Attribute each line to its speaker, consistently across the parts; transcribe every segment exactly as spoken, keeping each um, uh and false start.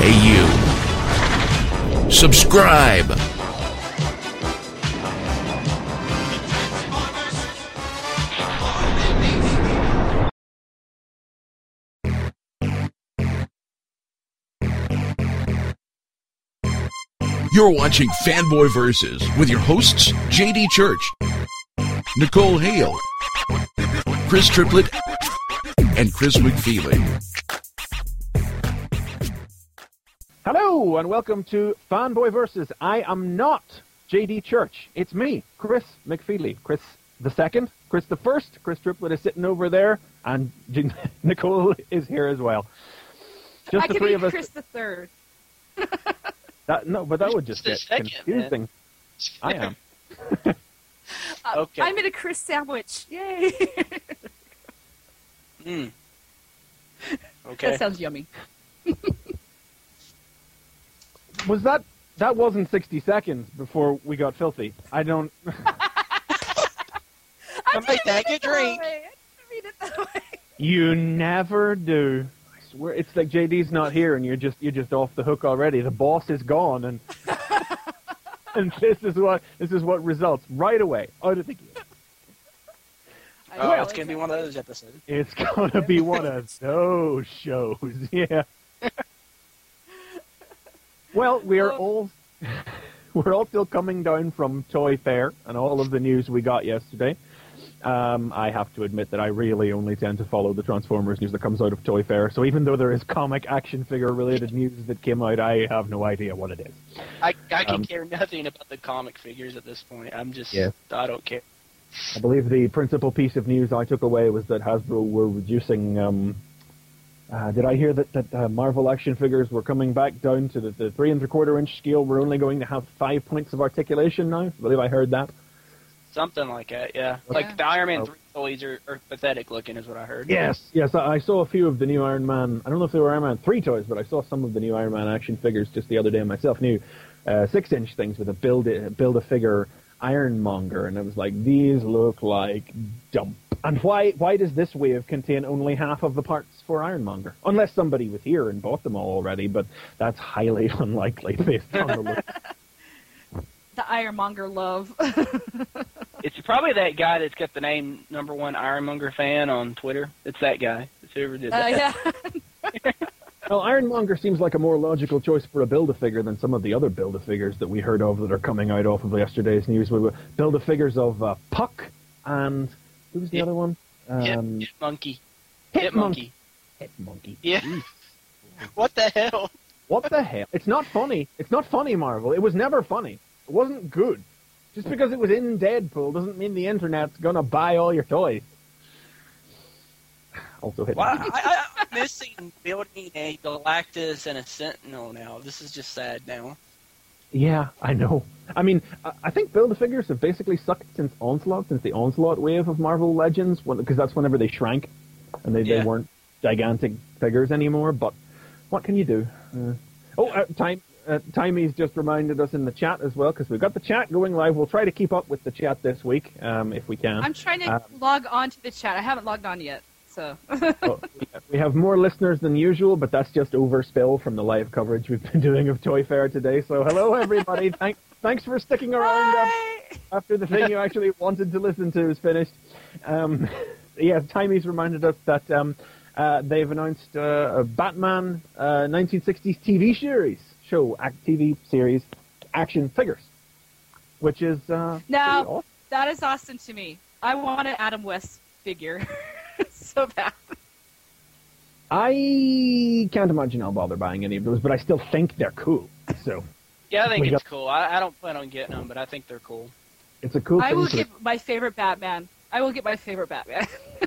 Speaker 1: Hey, you. Subscribe. You're watching Fanboy Versus with your hosts, J D Church, Nicole Hale, Chris Triplett, and Chris McFeely.
Speaker 2: Hello, and welcome to Fanboy Versus. I am not J D Church. It's me, Chris McFeely. Chris the second, Chris the first. Chris Triplett is sitting over there, and Nicole is here as well.
Speaker 3: Just I the three of us. Chris the third.
Speaker 2: That, no, but that would just get
Speaker 4: second,
Speaker 2: confusing. Man. I am.
Speaker 3: uh,
Speaker 4: okay.
Speaker 3: I made a Chris sandwich. Yay!
Speaker 4: mm. Okay.
Speaker 3: That sounds yummy.
Speaker 2: Was that... That wasn't sixty seconds before we got filthy. I don't...
Speaker 4: Somebody take a drink.
Speaker 3: I didn't mean it that way.
Speaker 2: You never do. Where it's like J D's not here, and you're just you're just off the hook already. The boss is gone, and and this is what this is what results right away out of the gate.
Speaker 4: Oh, well, it's gonna be one of those episodes.
Speaker 2: It's gonna be one of those shows, yeah. Well, we are all we're all still coming down from Toy Fair and all of the news we got yesterday. Um, I have to admit that I really only tend to follow the Transformers news that comes out of Toy Fair, so even though there is comic action figure-related news that came out, I have no idea what it is.
Speaker 4: I, I can
Speaker 2: um,
Speaker 4: care nothing about the comic figures at this point. I'm just,
Speaker 2: yeah.
Speaker 4: I don't care.
Speaker 2: I believe the principal piece of news I took away was that Hasbro were reducing... Um, uh, did I hear that, that uh, Marvel action figures were coming back down to the, the three and three quarter inch scale? We're only going to have five points of articulation now? I believe I heard that.
Speaker 4: Something like that, yeah.
Speaker 3: yeah.
Speaker 4: Like the Iron Man
Speaker 2: oh.
Speaker 4: three toys are, are pathetic looking, is what I heard.
Speaker 2: Yes, yes. I saw a few of the new Iron Man. I don't know if they were Iron Man three toys, but I saw some of the new Iron Man action figures just the other day myself. New uh, six-inch things with a build a, build a figure Ironmonger, and I was like, these look like dump. And why why does this wave contain only half of the parts for Ironmonger? Unless somebody was here and bought them all already, but that's highly unlikely based on the look.
Speaker 3: The Ironmonger love.
Speaker 4: It's probably that guy that's got the name number one Ironmonger fan on Twitter. It's that guy. It's whoever did that.
Speaker 3: Uh, yeah.
Speaker 2: Well, Ironmonger seems like a more logical choice for a Build-A-Figure than some of the other Build-A-Figures that we heard of that are coming out off of yesterday's news. We were Build-A-Figures of uh, Puck and... Who was the
Speaker 4: Hit,
Speaker 2: other one? Um,
Speaker 4: Hit, Hit Monkey.
Speaker 2: Hit,
Speaker 4: Hit
Speaker 2: Monkey.
Speaker 4: Monkey.
Speaker 2: Hit Monkey.
Speaker 4: Yeah. What the hell?
Speaker 2: What the hell? It's not funny. It's not funny, Marvel. It was never funny. It wasn't good. Just because it was in Deadpool doesn't mean the internet's gonna buy all your toys. Also hit.
Speaker 4: Well, I, I, I'm missing building a Galactus and a Sentinel now. This is just sad now.
Speaker 2: Yeah, I know. I mean, I, I think Build-A-Figures have basically sucked since Onslaught, since the Onslaught wave of Marvel Legends, because that's whenever they shrank and they,
Speaker 4: Yeah.
Speaker 2: they weren't gigantic figures anymore. But what can you do? Uh, oh, uh, time. Uh, Timey's just reminded us in the chat as well, because we've got the chat going live. We'll try to keep up with the chat this week, um, if we can.
Speaker 3: I'm trying to
Speaker 2: Um,
Speaker 3: log on to the chat. I haven't logged on yet, so.
Speaker 2: oh, we have more listeners than usual, but that's just overspill from the live coverage we've been doing of Toy Fair today. So hello, everybody. Thanks, thanks for sticking around after, after the thing you actually wanted to listen to is finished. Um, yes, Timey's reminded us that um, uh, they've announced uh, a Batman uh, nineteen sixties T V series. Show, act, T V series, action figures, which is uh,
Speaker 3: Now,
Speaker 2: awesome.
Speaker 3: That is awesome to me. I want an Adam West figure so bad.
Speaker 2: I can't imagine I'll bother buying any of those, but I still think they're cool. So
Speaker 4: Yeah, I think
Speaker 2: we
Speaker 4: it's
Speaker 2: got,
Speaker 4: cool. I, I don't plan on getting them, but I think they're cool.
Speaker 2: It's a cool
Speaker 3: I
Speaker 2: thing.
Speaker 3: will
Speaker 2: to-
Speaker 3: get my favorite Batman. I will get my favorite Batman.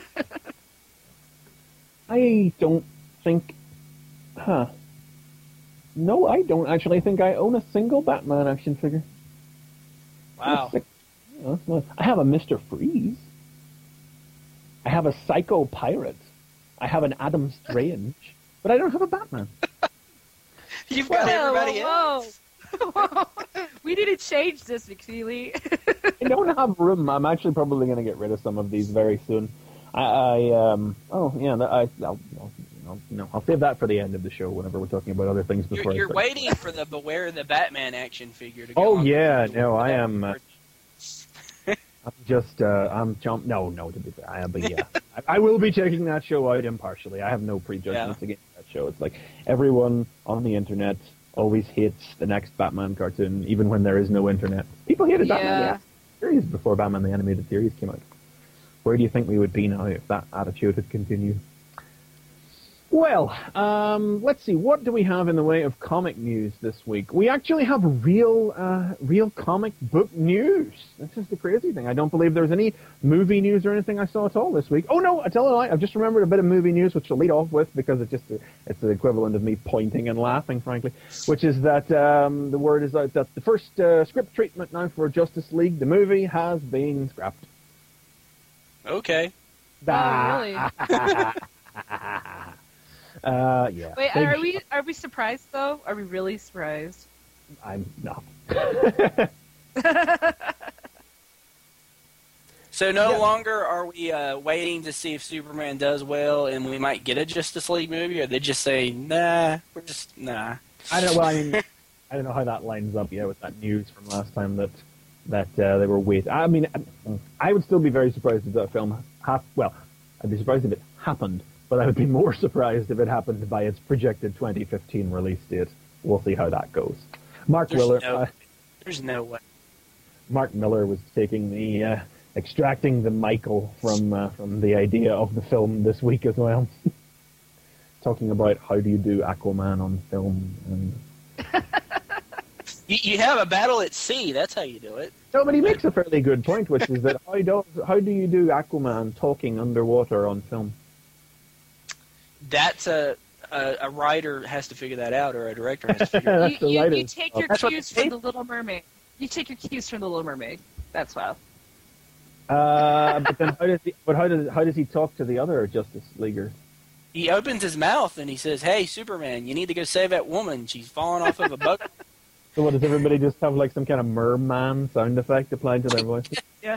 Speaker 2: I don't think, huh? No, I don't actually think I own a single Batman action figure.
Speaker 4: Wow.
Speaker 2: You know, it's not- I have a Mister Freeze. I have a Psycho Pirate. I have an Adam Strange, but I don't have a Batman.
Speaker 4: You've got
Speaker 3: Whoa,
Speaker 4: everybody
Speaker 3: whoa.
Speaker 4: else.
Speaker 3: We need to change this, McFeely.
Speaker 2: I don't have room. I'm actually probably going to get rid of some of these very soon. I, I um, oh yeah, I, I'll, I'll, I'll, no, I'll save that for the end of the show whenever we're talking about other things. Before
Speaker 4: You're, you're
Speaker 2: I
Speaker 4: waiting for the Beware the Batman action figure to go
Speaker 2: Oh
Speaker 4: on
Speaker 2: yeah,
Speaker 4: the
Speaker 2: no, I am. Uh, I'm just, uh, I'm jump. No, no, to be fair, I, but yeah, I, I will be checking that show out impartially. I have no prejudgments
Speaker 4: Yeah.
Speaker 2: against that show. It's like everyone on the internet always hates the next Batman cartoon, even when there is no internet. People hated Batman the
Speaker 3: Yeah.
Speaker 2: animated series before Batman the Animated Series came out. Where do you think we would be now if that attitude had continued? Well, um, let's see. What do we have in the way of comic news this week? We actually have real, uh, real comic book news. This is the crazy thing. I don't believe there's any movie news or anything I saw at all this week. Oh no, I tell a lie. I've just remembered a bit of movie news, which I'll lead off with because it's just it's the equivalent of me pointing and laughing, frankly. Which is that um, the word is out that the first uh, script treatment now for Justice League, the movie, has been scrapped.
Speaker 4: Okay.
Speaker 3: Oh, really?
Speaker 2: Uh, yeah.
Speaker 3: Wait,
Speaker 2: Big
Speaker 3: are we are we surprised though? Are we really surprised?
Speaker 2: I'm not.
Speaker 4: So no
Speaker 2: Yeah.
Speaker 4: longer are we uh, waiting to see if Superman does well and we might get a Justice League movie, or they just say, nah, we're just, nah.
Speaker 2: I don't know. Well, I mean, I don't know how that lines up yet with that news from last time that that uh, they were waiting. I mean, I would still be very surprised if that film hap- Well, I'd be surprised if it happened, but I would be more surprised if it happened by its projected twenty fifteen release date. We'll see how that goes. Mark
Speaker 4: There's
Speaker 2: Miller.
Speaker 4: no,
Speaker 2: Uh,
Speaker 4: there's no way.
Speaker 2: Mark Miller was taking the uh, extracting the Michael from uh, from the idea of the film this week as well. Talking about how do you do Aquaman on film and.
Speaker 4: You, you have a battle at sea. That's how you do it.
Speaker 2: No, but he makes a fairly good point, which is that how do how do you do Aquaman talking underwater on film?
Speaker 4: That's a, a a writer has to figure that out, or a director has to figure it out.
Speaker 2: That's
Speaker 3: you,
Speaker 2: the
Speaker 3: you,
Speaker 2: writer's
Speaker 3: you take
Speaker 2: job.
Speaker 3: your
Speaker 4: That's what
Speaker 3: cues
Speaker 4: they-
Speaker 3: from the Little Mermaid. You take your cues from the Little Mermaid. That's well.
Speaker 2: Uh, but then how does he? But how does how does he talk to the other Justice Leaguers?
Speaker 4: He opens his mouth and he says, "Hey, Superman, you need to go save that woman. She's falling off of a boat."
Speaker 2: So what, does everybody just have like some kind of merman sound effect applied to their voices?
Speaker 3: Yeah.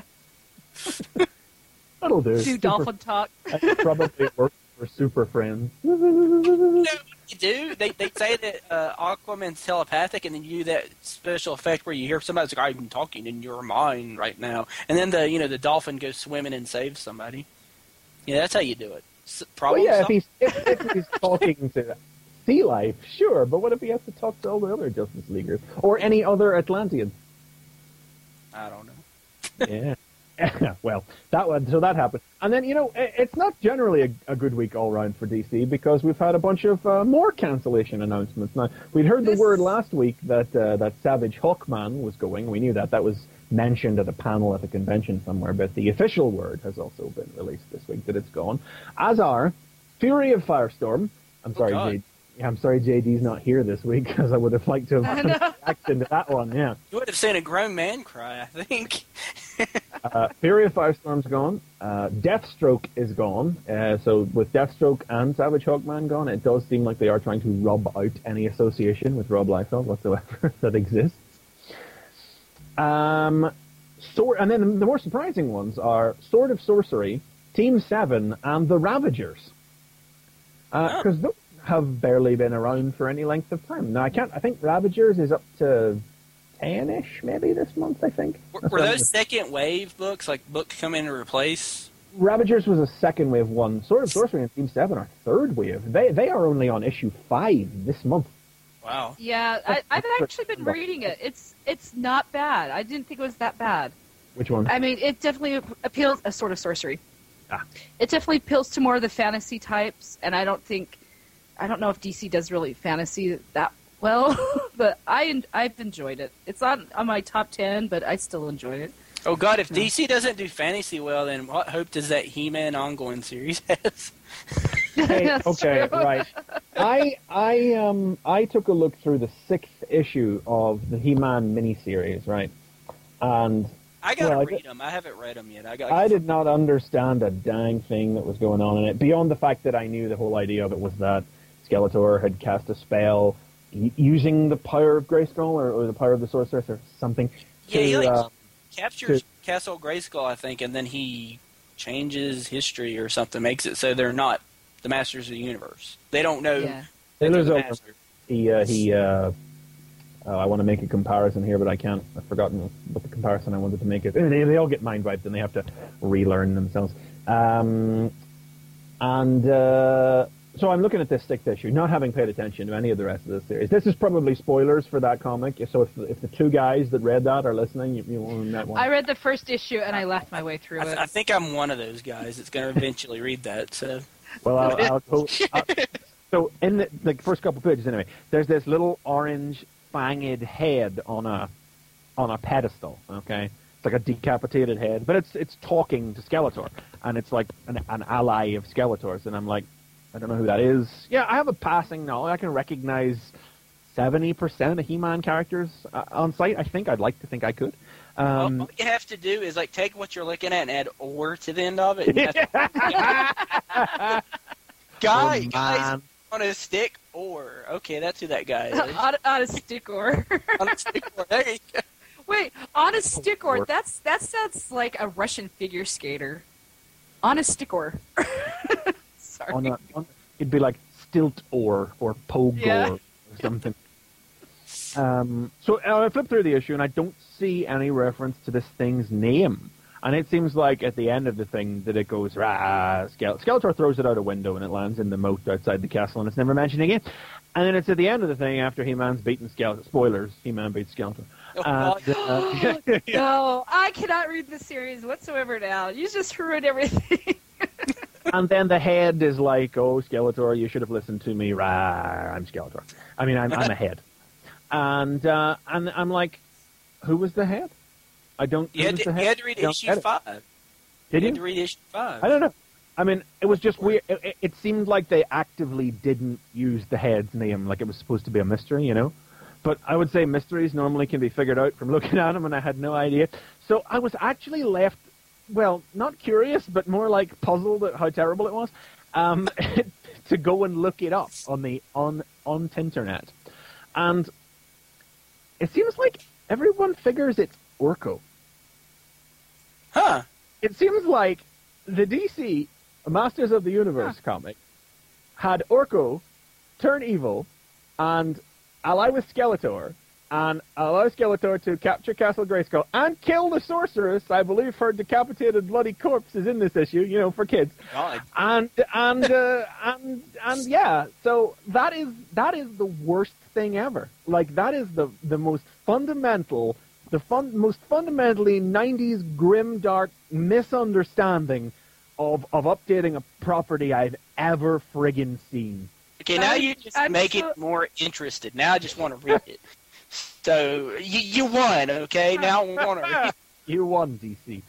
Speaker 2: That'll do.
Speaker 3: Do
Speaker 2: Super-
Speaker 3: dolphin talk.
Speaker 2: that probably works for Super Friends.
Speaker 4: You know what you do? They they say that uh, Aquaman's telepathic, and then you do that special effect where you hear somebody's like, "I'm talking in your mind right now," and then the you know the dolphin goes swimming and saves somebody. Yeah, that's how you do it. S-
Speaker 2: Well,
Speaker 4: Problem
Speaker 2: yeah, if
Speaker 4: solved.
Speaker 2: he's if, if he's talking to sea life, sure. But what if he has to talk to all the other Justice Leaguers or any other Atlanteans?
Speaker 4: I don't know.
Speaker 2: Yeah. Well, that one. So that happened, and then you know it, it's not generally a, a good week all round for D C because we've had a bunch of uh, more cancellation announcements. Now we'd heard the
Speaker 3: This-
Speaker 2: word last week that uh, that Savage Hawkman was going. We knew that that was mentioned at a panel at a convention somewhere, but the official word has also been released this week that it's gone. As are Fury of Firestorm. I'm sorry,
Speaker 4: God.
Speaker 2: J D. I'm sorry, J D's not here this week because I would have liked to have
Speaker 3: I know.
Speaker 2: reacted to that one. Yeah.
Speaker 4: You would have seen a grown man cry, I think.
Speaker 2: Uh, Fury of Firestorm's gone. Uh, Deathstroke is gone. Uh, so with Deathstroke and Savage Hawkman gone, it does seem like they are trying to rub out any association with Rob Liefeld whatsoever that exists. Um, Sword, and then the more surprising ones are Sword of Sorcery, Team Seven, and the Ravagers. Because those have barely been around for any length of time. Now I can't. I think Ravagers is up to ten-ish maybe this month. I think.
Speaker 4: Were,
Speaker 2: That's
Speaker 4: were
Speaker 2: what
Speaker 4: those
Speaker 2: I'm-
Speaker 4: second wave books, like books come in to replace?
Speaker 2: Ravagers was a second wave one. Sword of Sorcery and Team Seven are third wave. They they are only on issue five this month.
Speaker 4: Wow.
Speaker 3: Yeah, I, I've actually been reading it. It's it's not bad. I didn't think it was that bad.
Speaker 2: Which one?
Speaker 3: I mean, it definitely appeals a sort of sorcery.
Speaker 2: Ah.
Speaker 3: It definitely appeals to more of the fantasy types, and I don't think, I don't know if D C does really fantasy that well, but I I've enjoyed it. It's not on my top ten, but I still enjoy it.
Speaker 4: Oh God, if D C doesn't do fantasy well, then what hope does that He-Man ongoing series have?
Speaker 2: Hey,
Speaker 3: That's
Speaker 2: okay,
Speaker 3: true.
Speaker 2: right. I I um I took a look through the sixth issue of the He-Man miniseries, right? And
Speaker 4: I gotta
Speaker 2: Well, I
Speaker 4: read
Speaker 2: did-
Speaker 4: them. I haven't read them yet. I got.
Speaker 2: I did not understand a dang thing that was going on in it, beyond the fact that I knew the whole idea of it was that Skeletor had cast a spell y- using the power of Grayskull or, or the power of the Sorceress or something.
Speaker 4: Yeah, he
Speaker 2: to,
Speaker 4: like
Speaker 2: uh,
Speaker 4: captures
Speaker 2: to-
Speaker 4: Castle Grayskull, I think, and then he changes history or something, makes it so they're not the Masters of the Universe. They don't know.
Speaker 3: Yeah.
Speaker 4: that they're
Speaker 2: Sailor's
Speaker 4: the
Speaker 2: Over.
Speaker 4: Master.
Speaker 2: He, uh, he, uh, oh, I want to make a comparison here, but I can't. I've forgotten what the comparison I wanted to make is. They, they all get mind wiped and they have to relearn themselves. Um, and uh, so I'm looking at this sixth issue, not having paid attention to any of the rest of the series. This is probably spoilers for that comic. So if, if the two guys that read that are listening, you, you won't that one.
Speaker 3: I read the first issue and I laughed my way through
Speaker 4: I, th-
Speaker 3: it.
Speaker 4: I think I'm one of those guys that's going to eventually read that. So
Speaker 2: Well, I'll, I'll go. I'll, so in the, the first couple pages, anyway, there's this little orange fanged head on a on a pedestal. Okay, it's like a decapitated head, but it's it's talking to Skeletor, and it's like an, an ally of Skeletor's. And I'm like, I don't know who that is. Yeah, I have a passing knowledge. I can recognize seventy percent of He-Man characters uh, on sight. I think I'd like to think I could. Um,
Speaker 4: all you have to do is like take what you're looking at and add "or" to the end of it. And that's- Guy,
Speaker 2: Oh,
Speaker 4: guys
Speaker 2: man.
Speaker 4: on a stick or okay, that's who that guy is.
Speaker 3: on, on a stick or.
Speaker 4: on a stick or there you go.
Speaker 3: Wait, on a stick or. That's, that sounds like a Russian figure skater. On a stick or. Sorry.
Speaker 2: on a, on, it'd be like stilt or or pogor
Speaker 3: Yeah.
Speaker 2: or something. Um, so uh, I flip through the issue and I don't see any reference to this thing's name. And it seems like at the end of the thing that it goes, rah, Skele- Skeletor throws it out a window and it lands in the moat outside the castle and it's never mentioned again. And then it's at the end of the thing after He-Man's beaten Skeletor. Spoilers, He-Man beats Skeletor.
Speaker 4: Oh,
Speaker 2: And, uh,
Speaker 3: No, I cannot read the series whatsoever now. You just ruined everything.
Speaker 2: and then the head is like, oh, Skeletor, you should have listened to me. Rah, I'm Skeletor. I mean, I'm, I'm a head. And, uh, and I'm like, who was the head? I don't.
Speaker 4: You
Speaker 2: who
Speaker 4: had,
Speaker 2: was
Speaker 4: to,
Speaker 2: the head?
Speaker 4: you had to read
Speaker 2: I don't
Speaker 4: issue
Speaker 2: get it.
Speaker 4: five.
Speaker 2: Did
Speaker 4: you
Speaker 2: you?
Speaker 4: had to read issue five.
Speaker 2: I don't know. I mean, it was just weird. It, it, it seemed like they actively didn't use the head's name, like it was supposed to be a mystery, you know? But I would say mysteries normally can be figured out from looking at them, and I had no idea. So I was actually left, well, not curious, but more like puzzled at how terrible it was, um, to go and look it up on the on on Tinternet. And it seems like everyone figures it's Orko.
Speaker 4: Huh.
Speaker 2: It seems like the D C Masters of the Universe
Speaker 3: Huh.
Speaker 2: comic had Orko turn evil and ally with Skeletor and allow Skeletor to capture Castle Grayskull and kill the sorceress. I believe her decapitated bloody corpse is in this issue, you know, for kids.
Speaker 4: God.
Speaker 2: And and uh, and and yeah, so that is that is the worst thing ever. Like that is the the most fundamental, the fun, most fundamentally nineties grim dark misunderstanding of of updating a property I've ever friggin' seen.
Speaker 4: Okay, now
Speaker 3: I'm-
Speaker 4: you just
Speaker 3: I'm
Speaker 4: make
Speaker 3: so-
Speaker 4: it more interested. Now I just want to read it. So you, you won, okay? Now I want to read.
Speaker 2: You won, D C.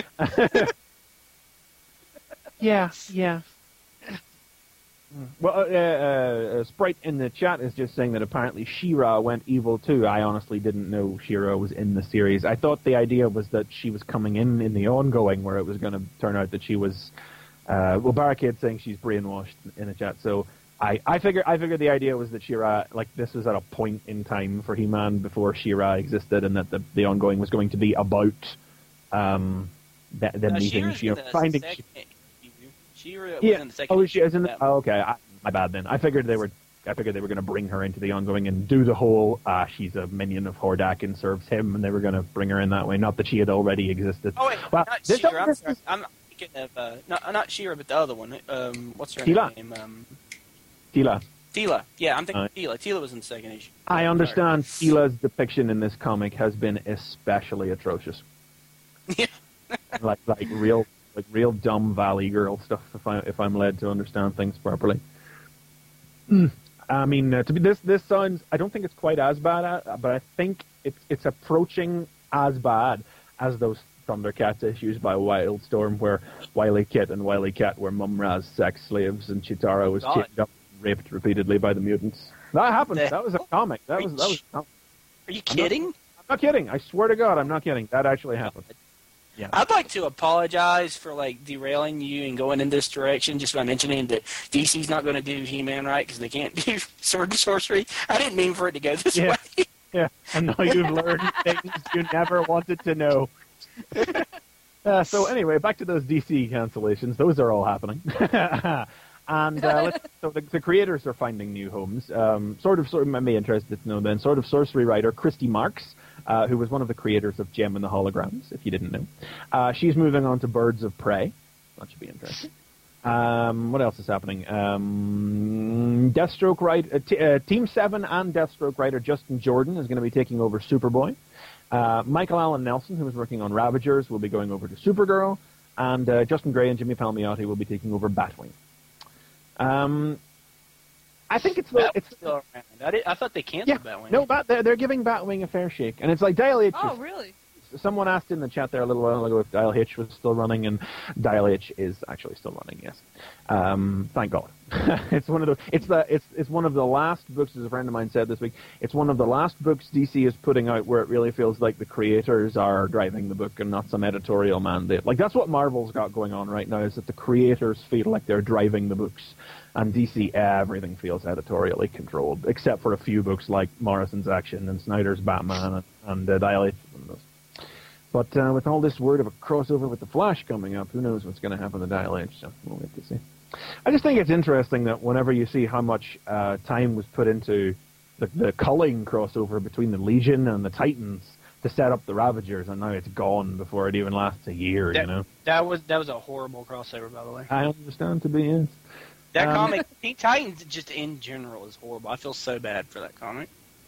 Speaker 2: yeah, yeah. Well, uh, uh, uh, Sprite in the chat is just saying that apparently She-Ra went evil too. I honestly didn't know She-Ra was in the series. I thought the idea was that she was coming in in the ongoing, where it was going to turn out that she was. Uh, well, Barricade saying she's brainwashed in the chat. So I, I figure, I figured the idea was that She-Ra, like this was at a point in time for He-Man before She-Ra existed, and that the the ongoing was going to be about um, th- them
Speaker 4: Uh,
Speaker 2: meeting,
Speaker 4: She-Ra's
Speaker 2: you
Speaker 4: in
Speaker 2: know,
Speaker 4: the
Speaker 2: finding.
Speaker 4: second issue. She-Ra was
Speaker 2: Yeah.
Speaker 4: in the second
Speaker 2: Oh, she
Speaker 4: issue
Speaker 2: is in
Speaker 4: of
Speaker 2: the.
Speaker 4: that
Speaker 2: Oh, okay. I, my bad then. I figured they were. I figured they were going to bring her into the ongoing and do the whole. Ah, she's a minion of Hordak and serves him, and they were going to bring her in that way. Not that she had already existed.
Speaker 4: Oh wait,
Speaker 2: Well,
Speaker 4: not
Speaker 2: this-
Speaker 4: She-Ra. I'm
Speaker 2: this
Speaker 4: sorry.
Speaker 2: is-
Speaker 4: I'm thinking of uh, not not She-Ra, but the other one. Um, what's her
Speaker 2: Tila.
Speaker 4: name? Um,
Speaker 2: Tila.
Speaker 4: Tila. Yeah, I'm thinking
Speaker 2: Uh,
Speaker 4: Tila. Tila was in the second issue.
Speaker 2: I understand Tila's depiction in this comic has been especially atrocious.
Speaker 4: Yeah.
Speaker 2: like like real like real dumb Valley Girl stuff. If I if I'm led to understand things properly. Mm. I mean, uh, to be this this sounds. I don't think it's quite as bad, uh, but I think it's it's approaching as bad as those Thundercats issues by Wildstorm, where Wily Kit and Wily Cat were Mumra's sex slaves, and Chitara was
Speaker 4: God.
Speaker 2: chained up and raped repeatedly by the mutants. That happened.
Speaker 4: The-
Speaker 2: That was a comic. That was that was. I'm
Speaker 4: Are you kidding?
Speaker 2: not kidding. I swear to God, I'm not kidding. That actually happened. Yeah.
Speaker 4: I'd like to apologize for like derailing you and going in this direction just by mentioning that D C's not going to do He-Man right because they can't do sword and sorcery. I didn't mean for it to go this
Speaker 2: Yeah.
Speaker 4: way.
Speaker 2: Yeah, and now you've learned things you never wanted to know. Uh, so anyway, back to those D C cancellations. Those are all happening. And uh, let's, so the, the creators are finding new homes. Um, sort of, sort of, might be interested to know then. Sort of sorcery writer Christy Marks, uh, who was one of the creators of Gem and the Holograms, if you didn't know. Uh, she's moving on to Birds of Prey. That should be interesting. Um, what else is happening? Um, Deathstroke writer, uh, t- uh, Team Seven and Deathstroke writer Justin Jordan is going to be taking over Superboy. Uh, Michael Allen Nelson, who was working on Ravagers, will be going over to Supergirl, and uh, Justin Gray and Jimmy Palmiotti will be taking over Batwing. Um, I think it's the, it's
Speaker 4: still around. I, did, I thought they canceled
Speaker 2: yeah,
Speaker 4: Batwing.
Speaker 2: No, Bat, they're, they're giving Batwing a fair shake, and it's like Dial H.
Speaker 3: Oh,
Speaker 2: is,
Speaker 3: really?
Speaker 2: Someone asked in the chat there a little while ago if Dial H was still running, and Dial H is actually still running. Yes, um, thank God. it's one of the it's the it's it's one of the last books, as a friend of mine said this week. It's one of the last books D C is putting out where it really feels like the creators are driving the book and not some editorial mandate. Like that's what Marvel's got going on right now, is that the creators feel like they're driving the books, and D C everything feels editorially controlled, except for a few books like Morrison's Action and Snyder's Batman and, and uh, Dial H. But uh, with all this word of a crossover with the Flash coming up, who knows what's going to happen to Dial H, so we'll wait to see. I just think it's interesting that whenever you see how much uh, time was put into the, the culling crossover between the Legion and the Titans to set up the Ravagers, and now it's gone before it even lasts a year,
Speaker 4: that,
Speaker 2: you know?
Speaker 4: That was that was a horrible crossover, by the way.
Speaker 2: I understand to be, yes.
Speaker 4: That
Speaker 2: um,
Speaker 4: comic, Teen Titans, just in general, is horrible. I feel so bad for that comic.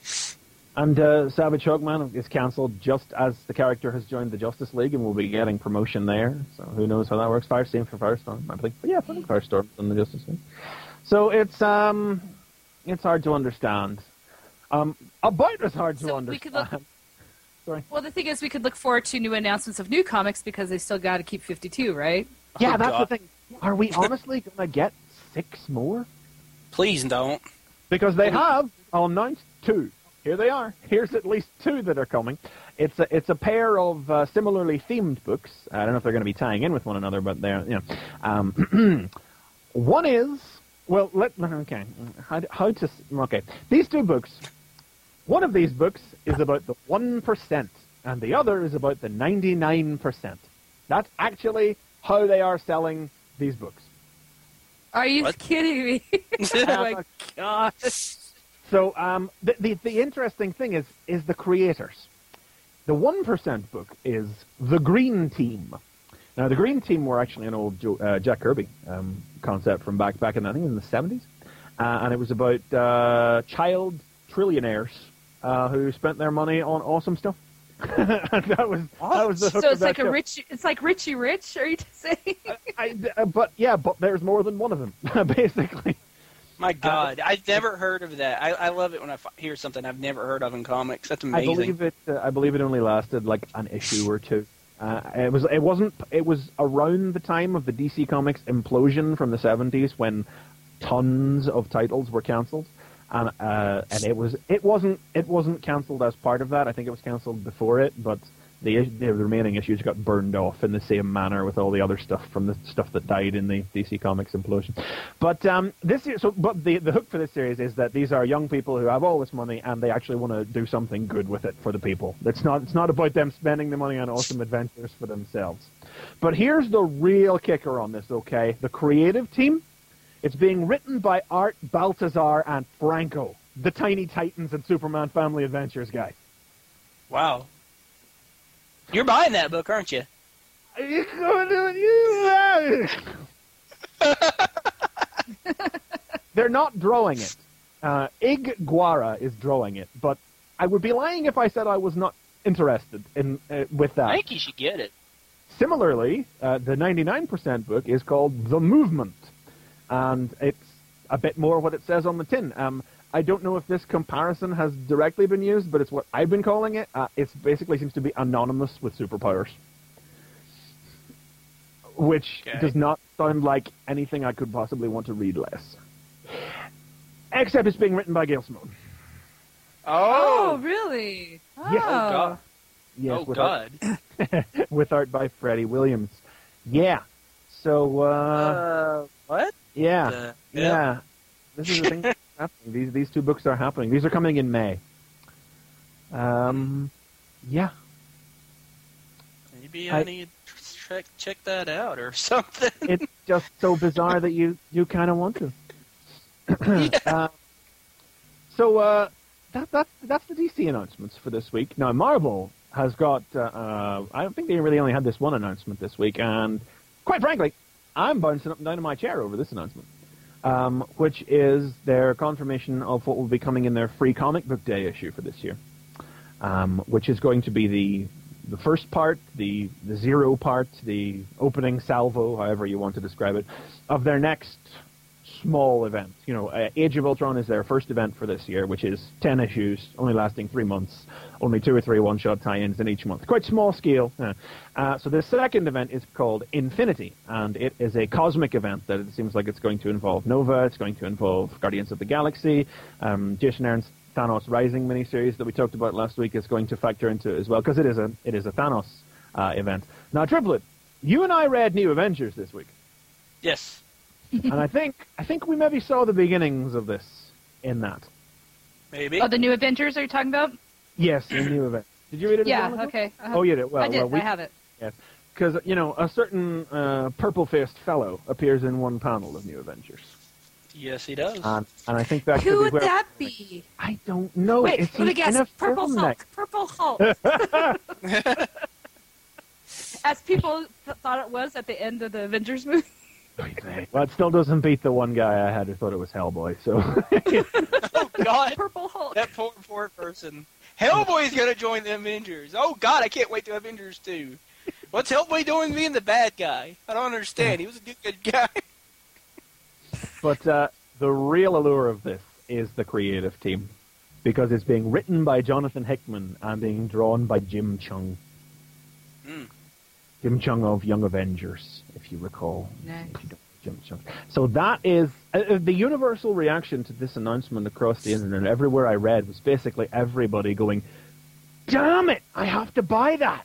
Speaker 2: And uh, Savage Hawkman is cancelled just as the character has joined the Justice League and will be getting promotion there. So who knows how that works. Fire, same for Firestorm, I believe. But yeah, I think Firestorm in the Justice League. So it's um, it's hard to understand. Um, about as hard to
Speaker 3: So we
Speaker 2: understand.
Speaker 3: could look-
Speaker 2: Sorry.
Speaker 3: Well, the thing is, we could look forward to new announcements of new comics because they still got to keep fifty-two, right?
Speaker 2: Yeah,
Speaker 4: Oh,
Speaker 2: that's
Speaker 4: God.
Speaker 2: the thing. Are we honestly going to get six more?
Speaker 4: Please don't.
Speaker 2: Because they have announced two. Here they are. Here's at least two that are coming. It's a, it's a pair of uh, similarly themed books. I don't know if they're going to be tying in with one another, but they're, you know. Um, one is, well, let, okay, how, how to, okay. These two books, one of these books is about the one percent, and the other is about the ninety-nine percent. That's actually how they are selling these books.
Speaker 3: Are you
Speaker 4: What?
Speaker 3: kidding me? Oh my gosh.
Speaker 2: So um, the, the the interesting thing is is the creators. The one percent book is The Green Team. Now, The Green Team were actually an old Joe, uh, Jack Kirby um, concept from back back in I think in the seventies, uh, and it was about uh, child trillionaires uh, who spent their money on awesome stuff. that was that was the hook
Speaker 3: So
Speaker 2: of
Speaker 3: it's
Speaker 2: that
Speaker 3: like a
Speaker 2: show.
Speaker 3: rich. It's like Richie Rich. Are you saying?
Speaker 2: I, uh, but yeah, but there's more than one of them, basically.
Speaker 4: My God, uh, I've never heard of that. I, I love it when I f- hear something I've never heard of in comics. That's amazing.
Speaker 2: I believe it. Uh, I believe it only lasted like an issue or two. Uh, it was. It wasn't. It was around the time of the D C Comics implosion from the seventies when tons of titles were cancelled, and uh, and it was. It wasn't. It wasn't cancelled as part of that. I think it was cancelled before it, but the the remaining issues got burned off in the same manner with all the other stuff from the stuff that died in the D C Comics implosion. But um, this so but the the hook for this series is that these are young people who have all this money and they actually want to do something good with it for the people. It's not it's not about them spending the money on awesome adventures for themselves. But here's the real kicker on this, okay? The creative team, it's being written by Art Baltazar and Franco, the Tiny Titans and Superman Family Adventures guy.
Speaker 4: Wow. You're buying that book, aren't you?
Speaker 2: They're not drawing it. Uh, Ig Guara is drawing it, but I would be lying if I said I was not interested in uh, with that.
Speaker 4: I think you should get it.
Speaker 2: Similarly, uh, the ninety-nine percent book is called The Movement, and it's a bit more what it says on the tin. Um, I don't know if this comparison has directly been used, but it's what I've been calling it. Uh, it basically seems to be anonymous with superpowers, which
Speaker 4: Okay.
Speaker 2: does not sound like anything I could possibly want to read less. Except it's being written by Gail Simone.
Speaker 3: Oh,
Speaker 4: Oh,
Speaker 3: really? Oh,
Speaker 2: Yes.
Speaker 4: oh God.
Speaker 2: Yes,
Speaker 4: oh
Speaker 2: with
Speaker 4: God.
Speaker 2: Art, with art by Freddie Williams. Yeah. So, uh,
Speaker 4: Uh, what?
Speaker 2: yeah.
Speaker 4: Uh,
Speaker 2: yeah. This is the thing that's happening. These, these two books are happening. These are coming in May. Um, yeah.
Speaker 4: Maybe I,
Speaker 2: I-
Speaker 4: need to check check that out or something.
Speaker 2: It's just so bizarre that you, you kind of want to.
Speaker 4: Yeah.
Speaker 2: uh, so uh, that, that, that's the D C announcements for this week. Now, Marvel has got, uh, uh, I think they really only had this one announcement this week, and quite frankly, I'm bouncing up and down in my chair over this announcement, um, which is their confirmation of what will be coming in their free comic book day issue for this year, um, which is going to be the the first part, the, the zero part, the opening salvo, however you want to describe it, of their next small event. You know, uh, Age of Ultron is their first event for this year, which is ten issues, only lasting three months, only two or three one-shot tie-ins in each month. Quite small scale. Uh, uh, so the second event is called Infinity, and it is a cosmic event that it seems like it's going to involve Nova, it's going to involve Guardians of the Galaxy, um, Jason Aaron's Thanos Rising miniseries that we talked about last week is going to factor into it as well, because it is a it is a Thanos uh, event. Now, Triplet, you and I read New Avengers this week.
Speaker 4: Yes.
Speaker 2: And I think I think we maybe saw the beginnings of this in that.
Speaker 4: Maybe.
Speaker 3: Oh, the new Avengers are you talking about?
Speaker 2: Yes, in New Avengers. Did you read it?
Speaker 3: Yeah,
Speaker 2: as well?
Speaker 3: okay. Uh-huh.
Speaker 2: Oh, you did. Well,
Speaker 3: I did.
Speaker 2: well, we,
Speaker 3: I have it.
Speaker 2: Yes, because you know a certain uh, purple-faced fellow appears in one panel of New Avengers.
Speaker 4: Yes, he does.
Speaker 2: And, and I think that
Speaker 3: Who
Speaker 2: could
Speaker 3: would
Speaker 2: be where,
Speaker 3: that be?
Speaker 2: I don't know.
Speaker 3: Wait,
Speaker 2: It's
Speaker 3: let me
Speaker 2: in
Speaker 3: guess.
Speaker 2: a
Speaker 3: Purple
Speaker 2: film
Speaker 3: Hulk.
Speaker 2: next.
Speaker 3: Purple Hulk. As people th- thought it was at the end of the Avengers movie.
Speaker 2: Well, it still doesn't beat the one guy I had who thought it was Hellboy. So.
Speaker 4: Oh, God.
Speaker 3: Purple Hulk.
Speaker 4: That poor, poor person. Hellboy's going to join the Avengers. Oh, God, I can't wait to Avengers two. What's Hellboy doing being the bad guy? I don't understand. He was a good, good guy.
Speaker 2: But uh, the real allure of this is the creative team, because it's being written by Jonathan Hickman and being drawn by Jim Chung.
Speaker 4: Mm.
Speaker 2: Jim Chung of Young Avengers, if you recall.
Speaker 3: Nice.
Speaker 2: If you don't, Jim Chung. So that is uh, the universal reaction to this announcement across the internet. Everywhere I read was basically everybody going, "Damn it! I have to buy that."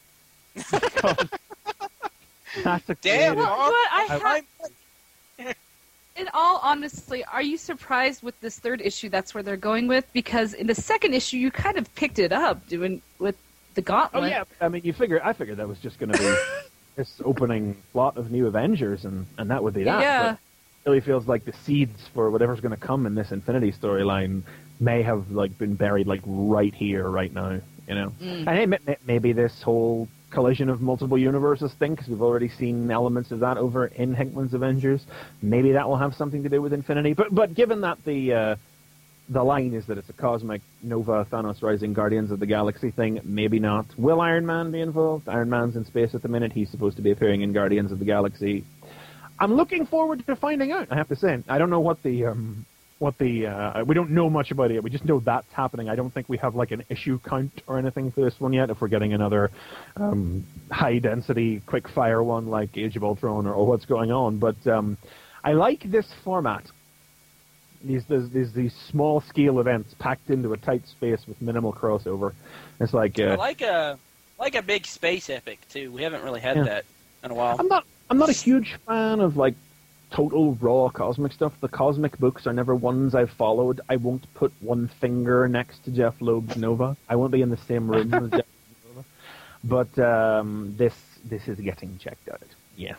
Speaker 2: That's a
Speaker 4: Damn,
Speaker 2: creative-
Speaker 3: Well,
Speaker 4: Mark.
Speaker 3: what I
Speaker 4: I-
Speaker 3: have, in all honesty, are you surprised with this third issue? That's where they're going with, because in the second issue you kind of picked it up doing with the Gauntlet.
Speaker 2: Oh yeah, I mean, you figure I figured that was just going to be this opening plot of New Avengers, and, and that would be that.
Speaker 3: Yeah.
Speaker 2: But it really feels like the seeds for whatever's going to come in this Infinity storyline may have like been buried like right here, right now. You know,
Speaker 3: Mm.
Speaker 2: and hey, ma- maybe this whole collision of multiple universes thing, because we've already seen elements of that over in Hickman's Avengers. Maybe that will have something to do with Infinity. But but given that the uh, the line is that it's a cosmic Nova, Thanos Rising, Guardians of the Galaxy thing, maybe not. Will Iron Man be involved? Iron Man's in space at the minute. He's supposed to be appearing in Guardians of the Galaxy. I'm looking forward to finding out, I have to say. I don't know what the... Um, what the uh, we don't know much about it. We just know that's happening. I don't think we have like an issue count or anything for this one yet. If we're getting another um, high density, quick fire one like Age of Ultron or, or what's going on, but um, I like this format. These, these these small scale events packed into a tight space with minimal crossover. It's like uh,
Speaker 4: I like a like a big space epic too. We haven't really had
Speaker 2: Yeah.
Speaker 4: that in a while.
Speaker 2: I'm not I'm not a huge fan of like total raw cosmic stuff. The cosmic books are never ones I've followed. I won't put one finger next to Jeff Loeb's Nova. I won't be in the same room as Jeff Loeb's Nova. But um, this this is getting checked out. Yes.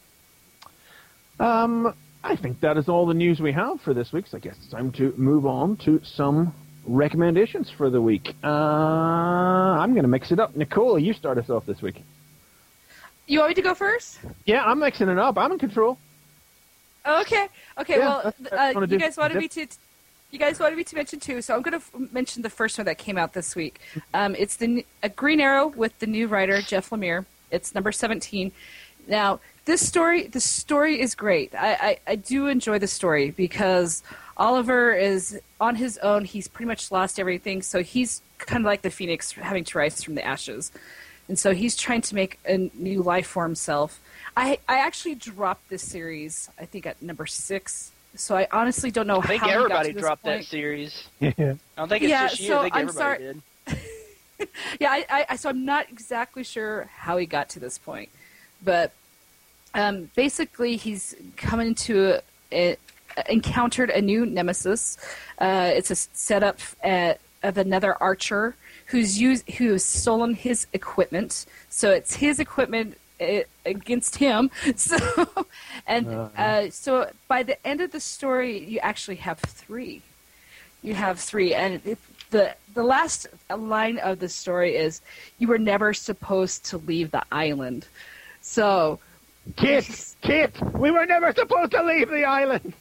Speaker 2: Um, I think that is all the news we have for this week. So I guess it's time to move on to some recommendations for the week. Uh, I'm going to mix it up. Nicole, you start us off this week.
Speaker 3: You want me to go first?
Speaker 2: Yeah, I'm mixing it up. I'm in control.
Speaker 3: Okay. Okay.
Speaker 2: Yeah,
Speaker 3: well,
Speaker 2: that's- that's
Speaker 3: uh,
Speaker 2: what I
Speaker 3: you
Speaker 2: do.
Speaker 3: guys wanted me to. You guys wanted me to mention two, so I'm going to f- mention the first one that came out this week. Um, it's the n- a Green Arrow with the new writer Jeff Lemire. It's number seventeen. Now, this story, the story is great. I, I, I do enjoy the story because Oliver is on his own. He's pretty much lost everything, so he's kind of like the phoenix having to rise from the ashes. And so he's trying to make a new life for himself. I I actually dropped this series, I think, at number six. So I honestly don't know
Speaker 4: I think
Speaker 3: how he got
Speaker 4: everybody
Speaker 3: to this
Speaker 4: dropped
Speaker 3: point.
Speaker 4: that series.
Speaker 2: Yeah.
Speaker 4: I don't think it's
Speaker 3: Yeah,
Speaker 4: just you.
Speaker 3: so
Speaker 4: I think
Speaker 3: I'm
Speaker 4: everybody
Speaker 3: sorry-
Speaker 4: did.
Speaker 3: Yeah, I, I, I so I'm not exactly sure how he got to this point, but um, basically he's coming into a, a, encountered a new nemesis. Uh, it's a setup at, of another archer who's used who has stolen his equipment. So it's his equipment it, against him. So, and uh, so by the end of the story, you actually have three. You have three, and if the the last line of the story is, "You were never supposed to leave the island." So,
Speaker 2: Kit, Kit, we were never supposed to leave the island.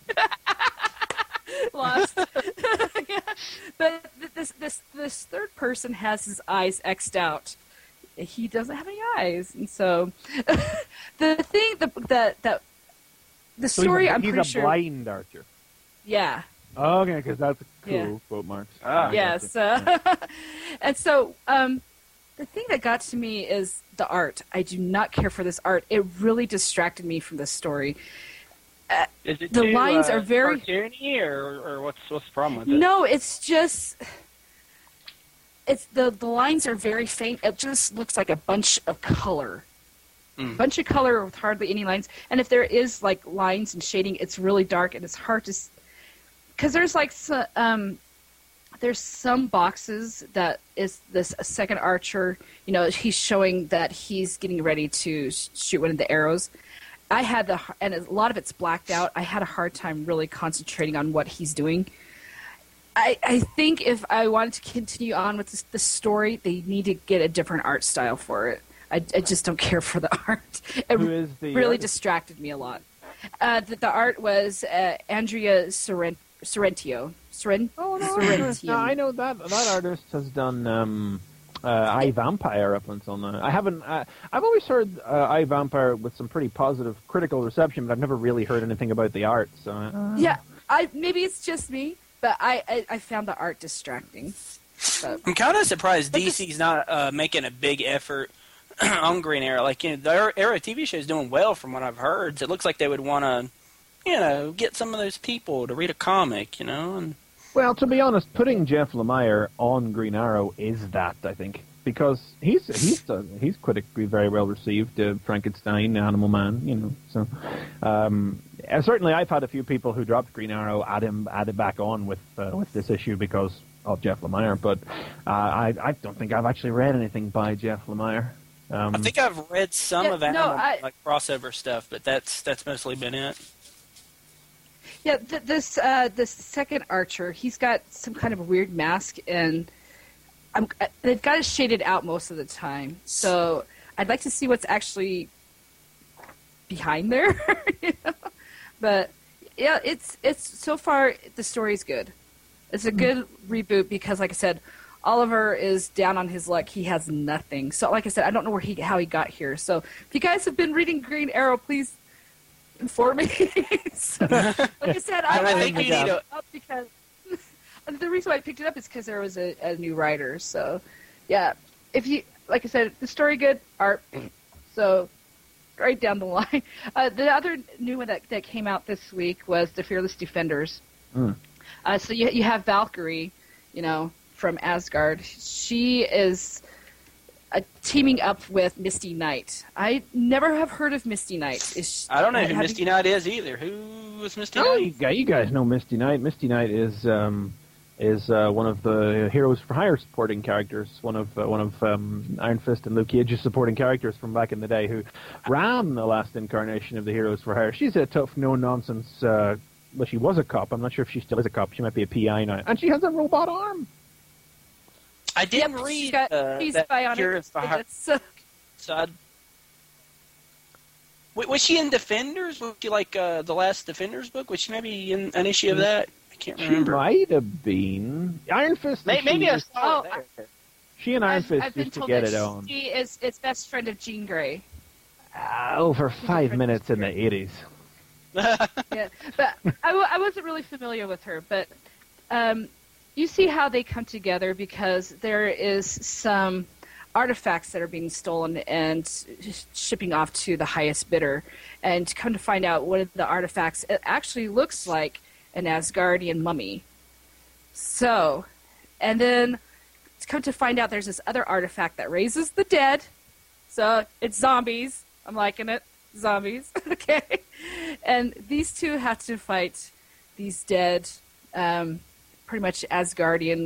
Speaker 3: Lost. Yeah. But this this this third person has his eyes X'd out. He doesn't have any eyes, and so the thing that that that the
Speaker 2: So
Speaker 3: story
Speaker 2: he's a,
Speaker 3: I'm
Speaker 2: he's
Speaker 3: pretty
Speaker 2: a
Speaker 3: sure.
Speaker 2: blind archer.
Speaker 3: Yeah.
Speaker 2: Okay, because that's cool.
Speaker 3: Yeah.
Speaker 2: Quote marks.
Speaker 4: Ah.
Speaker 3: Yes. Uh, and so um, the thing that got to me is the art. I do not care for this art. It really distracted me from the story. Uh,
Speaker 4: Is it
Speaker 3: the
Speaker 4: too,
Speaker 3: lines
Speaker 4: uh,
Speaker 3: are very
Speaker 4: cartoony, or, or what's what's the problem with it?
Speaker 3: No, it's just it's the the lines are very faint. It just looks like a bunch of color.
Speaker 4: Mm.
Speaker 3: Bunch of color with hardly any lines. And if there is like lines and shading, it's really dark and it's hard to because there's like so, um there's some boxes that is this a second archer, you know, he's showing that he's getting ready to sh- shoot one of the arrows. I had the, and a lot of it's blacked out. I had a hard time really concentrating on what he's doing. I, I think if I wanted to continue on with this, the story, they need to get a different art style for it. I, I just don't care for the art. It
Speaker 2: Who is the
Speaker 3: really
Speaker 2: artist?
Speaker 3: distracted me a lot. Uh, the, the art was uh, Andrea Sorrent, Sorrentino. Sorrent,
Speaker 2: Oh no,
Speaker 3: Sorrentino.
Speaker 2: no, I know that that artist has done um, uh, I Vampire up until now. I haven't. Uh, I've always heard uh, I Vampire with some pretty positive critical reception, but I've never really heard anything about the art. So uh,
Speaker 3: Yeah, I maybe it's just me, but I, I, I found the art distracting. But,
Speaker 4: I'm kind of surprised
Speaker 3: But
Speaker 4: D C's not uh, making a big effort on Green Arrow. Like, you know, the Arrow T V show is doing well from what I've heard. So it looks like they would want to, you know, get some of those people to read a comic, you know. And
Speaker 2: well, to be honest, putting Jeff Lemire on Green Arrow is that, I think, because he's he's uh, he's critically very well received. Uh, Frankenstein, Animal Man, you know. So um, uh, certainly, I've had a few people who dropped Green Arrow add him added back on with uh, with this issue because of Jeff Lemire. But uh, I I don't think I've actually read anything by Jeff Lemire. Um,
Speaker 4: I think I've read some
Speaker 3: Yeah,
Speaker 4: of
Speaker 3: no,
Speaker 4: Animal
Speaker 3: I-
Speaker 4: like crossover stuff, but that's that's mostly been it.
Speaker 3: yeah, th- this uh, this second archer, he's got some kind of weird mask, and I'm, uh, they've got it shaded out most of the time. So I'd like to see what's actually behind there. You know? But yeah, it's it's so far the story's good. It's a good reboot because, like I said, Oliver is down on his luck. He has nothing. So, like I said, I don't know where he how he got here. So, if you guys have been reading Green Arrow, please inform me. So, like I said, I,
Speaker 4: I think
Speaker 3: I
Speaker 4: you
Speaker 3: picked
Speaker 4: need
Speaker 3: it
Speaker 4: a-
Speaker 3: up because the reason why I picked it up is because there was a, a new writer. So, yeah, if you like I said, the story good, art. So, right down the line. Uh, the other new one that that came out this week was the Fearless Defenders.
Speaker 2: Mm.
Speaker 3: Uh, so you you have Valkyrie, you know, from Asgard. She is uh, teaming up with Misty Knight. I never have heard of Misty Knight. Is she,
Speaker 4: I don't know who
Speaker 3: have
Speaker 4: Misty
Speaker 3: you-
Speaker 4: Knight is either. Who was Misty
Speaker 2: Oh,
Speaker 4: Knight?
Speaker 2: you guys, you guys know Misty Knight. Misty Knight is um, is uh, one of the Heroes for Hire supporting characters. One of uh, one of um, Iron Fist and Luke Cage's supporting characters from back in the day, who ran the last incarnation of the Heroes for Hire. She's a tough, no nonsense. Uh, well, she was a cop. I'm not sure if she still is a cop. She might be a P I now, and she has a robot arm.
Speaker 4: I didn't
Speaker 3: Yep,
Speaker 4: read
Speaker 3: she's got,
Speaker 4: uh,
Speaker 3: she's
Speaker 4: that
Speaker 3: bionic.
Speaker 4: Cures for
Speaker 3: so
Speaker 4: Hire.
Speaker 3: that's, uh,
Speaker 4: So I'd- W- was she in Defenders? Was she like uh, the last Defenders book? Was she maybe in an issue of that? I can't
Speaker 2: She
Speaker 4: remember.
Speaker 2: might have been Iron Fist.
Speaker 4: Maybe,
Speaker 2: and
Speaker 4: maybe
Speaker 2: she,
Speaker 4: I saw
Speaker 3: Oh,
Speaker 4: it there.
Speaker 2: she and Iron
Speaker 3: I've,
Speaker 2: Fist
Speaker 3: I've been
Speaker 2: used to
Speaker 3: told
Speaker 2: get
Speaker 3: that
Speaker 2: it on.
Speaker 3: she is is best friend of Jean Grey.
Speaker 2: Uh, over five
Speaker 3: friend
Speaker 2: minutes
Speaker 3: of
Speaker 2: in the eighties.
Speaker 3: Yeah, but I, w- I wasn't really familiar with her. But um, you see how they come together because there is some artifacts that are being stolen and sh- shipping off to the highest bidder. And to come to find out what are the artifacts, it actually looks like an Asgardian mummy. So, and then to come to find out there's this other artifact that raises the dead. So it's zombies. I'm liking it. Zombies. Okay. And these two have to fight these dead, um, pretty much Asgardian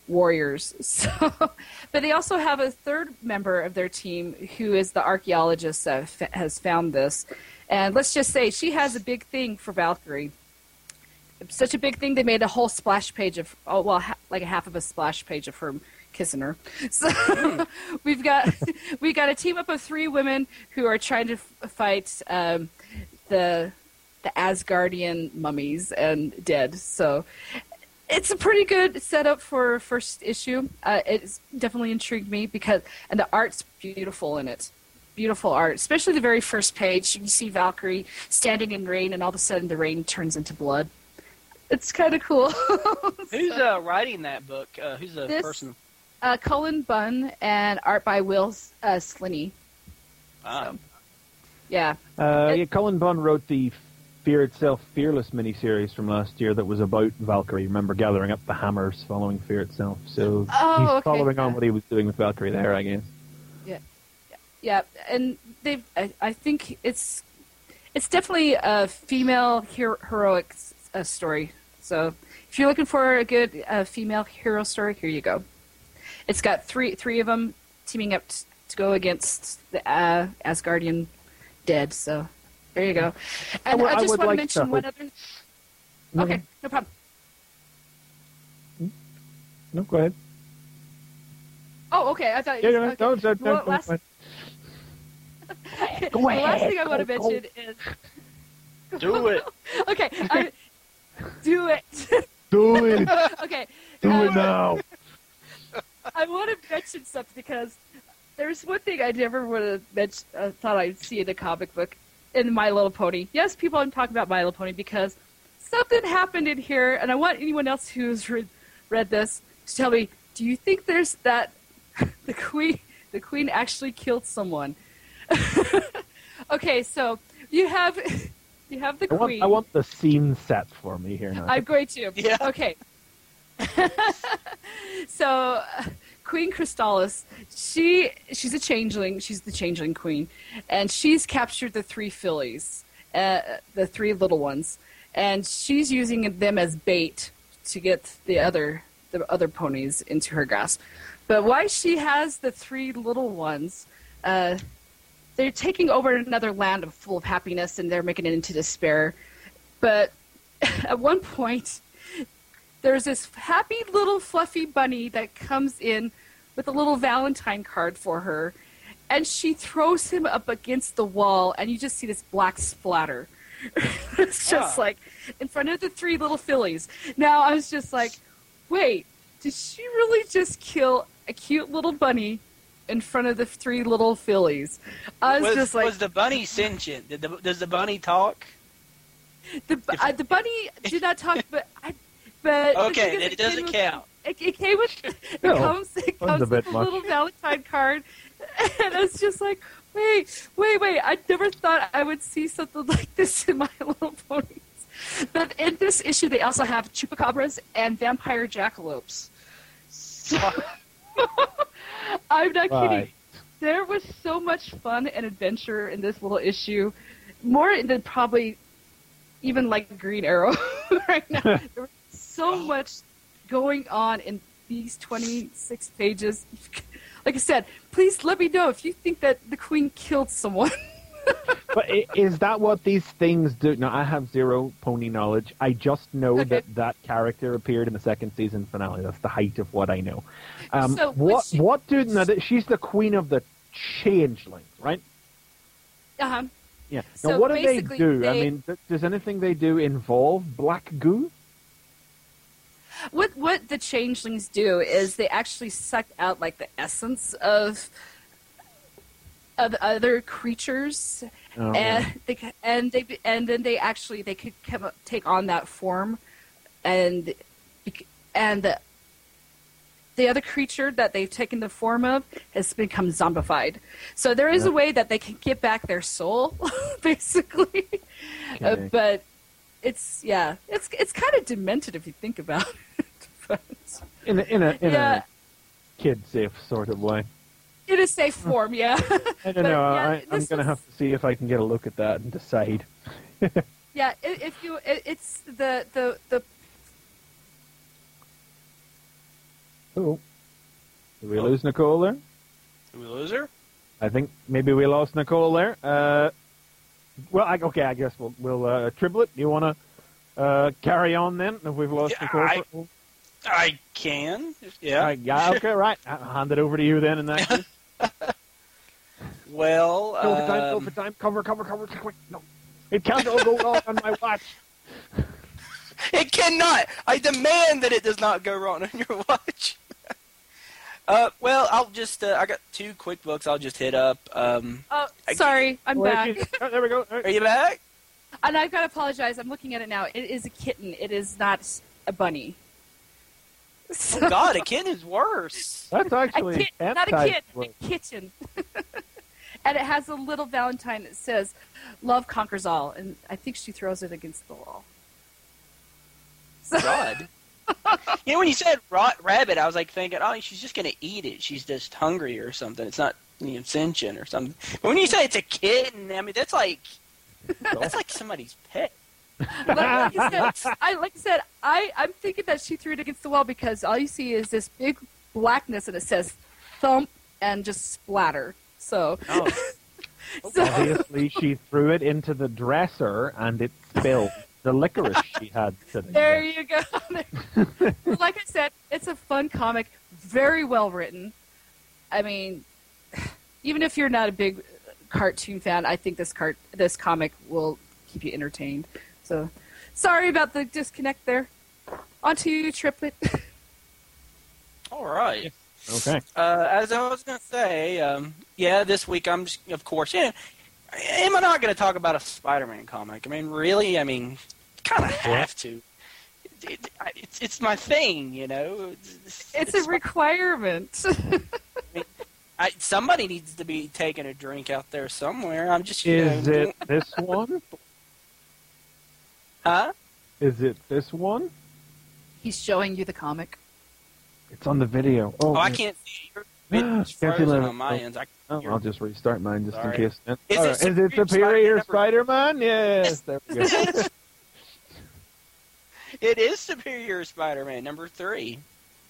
Speaker 3: warriors. So, but they also have a third member of their team who is the archaeologist that f- has found this. And let's just say she has a big thing for Valkyrie. Such a big thing, they made a whole splash page of, oh, well, ha- like a half of a splash page of her kissing her. So we've got we got a team up of three women who are trying to f- fight um, the the Asgardian mummies and dead. So it's a pretty good setup for first issue. Uh, it's definitely intrigued me because, and the art's beautiful in it. Beautiful art, especially the very first page. You see Valkyrie standing in rain, and all of a sudden the rain turns into blood. It's kind of cool.
Speaker 4: Who's uh, writing that book? Uh, who's the
Speaker 3: This-
Speaker 4: person?
Speaker 3: Uh, Cullen Bunn and art by Will uh, Slinney.
Speaker 4: Ah.
Speaker 3: So, yeah.
Speaker 2: Uh,
Speaker 3: It-
Speaker 2: yeah, Cullen Bunn wrote the Fear Itself Fearless miniseries from last year that was about Valkyrie. Remember gathering up the hammers following Fear Itself. So
Speaker 3: Oh,
Speaker 2: he's
Speaker 3: okay.
Speaker 2: following on what he was doing with Valkyrie there, I guess.
Speaker 3: Yeah, and they. I, I think it's it's definitely a female hero, heroic uh, story. So if you're looking for a good uh, female hero story, here you go. It's got three three of them teaming up t- to go against the uh, Asgardian dead. So there you go. And
Speaker 2: I would-
Speaker 3: I
Speaker 2: I
Speaker 3: just
Speaker 2: would
Speaker 3: want
Speaker 2: like
Speaker 3: to mention
Speaker 2: to
Speaker 3: one
Speaker 2: hope-
Speaker 3: other.
Speaker 2: No,
Speaker 3: Okay, no problem.
Speaker 2: No, go ahead.
Speaker 3: Oh, okay. I thought.
Speaker 2: Yeah, no,
Speaker 3: okay.
Speaker 2: no, no, no,
Speaker 3: Well,
Speaker 2: no,
Speaker 3: last-
Speaker 2: go ahead.
Speaker 3: the
Speaker 2: Go
Speaker 3: last
Speaker 2: ahead.
Speaker 3: thing I want to
Speaker 2: Go, go.
Speaker 3: mention is.
Speaker 4: Do it.
Speaker 3: Okay, I, do it.
Speaker 2: Do it.
Speaker 3: Okay.
Speaker 2: Do
Speaker 3: uh,
Speaker 2: it now.
Speaker 3: I want to mention something because there's one thing I never would have mentioned, uh, thought I'd see in a comic book in My Little Pony. Yes, people I'm talking about My Little Pony because something happened in here, and I want anyone else who's read, read this to tell me, do you think there's that the queen the queen actually killed someone? Okay, so you have you have the
Speaker 2: I want,
Speaker 3: queen.
Speaker 2: I want the scene set for me here now.
Speaker 3: I'm going to.
Speaker 4: Yeah.
Speaker 3: Okay. So, uh, Queen Crystallis, she she's a changeling. She's the changeling queen, and she's captured the three fillies, uh, the three little ones, and she's using them as bait to get the other the other ponies into her grasp. But why she has the three little ones? Uh, they're taking over another land of full of happiness, and they're making it into despair. But at one point, there's this happy little fluffy bunny that comes in with a little Valentine card for her, and she throws him up against the wall, and you just see this black splatter. It's just
Speaker 4: Ah.
Speaker 3: like in front of the three little fillies. Now I was just like, wait, did she really just kill a cute little bunny in front of the three little fillies? I was,
Speaker 4: was,
Speaker 3: just like,
Speaker 4: was the bunny sentient? Did the, does the bunny talk?
Speaker 3: the uh, the bunny did not talk, but I. But the
Speaker 4: Okay,
Speaker 3: thing is,
Speaker 4: then it doesn't
Speaker 3: came with-
Speaker 4: count.
Speaker 3: It, it came with it
Speaker 2: No,
Speaker 3: comes it
Speaker 2: one's
Speaker 3: comes
Speaker 2: a bit
Speaker 3: with a
Speaker 2: much.
Speaker 3: little Valentine card, and I was just like, wait, wait, wait! I never thought I would see something like this in My Little Ponies. But in this issue, they also have chupacabras and vampire jackalopes. So, I'm not
Speaker 2: Right.
Speaker 3: kidding. There was so much fun and adventure in this little issue, more than probably even like Green Arrow right now. There was so much going on in these twenty-six pages. Like I said, please let me know if you think that the Queen killed someone.
Speaker 2: But i- is that what these things do? Now, I have zero pony knowledge. I just know
Speaker 3: Okay.
Speaker 2: that that character appeared in the second season finale. That's the height of what I know. Um,
Speaker 3: So,
Speaker 2: what
Speaker 3: would she-
Speaker 2: what do now that she's the queen of the changelings, right?
Speaker 3: Uh-huh.
Speaker 2: Yeah.
Speaker 3: So
Speaker 2: now, what do they
Speaker 3: basically
Speaker 2: do? I
Speaker 3: they-
Speaker 2: mean, th- does anything they do involve black goo?
Speaker 3: What what the changelings do is they actually suck out like the essence of of other creatures,
Speaker 2: Oh.
Speaker 3: and they ca- and they and then they actually they could come up, take on that form, and bec- and the, the other creature that they've taken the form of has become zombified. So there is a way that they can get back their soul, basically. Uh,
Speaker 2: Okay.
Speaker 3: but it's yeah, it's it's kind of demented if you think about it. But
Speaker 2: in a, in a in
Speaker 3: yeah,
Speaker 2: a kid safe sort of way.
Speaker 3: in a safe form, yeah.
Speaker 2: I don't
Speaker 3: But,
Speaker 2: know.
Speaker 3: yeah,
Speaker 2: I, I'm
Speaker 3: this
Speaker 2: going to
Speaker 3: was-
Speaker 2: have to see if I can get a look at that and decide.
Speaker 3: Yeah, i- if you, it, it's the the the.
Speaker 2: Oh, did we oh. lose Nicole there?
Speaker 4: Did we lose her?
Speaker 2: I think maybe we lost Nicole there. Uh, well, I, okay, I guess we'll, we'll uh, Triplet, do you want to uh, carry on then if we've lost
Speaker 4: yeah,
Speaker 2: Nicole?
Speaker 4: I,
Speaker 2: for...
Speaker 4: I can, yeah.
Speaker 2: Uh, yeah, okay, right. I'll hand it over to you then in that case.
Speaker 4: Well,
Speaker 2: go for time,
Speaker 4: um,
Speaker 2: go for time, cover, cover, cover, quick, no. It can't all go wrong on my watch.
Speaker 4: It cannot. I demand that it does not go wrong on your watch. uh, well, I'll just, uh, I got two quick books I'll just hit up. Um,
Speaker 3: oh, sorry, I'm
Speaker 2: Where
Speaker 3: back.
Speaker 2: Oh, there we go.
Speaker 4: Are you back?
Speaker 3: And I've got to apologize. I'm looking at it now. It is a kitten. It is not a bunny. So,
Speaker 4: oh, God, a kitten is worse.
Speaker 2: That's actually
Speaker 3: a kitten, not a kid,
Speaker 2: worse.
Speaker 3: a kitten. And it has a little Valentine that says, "Love conquers all," and I think she throws it against the wall. So,
Speaker 4: God. You know, when you said rot, rabbit, I was like thinking, oh, she's just going to eat it. She's just hungry or something. It's not, you know, sentient or something. But when you say it's a kitten, I mean, that's like that's like somebody's pet.
Speaker 3: Like, like I said, I like I said, I I'm thinking that she threw it against the wall because all you see is this big blackness and it says thump and just splatter. So,
Speaker 4: oh.
Speaker 3: so
Speaker 2: obviously she threw it into the dresser and it spilled the licorice she had sitting
Speaker 3: there.
Speaker 2: There
Speaker 3: you go. Like I said, it's a fun comic, very well written. I mean, even if you're not a big cartoon fan, I think this cart this comic will keep you entertained. So, sorry about the disconnect there. On to you, Triplet.
Speaker 4: All right.
Speaker 2: Okay.
Speaker 4: Uh, as I was going to say, um, yeah, this week I'm just, of course, yeah, am I not going to talk about a Spider-Man comic? I mean, really? I mean, kind of have to. It, it, it's it's my thing, you know.
Speaker 3: It's, it's, it's a requirement.
Speaker 4: I mean, I, somebody needs to be taking a drink out there somewhere. I'm just. You
Speaker 2: Is
Speaker 4: know,
Speaker 2: it this one?
Speaker 4: Huh?
Speaker 2: Is it this one?
Speaker 3: He's showing you the comic.
Speaker 2: It's on the video. Oh,
Speaker 4: oh I can't see. It's frozen on my end. I
Speaker 2: oh, I'll just restart mine just
Speaker 4: Sorry.
Speaker 2: in case.
Speaker 4: Is,
Speaker 2: All
Speaker 4: it
Speaker 2: right. Is it Superior Spider-Man? Yes. There we go.
Speaker 4: It is Superior Spider-Man number three,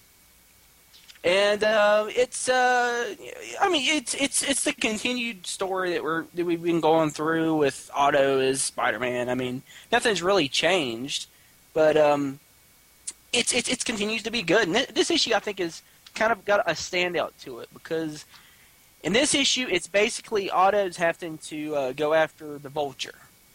Speaker 4: and uh, it's uh, I mean it's it's it's the continued story that we're that we've been going through with Otto as Spider-Man. I mean nothing's really changed, but um, it's it's it continues to be good. And th- this issue I think is kind of got a standout to it because in this issue it's basically Otto's having to uh, go after the Vulture,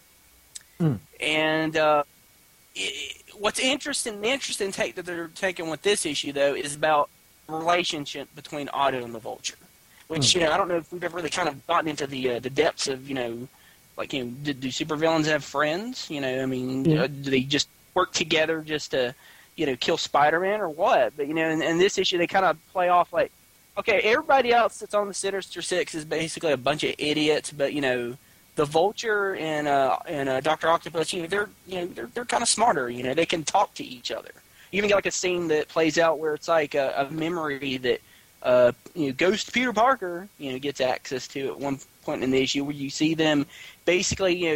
Speaker 4: mm. and. Uh, It, what's interesting, the interesting take that they're taking with this issue, though, is about the relationship between Otto and the Vulture. Which, mm. you know, I don't know if we've ever really kind of gotten into the uh, the depths of, you know, like, you know, do, do supervillains have friends? You know, I mean, yeah. uh, do they just work together just to, you know, kill Spider-Man or what? But, you know, in, in this issue, they kind of play off like, okay, everybody else that's on the Sinister Six is basically a bunch of idiots, but, you know, the Vulture and uh, and uh, Doctor Octopus, you know, they're you know they're they're kind of smarter. You know, they can talk to each other. You even get like a scene that plays out where it's like a, a memory that uh, you know Ghost Peter Parker you know gets access to at one point in the issue, where you see them basically you know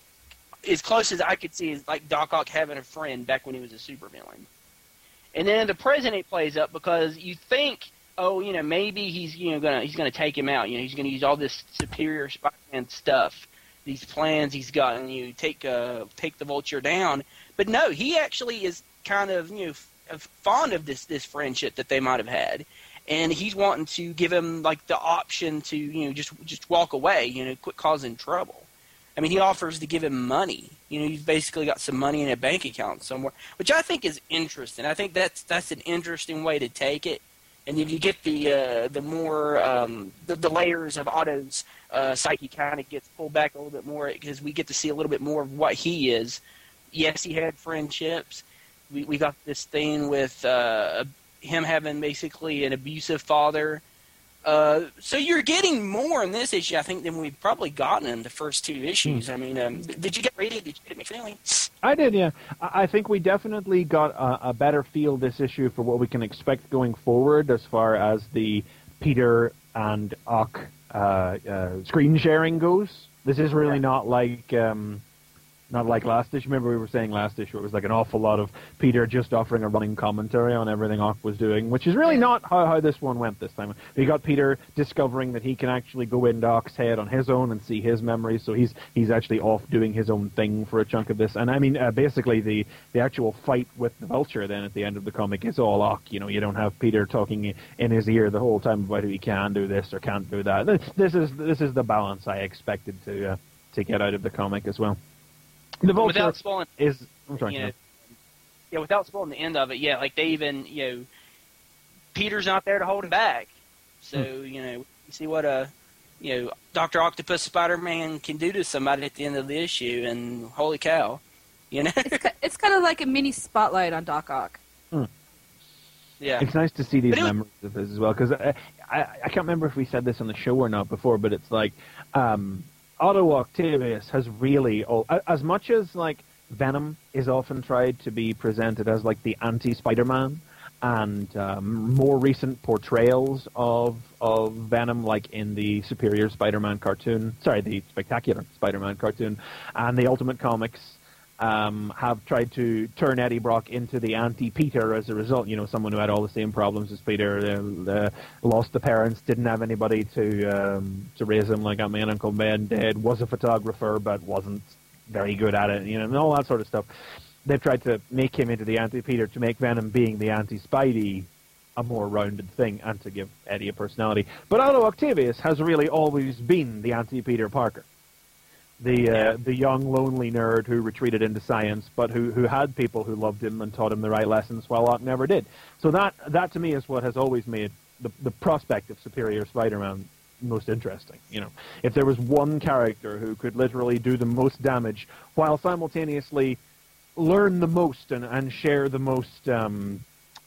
Speaker 4: as close as I could see is like Doc Ock having a friend back when he was a supervillain. And then the present it plays up because you think, oh, you know, maybe he's you know gonna he's gonna take him out. You know, he's gonna use all this superior Spider-Man stuff, these plans he's got, and you take uh take the Vulture down. But no, he actually is kind of you know f- fond of this this friendship that they might have had, and he's wanting to give him like the option to you know just just walk away, you know, quit causing trouble. I mean, he offers to give him money. You know, he's basically got some money in a bank account somewhere, which I think is interesting. I think that's that's an interesting way to take it. And if you get the uh, the more um, the, the layers of Otto's uh, psyche kind of gets pulled back a little bit more because we get to see a little bit more of what he is. Yes, he had friendships. We we got this thing with uh, him having basically an abusive father. Uh, so you're getting more in this issue, I think, than we've probably gotten in the first two issues. I mean, um, did you get ready? Did you get me feeling?
Speaker 2: I did, yeah. I think we definitely got a, a better feel this issue for what we can expect going forward as far as the Peter and Ock uh, uh, screen sharing goes. This is really not like um, Not like last issue. Remember we were saying last issue it was like an awful lot of Peter just offering a running commentary on everything Ock was doing, which is really not how, how this one went this time. You got Peter discovering that he can actually go into Ock's head on his own and see his memories, so he's he's actually off doing his own thing for a chunk of this. And I mean, uh, basically the, the actual fight with the Vulture then at the end of the comic is all Ock. You know, you don't have Peter talking in his ear the whole time about who he can do this or can't do that. This is this is the balance I expected to uh, to get out of the comic as well. The Vulture
Speaker 4: without spoiling,
Speaker 2: is I'm sorry,
Speaker 4: you know,
Speaker 2: no.
Speaker 4: yeah, without spoiling the end of it, yeah, like they even, you know, Peter's not there to hold him back. So, hmm. you know, you see what a, you know, Doctor Octopus Spider-Man can do to somebody at the end of the issue, and holy cow, you know.
Speaker 3: it's, it's kind of like a mini spotlight on Doc Ock.
Speaker 2: Hmm.
Speaker 4: Yeah.
Speaker 2: It's nice to see these
Speaker 4: was,
Speaker 2: memories of his as well, because I, I, I can't remember if we said this on the show or not before, but it's like, um, Otto Octavius has really, oh, as much as like Venom is often tried to be presented as like the anti-Spider-Man, and um, more recent portrayals of of Venom, like in the Superior Spider-Man cartoon, sorry, the Spectacular Spider-Man cartoon, and the Ultimate Comics, um, have tried to turn Eddie Brock into the anti-Peter as a result. You know, someone who had all the same problems as Peter, uh, uh, lost the parents, didn't have anybody to um, to raise him, like my Uncle Ben did, was a photographer but wasn't very good at it, you know, and all that sort of stuff. They've tried to make him into the anti-Peter to make Venom being the anti-Spidey a more rounded thing and to give Eddie a personality. But Otto Octavius has really always been the anti-Peter Parker. The uh, yeah. the young, lonely nerd who retreated into science, but who, who had people who loved him and taught him the right lessons, while Ock never did. So that, that to me, is what has always made the, the prospect of Superior Spider-Man most interesting. You know, if there was one character who could literally do the most damage while simultaneously learn the most and, and share the most um,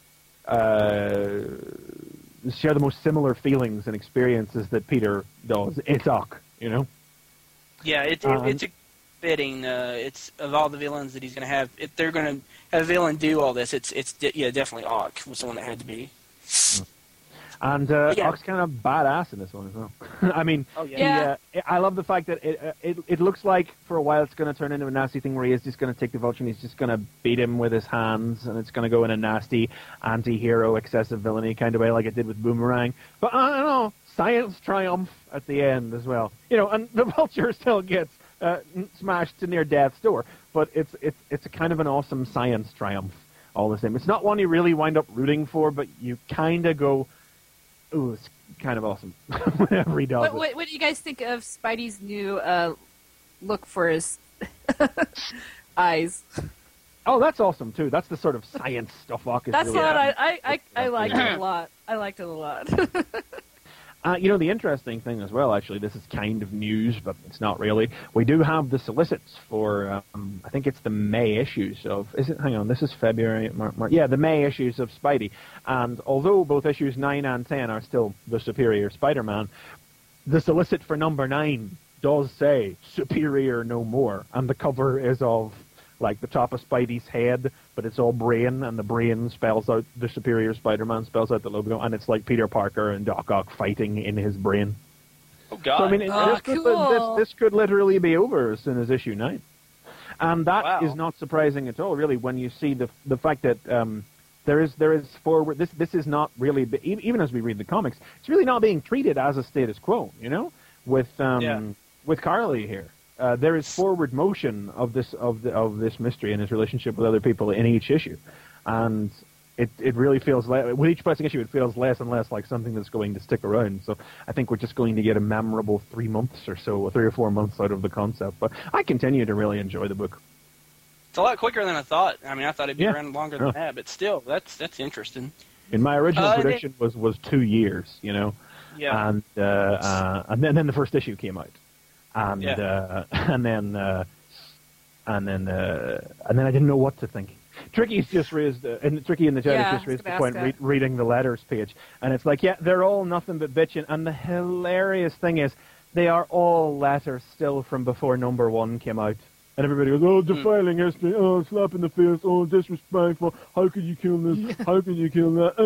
Speaker 2: uh, share the most similar feelings and experiences that Peter does, it's Ock. You know.
Speaker 4: Yeah, it, it, um, it's a fitting. Uh, it's of all the villains that he's going to have. If they're going to have a villain do all this, it's it's yeah definitely Ock was the one that had to be.
Speaker 2: And uh,
Speaker 4: yeah.
Speaker 2: Ock's kind of badass in this one as well. I mean,
Speaker 4: oh, yeah.
Speaker 3: yeah.
Speaker 2: He, uh, I love the fact that it, uh, it it looks like for a while it's going to turn into a nasty thing where he is just going to take the Vulture and he's just going to beat him with his hands, and it's going to go in a nasty anti-hero, excessive villainy kind of way like it did with Boomerang. But I don't know. Science triumph at the end as well, you know, and the Vulture still gets uh, smashed to near death's door, but it's it's it's a kind of an awesome science triumph all the same. It's not one you really wind up rooting for, but you kind of go, ooh, it's kind of awesome whenever he does
Speaker 3: what,
Speaker 2: it.
Speaker 3: What, what do you guys think of Spidey's new uh, look for his eyes?
Speaker 2: Oh, that's awesome too. That's the sort of science stuff Ock is
Speaker 3: That's
Speaker 2: really
Speaker 3: what
Speaker 2: at.
Speaker 3: I I, I, I liked it a lot. I liked it a lot.
Speaker 2: Uh, you know, the interesting thing as well, actually, this is kind of news, but it's not really. We do have the solicits for, um, I think it's the May issues of, is it, hang on, this is February, March, March, yeah, the May issues of Spidey. And although both issues nine and ten are still the Superior Spider-Man, the solicit for number nine does say, Superior no more. And the cover is of, like, the top of Spidey's head, but it's all brain, and the brain spells out the Superior Spider-Man, spells out the logo, and it's like Peter Parker and Doc Ock fighting in his brain.
Speaker 4: Oh, God.
Speaker 2: So, I mean,
Speaker 3: oh,
Speaker 2: this, could,
Speaker 3: cool.
Speaker 2: this, this could literally be over as soon as issue nine. And that
Speaker 4: wow.
Speaker 2: is not surprising at all, really, when you see the the fact that um, there is there is forward, this this is not really, even as we read the comics, it's really not being treated as a status quo, you know, with um,
Speaker 4: yeah.
Speaker 2: with Carly here. Uh, there is forward motion of this of the, of this mystery and his relationship with other people in each issue, and it it really feels like with each passing issue it feels less and less like something that's going to stick around. So I think we're just going to get a memorable three months or so, or three or four months out of the concept. But I continue to really enjoy the book.
Speaker 4: It's a lot quicker than I thought. I mean, I thought it'd be
Speaker 2: Yeah.
Speaker 4: around longer than
Speaker 2: Yeah.
Speaker 4: that, but still, that's that's interesting.
Speaker 2: In my original
Speaker 4: Uh,
Speaker 2: prediction was was two years, you know,
Speaker 4: Yeah.
Speaker 2: and uh, uh, and then, then the first issue came out. And
Speaker 4: Yeah.
Speaker 2: uh, and then uh, and then uh, and then I didn't know what to think. Tricky's just raised, uh, and Tricky in the chat
Speaker 3: Yeah,
Speaker 2: has
Speaker 3: I
Speaker 2: just
Speaker 3: was
Speaker 2: raised the
Speaker 3: gonna
Speaker 2: point
Speaker 3: ask
Speaker 2: re-
Speaker 3: that.
Speaker 2: reading the letters page, and it's like, yeah, they're all nothing but bitching. And the hilarious thing is, they are all letters still from before number one came out. And everybody goes, oh, defiling history, oh, slap in the face, oh, disrespectful, how could you kill this, how could you kill that,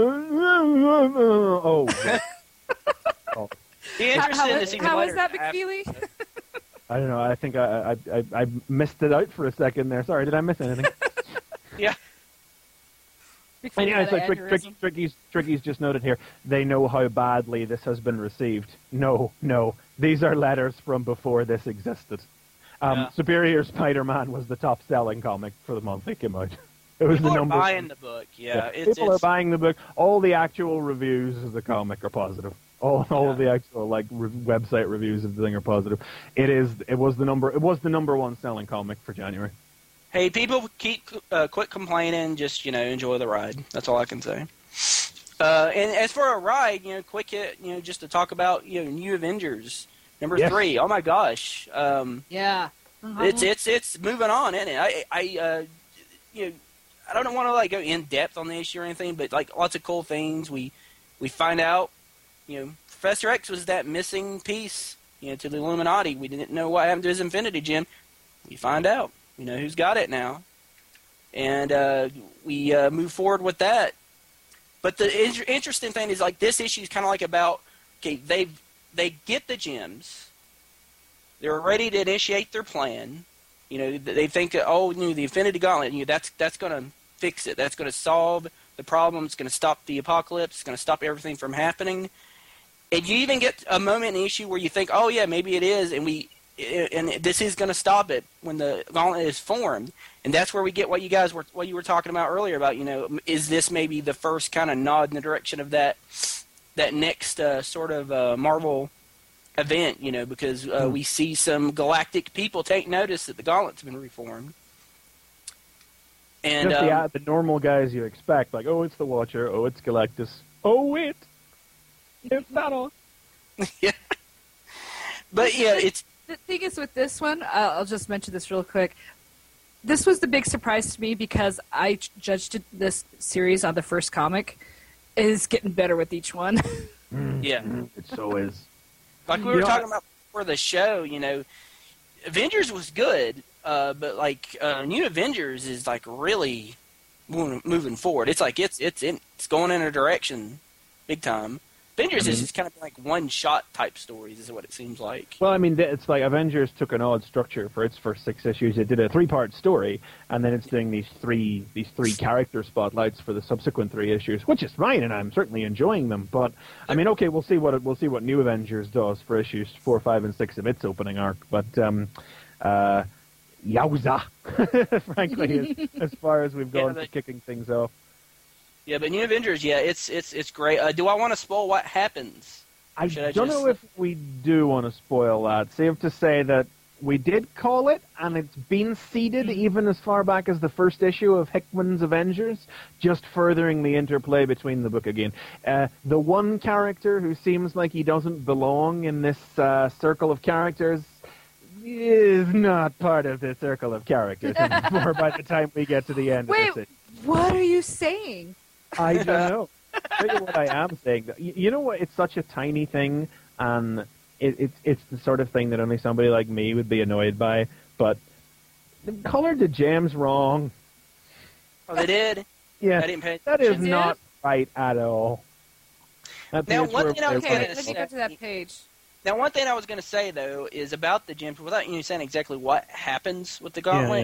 Speaker 2: oh, oh.
Speaker 4: The
Speaker 3: How,
Speaker 4: interesting
Speaker 3: how,
Speaker 4: to
Speaker 3: is,
Speaker 4: see the
Speaker 3: how is
Speaker 4: letters
Speaker 3: that,
Speaker 4: after-
Speaker 3: McFeely?
Speaker 2: I don't know. I think I, I I I missed it out for a second there. Sorry, did I miss anything?
Speaker 4: Yeah.
Speaker 2: And yeah, it's like Trick,
Speaker 3: Aneurysm.
Speaker 2: Tricky, Tricky's, Tricky's just noted here. They know how badly this has been received. No, no. These are letters from before this existed. Um,
Speaker 4: Yeah.
Speaker 2: Superior Spider-Man was the top-selling comic for the month it came out. It was
Speaker 4: People
Speaker 2: the
Speaker 4: are
Speaker 2: number.
Speaker 4: buying the book. Yeah,
Speaker 2: Yeah,
Speaker 4: it's,
Speaker 2: people
Speaker 4: it's,
Speaker 2: are buying the book. All the actual reviews of the comic are positive. All, all of the actual like re- website reviews of the thing are positive. It is. It was the number. It was the number one selling comic for January.
Speaker 4: Hey, people, keep uh, quit complaining. Just you know, enjoy the ride. That's all I can say. Uh, and as for a ride, you know, quick hit, you know, just to talk about you know, New Avengers number
Speaker 2: Yes.
Speaker 4: three. Oh my gosh, um,
Speaker 3: Yeah. Uh-huh.
Speaker 4: it's it's it's moving on, isn't it? I I uh, you know, I don't want to like go in depth on the issue or anything, but like lots of cool things. We we find out, you know, Professor X was that missing piece, you know, to the Illuminati. We didn't know what happened to his Infinity Gem. We find out. We know who's got it now, and uh, we uh, move forward with that. But the in- interesting thing is, like, this issue is kind of like about, okay, they they get the gems, they're ready to initiate their plan. You know, they think, oh, you know, the Infinity Gauntlet, you know, that's that's going to fix it. That's going to solve the problem. It's going to stop the apocalypse. It's going to stop everything from happening. And you even get a moment in the issue where you think, oh yeah, maybe it is, and we. And this is going to stop it when the gauntlet is formed, and that's where we get what you guys were, what you were talking about earlier about, you know, is this maybe the first kind of nod in the direction of that, that next uh, sort of uh, Marvel event, you know, because uh,
Speaker 2: Hmm.
Speaker 4: we see some galactic people take notice that the gauntlet's been reformed, and
Speaker 2: Just
Speaker 4: um,
Speaker 2: the, uh, the normal guys you expect, like, oh, it's the Watcher, oh, it's Galactus, oh, wait, it's Thanos.
Speaker 4: yeah, but yeah, it's.
Speaker 3: The thing is with this one, uh, I'll just mention this real quick. This was the big surprise to me because I j- judged it, this series on the first comic. It is getting better with each one.
Speaker 4: Yeah.
Speaker 2: It so is.
Speaker 4: Like we
Speaker 2: You
Speaker 4: were
Speaker 2: know,
Speaker 4: talking
Speaker 2: I-
Speaker 4: about before the show, you know, Avengers was good, uh, but like uh, New Avengers is like really moving, moving forward. It's like it's it's in, it's going in a direction, big time. Avengers is just kind of like one shot type stories, is what it seems like.
Speaker 2: Well, I mean, th- it's like Avengers took an odd structure for its first six issues. It did a three-part story, and then it's doing these three these three character spotlights for the subsequent three issues, which is fine, and I'm certainly enjoying them. But I mean, okay, we'll see what it, we'll see what New Avengers does for issues four, five, and six of its opening arc. But um, uh, yowza, frankly, as, as far as we've
Speaker 4: Yeah,
Speaker 2: gone
Speaker 4: but-
Speaker 2: for kicking things off.
Speaker 4: Yeah, but New Avengers, yeah, it's it's it's great. Uh, do I want to spoil what happens?
Speaker 2: I
Speaker 4: Should I
Speaker 2: don't
Speaker 4: just-
Speaker 2: know if we do want to spoil that. Safe to say that we did call it, and it's been seeded
Speaker 4: Mm-hmm.
Speaker 2: even as far back as the first issue of Hickman's Avengers, just furthering the interplay between the book again. Uh, the one character who seems like he doesn't belong in this uh, circle of characters is not part of the circle of characters anymore by the time we get to the end
Speaker 3: Wait,
Speaker 2: of this.
Speaker 3: what are you saying?
Speaker 2: I don't know. Tell you what I am saying. You, you know what? It's such a tiny thing, and it, it's it's the sort of thing that only somebody like me would be annoyed by. But they colored the gems wrong.
Speaker 4: Oh, they did.
Speaker 2: Yeah,
Speaker 4: I didn't pay
Speaker 2: that is
Speaker 4: attention.
Speaker 2: not right at all. That
Speaker 4: Now,
Speaker 2: page
Speaker 4: one
Speaker 2: where-
Speaker 4: thing I was
Speaker 3: Okay,
Speaker 4: gonna
Speaker 3: let me
Speaker 4: say-
Speaker 3: go to that page.
Speaker 4: Now, one thing I was going to say though is about the gems, without you saying exactly what happens with the
Speaker 2: Yeah,
Speaker 4: gauntlet.
Speaker 2: yeah.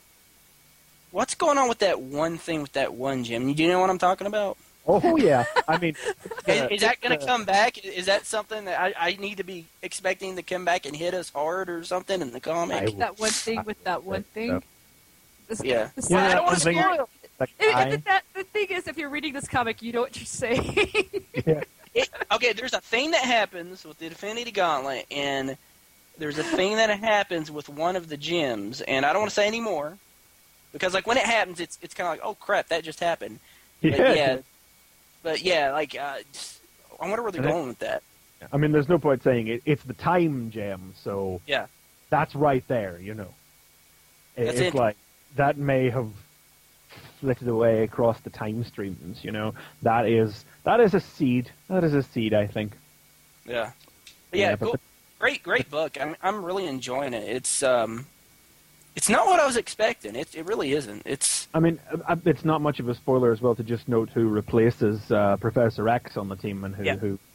Speaker 4: What's going on with that one thing with that one gem? Do you know what I'm talking about?
Speaker 2: Oh yeah, I mean, it's
Speaker 4: Is,
Speaker 2: gonna-
Speaker 4: is that
Speaker 2: it's
Speaker 4: going to
Speaker 2: gonna-
Speaker 4: come back? Is that something that I, I need to be expecting to come back and hit us hard or something in the comic?
Speaker 2: I-
Speaker 3: That one thing with that one thing. This-
Speaker 4: Yeah.
Speaker 3: this-
Speaker 2: Yeah,
Speaker 4: I don't want
Speaker 2: the
Speaker 4: to
Speaker 2: thing-
Speaker 4: spoil.
Speaker 2: the
Speaker 3: It-
Speaker 2: guy-
Speaker 3: it- that- the thing is, if you're reading this comic, you know what you're saying.
Speaker 2: yeah.
Speaker 4: It, okay, there's a thing that happens with the Infinity Gauntlet, and there's a thing that happens with one of the gems, and I don't want to say any more, because like when it happens, it's it's kind of like, oh crap, that just happened. But
Speaker 2: Yeah.
Speaker 4: yeah, but yeah, like uh, just- I wonder where they're
Speaker 2: And it-
Speaker 4: going with that.
Speaker 2: I mean, there's no point saying it. It's the time gem, so
Speaker 4: Yeah.
Speaker 2: that's right there. You know, It-
Speaker 4: That's
Speaker 2: it's
Speaker 4: it.
Speaker 2: like that may have flitted away across the time streams. You know, that is that is a seed. That is a seed, I think.
Speaker 4: Yeah, but yeah,
Speaker 2: Yeah, but
Speaker 4: cool. great, great book. I'm I'm really enjoying it. It's um, it's not what I was expecting. It it really isn't. It's
Speaker 2: I mean, uh, it's not much of a spoiler as well to just note who replaces uh, Professor X on the team and who
Speaker 4: Yeah.
Speaker 2: who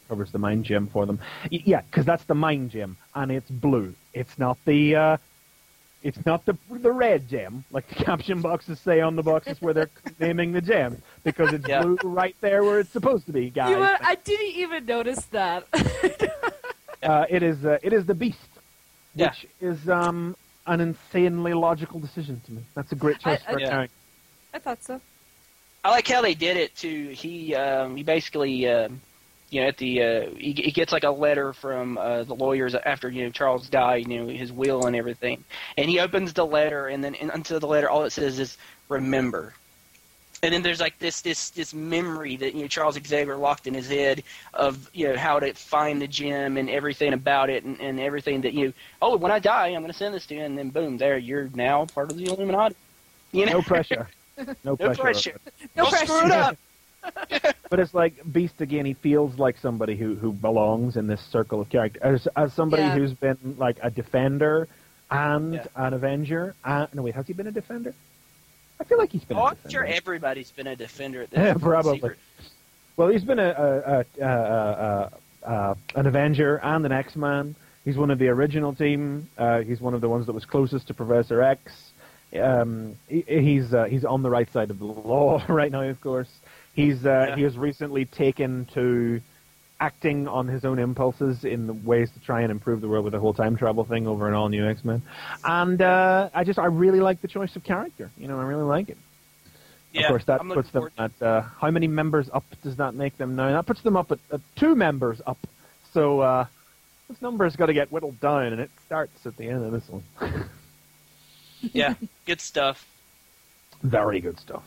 Speaker 2: covers the Mind Gem for them. Y- yeah, because that's the Mind Gem, and it's blue. It's not the uh, it's not the the red gem like the caption boxes say on the boxes where they're naming the gems, because it's
Speaker 4: Yeah.
Speaker 2: blue right there where it's supposed to be, guys.
Speaker 3: You know, I didn't even notice that.
Speaker 2: Uh, it is uh, it is the Beast, which
Speaker 4: Yeah.
Speaker 2: is um, an insanely logical decision to me. That's a great choice
Speaker 3: I-
Speaker 2: for a
Speaker 4: I-
Speaker 2: character.
Speaker 3: I thought so.
Speaker 4: I like how they did it too. He um, he basically um, you know at the uh, he, he gets like a letter from uh, the lawyers after you know Charles died, you know his will and everything, and he opens the letter, and then in, into the letter all it says is remember. And then there's like this this this memory that you know Charles Xavier locked in his head of you know how to find the gem and everything about it and, and everything that you oh when I die I'm going to send this to you, and then boom there you're now part of the Illuminati. You know?
Speaker 2: No pressure. No pressure.
Speaker 4: No pressure.
Speaker 3: No
Speaker 4: Don't
Speaker 3: pressure.
Speaker 4: screw it up.
Speaker 2: But it's like Beast again. He feels like somebody who, who belongs in this circle of characters. As, as somebody
Speaker 3: Yeah.
Speaker 2: who's been like a defender and
Speaker 4: Yeah.
Speaker 2: an Avenger. And, no, wait, has he been a defender? I feel like he's been
Speaker 4: Oh,
Speaker 2: a
Speaker 4: I'm
Speaker 2: defender.
Speaker 4: sure everybody's been a defender at this
Speaker 2: Yeah,
Speaker 4: point.
Speaker 2: probably.
Speaker 4: Secret.
Speaker 2: Well, he's been a, a, a, a, a, a an Avenger and an X-Man. He's one of the original team. Uh, he's one of the ones that was closest to Professor X. Um, he, he's uh, he's on the right side of the law right now, of course. He's uh,
Speaker 4: Yeah.
Speaker 2: he has recently taken to acting on his own impulses in the ways to try and improve the world with the whole time travel thing over an all new X-Men. And uh, I just I really like the choice of character. You know, I really like it.
Speaker 4: Yeah,
Speaker 2: Of course, that
Speaker 4: I'm looking
Speaker 2: puts them
Speaker 4: forward-
Speaker 2: at uh, how many members up does that make them now? That puts them up at, at two members up. So uh, this number's got to get whittled down, and it starts at the end of this one.
Speaker 4: Yeah, good stuff.
Speaker 2: Very good stuff.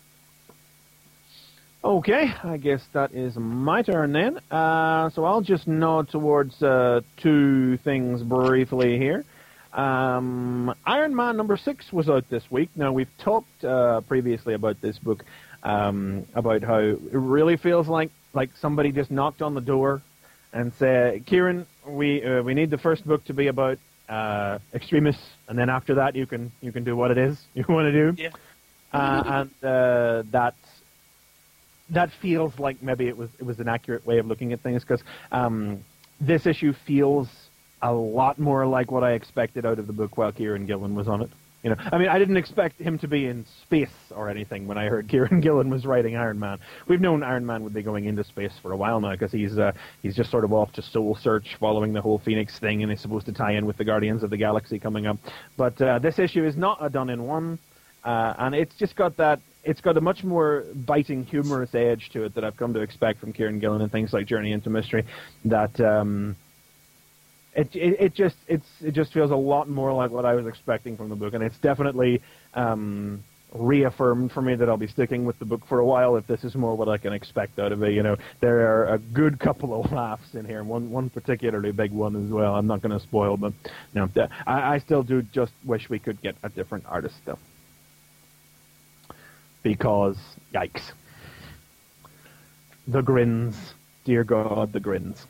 Speaker 2: Okay, I guess that is my turn then. Uh, so I'll just nod towards uh, two things briefly here. Um, Iron Man number six was out this week. Now, we've talked uh, previously about this book, um, about how it really feels like, like somebody just knocked on the door and said, Kieran, we uh, we need the first book to be about uh, extremists, and then after that you can you can do what it is you want to do.
Speaker 4: Yeah.
Speaker 2: Uh, and uh, that that feels like maybe it was it was an accurate way of looking at things, because um, this issue feels a lot more like what I expected out of the book while Kieran Gillen was on it. You know, I mean, I didn't expect him to be in space or anything when I heard Kieran Gillen was writing Iron Man. We've known Iron Man would be going into space for a while now, because he's uh, he's just sort of off to Soul Search, following the whole Phoenix thing, and he's supposed to tie in with the Guardians of the Galaxy coming up. But uh, this issue is not a done in one, uh, and it's just got that. It's got a much more biting, humorous edge to it that I've come to expect from Kieran Gillen and things like Journey into Mystery. That. Um, It, it it just it's it just feels a lot more like what I was expecting from the book, and it's definitely um, reaffirmed for me that I'll be sticking with the book for a while if this is more what I can expect out of it. You know, there are a good couple of laughs in here, one one particularly big one as well. I'm not going to spoil, but no, I, I still do just wish we could get a different artist though, because yikes, the grins, dear God, the grins.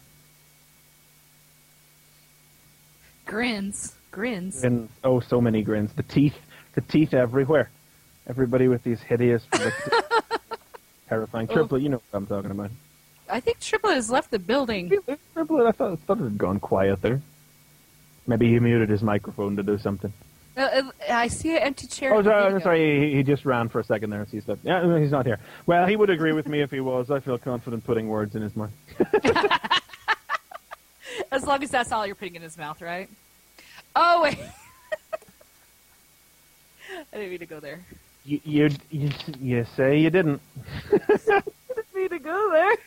Speaker 3: Grins. Grins.
Speaker 2: And oh, so many grins. The teeth, the teeth everywhere. Everybody with these hideous, terrifying.
Speaker 3: Oh.
Speaker 2: Triplet, you know what I'm talking about.
Speaker 3: I think Triplet has left the building.
Speaker 2: Triplet, I thought, I thought it had gone quiet there. Maybe he muted his microphone to do something.
Speaker 3: Uh, uh, I see an empty chair.
Speaker 2: Oh,
Speaker 3: in the
Speaker 2: sorry,
Speaker 3: video.
Speaker 2: sorry, he, he just ran for a second there and see stuff. Yeah, no, he's not here. Well, he would agree with me if he was. I feel confident putting words in his mouth.
Speaker 3: As long as that's all you're putting in his mouth, right? Oh, wait. I didn't mean to go there.
Speaker 2: You, you, you, you say you didn't.
Speaker 3: I didn't mean to go there.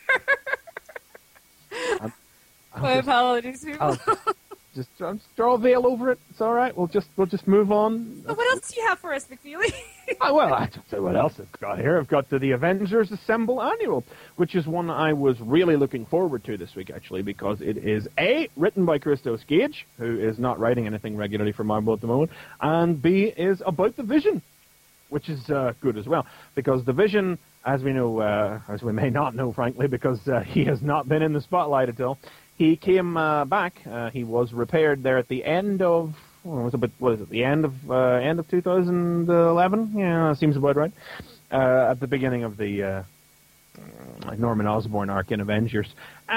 Speaker 2: I'm, I'm
Speaker 3: My
Speaker 2: just,
Speaker 3: apologies, people.
Speaker 2: I'll just, I'll just throw a veil over it. It's all right. We'll just we'll just move on.
Speaker 3: So what else do you have for us, McFeely?
Speaker 2: Oh, well, I don't know what else I've got here. I've got the, the Avengers Assemble Annual, which is one I was really looking forward to this week, actually, because it is A, written by Christos Gage, who is not writing anything regularly for Marvel at the moment, and B, is about the Vision, which is uh, good as well, because the Vision, as we know, uh, as we may not know, frankly, because uh, he has not been in the spotlight at all, he came uh, back. Uh, he was repaired there at the end of... What was it? But what is it? The end of uh, end of two thousand eleven? Yeah, that seems about right. Uh, at the beginning of the uh, Norman Osborn arc in Avengers.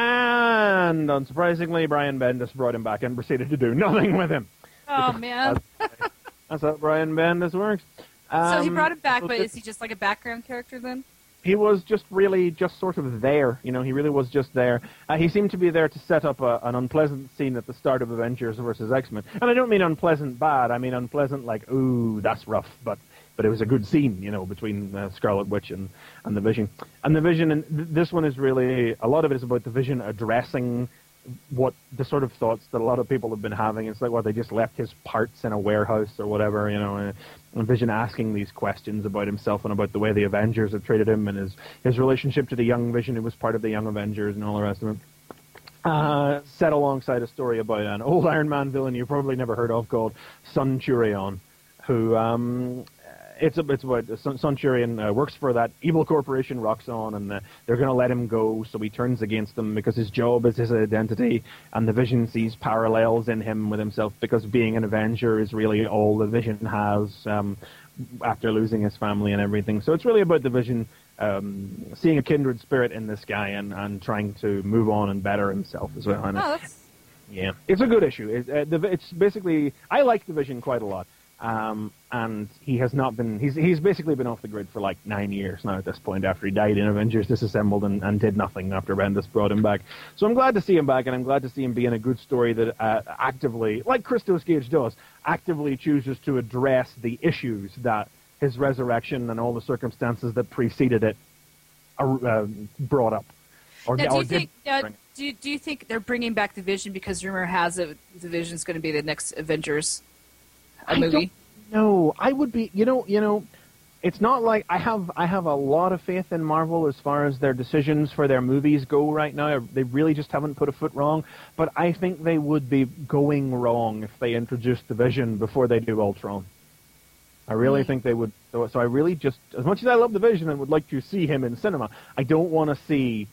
Speaker 2: And, unsurprisingly, Brian Bendis brought him back and proceeded to do nothing with him.
Speaker 3: Oh, man.
Speaker 2: That's, that's how Brian Bendis works. Um,
Speaker 3: so he brought him back,
Speaker 2: so
Speaker 3: but
Speaker 2: th-
Speaker 3: is he just like a background character then?
Speaker 2: He was just really just sort of there. You know, he really was just there. Uh, he seemed to be there to set up a, an unpleasant scene at the start of Avengers versus X-Men. And I don't mean unpleasant bad. I mean unpleasant like, ooh, that's rough. But but it was a good scene, you know, between uh, Scarlet Witch and, and the Vision. And the Vision, and th- this one is really, a lot of it is about the Vision addressing what the sort of thoughts that a lot of people have been having. It's like, well, they just left his parts in a warehouse or whatever, you know, and, and Vision asking these questions about himself and about the way the Avengers have treated him and his, his relationship to the Young Vision who was part of the Young Avengers and all the rest of it. Uh, set alongside a story about an old Iron Man villain you probably never heard of called Centurion, who, um, It's, a, it's about Centurion uh, works for that evil corporation Roxxon, and uh, they're going to let him go, so he turns against them because his job is his identity, and the Vision sees parallels in him with himself because being an Avenger is really all the Vision has um, after losing his family and everything. So it's really about the Vision um, seeing a kindred spirit in this guy and, and trying to move on and better himself as well. And
Speaker 3: Oh, that's...
Speaker 2: yeah, it's a good issue. It, uh, the, it's basically, I like the Vision quite a lot. Um, and he has not been, he's he's basically been off the grid for like nine years now at this point after he died in Avengers Disassembled and, and did nothing after Bendis brought him back. So I'm glad to see him back, and I'm glad to see him be in a good story that uh, actively, like Christos Gage does, actively chooses to address the issues that his resurrection and all the circumstances that preceded it are, uh, brought up. Or,
Speaker 3: Now, do
Speaker 2: or
Speaker 3: you think
Speaker 2: did
Speaker 3: uh,
Speaker 2: bring.
Speaker 3: do you, do you think they're bringing back the Vision because rumor has it the Vision's going to be the next Avengers a
Speaker 2: I
Speaker 3: movie?
Speaker 2: No, I would be. You know, you know, it's not like I have. I have a lot of faith in Marvel as far as their decisions for their movies go right now. They really just haven't put a foot wrong. But I think they would be going wrong if they introduced the Vision before they do Ultron. I really mm. think they would. So, so I really just, as much as I love the Vision and would like to see him in cinema, I don't want to see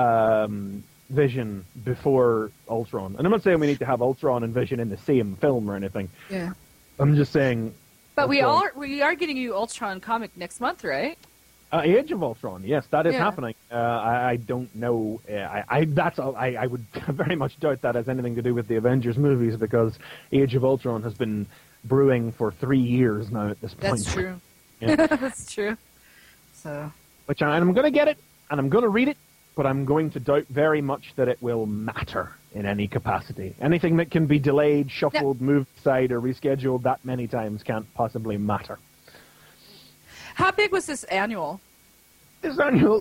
Speaker 2: um, Vision before Ultron. And I'm not saying we need to have Ultron and Vision in the same film or anything.
Speaker 3: Yeah.
Speaker 2: I'm just saying.
Speaker 3: But we
Speaker 2: Ultron.
Speaker 3: are we are getting you Ultron comic next month, right?
Speaker 2: Uh, Age of Ultron, yes, that is
Speaker 3: yeah.
Speaker 2: happening. Uh, I, I don't know. Uh, I, I that's all, I, I would very much doubt that has anything to do with the Avengers movies because Age of Ultron has been brewing for three years now at this point.
Speaker 3: That's true.
Speaker 2: Yeah.
Speaker 3: That's true. So.
Speaker 2: Which I, I'm going to get it and I'm going to read it, but I'm going to doubt very much that it will matter in any capacity. Anything that can be delayed, shuffled, yeah. moved aside, or rescheduled that many times can't possibly matter.
Speaker 3: How big was this annual?
Speaker 2: This annual,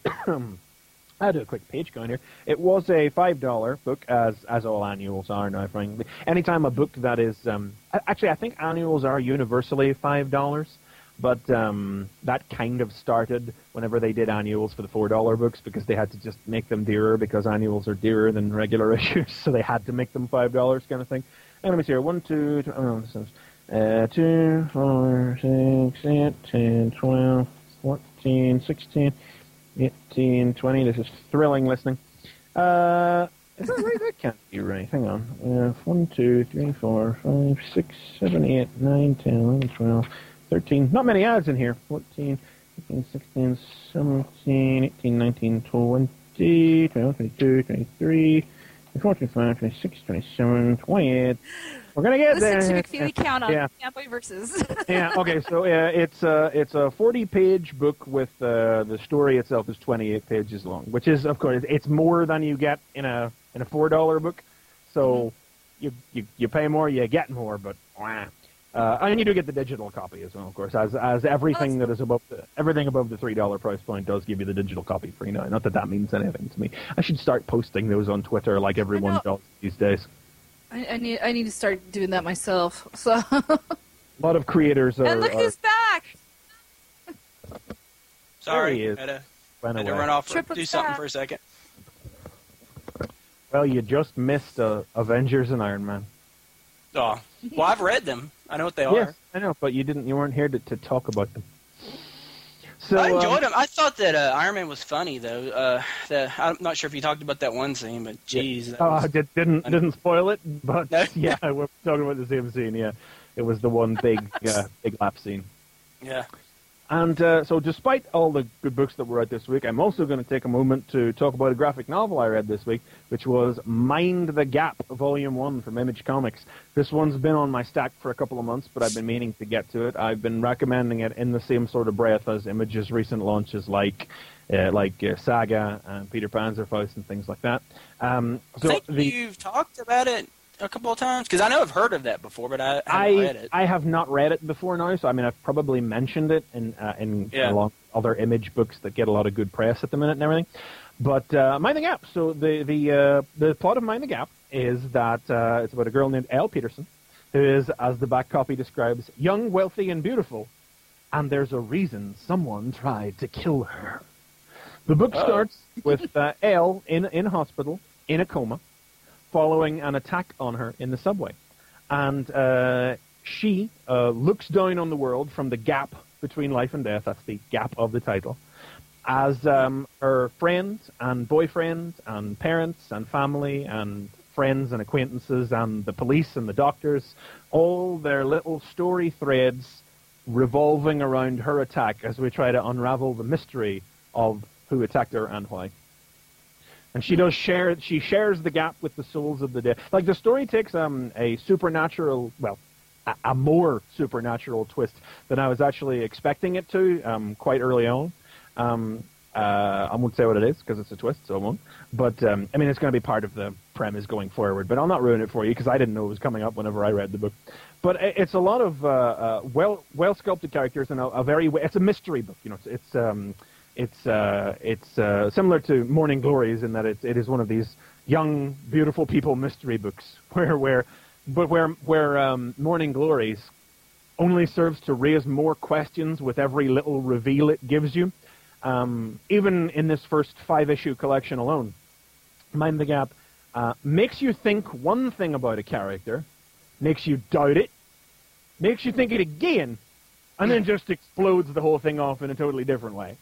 Speaker 2: I'll do a quick page count here. It was a five dollar book, as as all annuals are now, frankly. Anytime a book that is, um, actually, I think annuals are universally five dollars. But um, that kind of started whenever they did annuals for the four dollar books because they had to just make them dearer because annuals are dearer than regular issues, so they had to make them five dollars kind of thing. And let me see here. One, two, two, oh, this is, uh, two, four, six, eight, ten, twelve, fourteen, sixteen, eighteen, twenty. This is thrilling listening. Uh, is that right? That can't be right. Hang on. Uh, one, two, three, four, five, six, seven, eight, nine, ten, eleven, twelve... thirteen, not many ads in here. fourteen, fifteen, sixteen, seventeen, eighteen, nineteen, twenty, twenty-one, twenty-two, twenty-three, twenty-four, twenty-five, twenty-six, twenty-seven, twenty-eight. We're going to get
Speaker 3: Listen
Speaker 2: there.
Speaker 3: Listen to McFeely count on
Speaker 2: yeah.
Speaker 3: Fanboy Versus.
Speaker 2: yeah, okay, so uh, it's, uh, it's a forty-page book with uh, the story itself is twenty-eight pages long, which is, of course, it's more than you get in a in a four dollar book. So mm-hmm. you, you you pay more, you get more, but wah. Uh, and you do get the digital copy as well, of course, as as everything oh, that is above the, everything above the three dollar price point does give you the digital copy free now. Not that that means anything to me. I should start posting those on Twitter like everyone does these days.
Speaker 3: I, I need I need to start doing that myself. So a
Speaker 2: lot of creators are.
Speaker 3: And look
Speaker 2: are,
Speaker 3: who's back!
Speaker 4: Sorry, I had to, had to run off and do something back. for a second.
Speaker 2: Well, you just missed uh, Avengers and Iron Man.
Speaker 4: Oh, well, I've read them. I know what they are.
Speaker 2: Yes, I know, but you didn't. You weren't here to, to talk about them. So
Speaker 4: I enjoyed
Speaker 2: um,
Speaker 4: them. I thought that uh, Iron Man was funny, though. Uh, the, I'm not sure if you talked about that one scene, but geez,
Speaker 2: yeah. uh, did, didn't funny. didn't spoil it. But
Speaker 4: no?
Speaker 2: yeah, we're talking about the same scene. Yeah, it was the one big uh, big laugh scene.
Speaker 4: Yeah.
Speaker 2: And uh, so despite all the good books that were out this week, I'm also going to take a moment to talk about a graphic novel I read this week, which was Mind the Gap, Volume one from Image Comics. This one's been on my stack for a couple of months, but I've been meaning to get to it. I've been recommending it in the same sort of breath as Image's recent launches like uh, like uh, Saga and Peter Panzerfaust and things like that. Um, so
Speaker 4: I think
Speaker 2: the,
Speaker 4: you've talked about it a couple of times, because I know I've heard of that before, but I haven't
Speaker 2: I,
Speaker 4: read it.
Speaker 2: I have not read it before now, so I mean I've probably mentioned it in uh, in
Speaker 4: Yeah.
Speaker 2: along other Image books that get a lot of good press at the minute and everything. But uh, Mind the Gap. So the the uh, the plot of Mind the Gap is that uh, it's about a girl named Elle Peterson, who is, as the back copy describes, young, wealthy, and beautiful, and there's a reason someone tried to kill her. The book
Speaker 4: Uh-oh.
Speaker 2: starts with uh, Elle in in hospital in a coma, following an attack on her in the subway. And uh, she uh, looks down on the world from the gap between life and death, that's the gap of the title, as um, her friends and boyfriend and parents and family and friends and acquaintances and the police and the doctors, all their little story threads revolving around her attack as we try to unravel the mystery of who attacked her and why. And she does share, she shares the gap with the souls of the dead. Like, the story takes um, a supernatural, well, a, a more supernatural twist than I was actually expecting it to um, quite early on. Um, uh, I won't say what it is because it's a twist, so I won't. But, um, I mean, it's going to be part of the premise going forward. But I'll not ruin it for you because I didn't know it was coming up whenever I read the book. But it, it's a lot of uh, uh, well, well-sculpted characters and a, a very, it's a mystery book. You know, it's, it's um, It's uh, it's uh, similar to Morning Glories in that it, it is one of these young, beautiful people mystery books where where but where where um, Morning Glories only serves to raise more questions with every little reveal it gives you. Um, even in this first five issue collection alone, Mind the Gap uh, makes you think one thing about a character, makes you doubt it, makes you think it again, and then just explodes the whole thing off in a totally different way.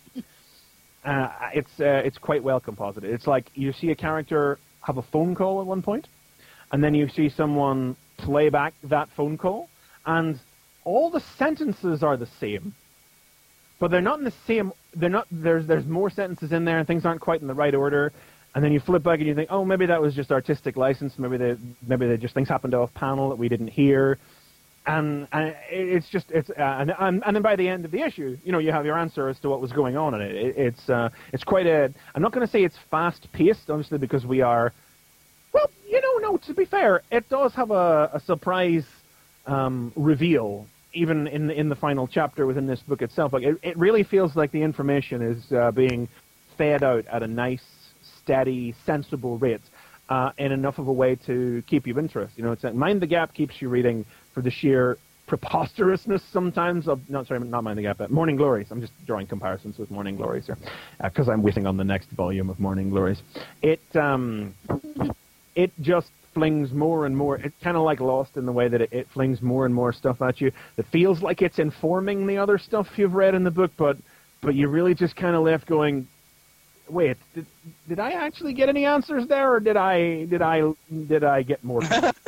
Speaker 2: Uh, it's uh, it's quite well composited. It's like you see a character have a phone call at one point, and then you see someone play back that phone call, and all the sentences are the same, but they're not in the same. They're not. There's there's more sentences in there, and things aren't quite in the right order. And then you flip back and you think, oh, maybe that was just artistic license. Maybe they maybe they just things happened off panel that we didn't hear. And, and it's just it's uh, and, and and then by the end of the issue, you know, you have your answer as to what was going on in it. it it's uh, it's quite a. I'm not going to say it's fast paced, obviously, because we are. Well, you know, no. To be fair, it does have a, a surprise um, reveal, even in the, in the final chapter within this book itself. Like it, it really feels like the information is uh, being fed out at a nice, steady, sensible rate, uh, in enough of a way to keep you interested. You know, it's Mind the Gap keeps you reading for the sheer preposterousness sometimes of, no, sorry, not Mind the Gap, but Morning Glories. I'm just drawing comparisons with Morning Glories here, because uh, I'm waiting on the next volume of Morning Glories. It, um, it just flings more and more, it's kind of like Lost in the way that it, it flings more and more stuff at you that feels like it's informing the other stuff you've read in the book, but, but you're really just kind of left going, wait, did, did I actually get any answers there, or did I, did I, did I get more?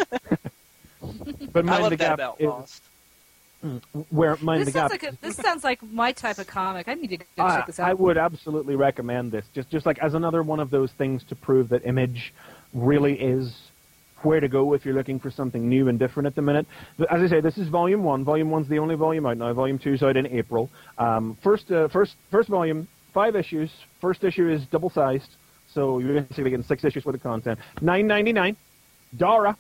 Speaker 2: But Mind
Speaker 4: I love
Speaker 2: the
Speaker 4: that
Speaker 2: Gap
Speaker 4: about
Speaker 2: is,
Speaker 4: Lost.
Speaker 2: where Mind
Speaker 3: This
Speaker 2: the
Speaker 3: sounds
Speaker 2: Gap.
Speaker 3: like a, this sounds like my type of comic. I need to go
Speaker 2: I,
Speaker 3: check this out.
Speaker 2: I would absolutely recommend this, just just like as another one of those things to prove that Image really is where to go if you're looking for something new and different at the minute. But as I say, this is Volume One. Volume One's the only volume out now. Volume Two's out in April. Um, first, uh, first, first volume, five issues. First issue is double sized, so you're basically getting six issues worth of content. Nine ninety nine. Dara.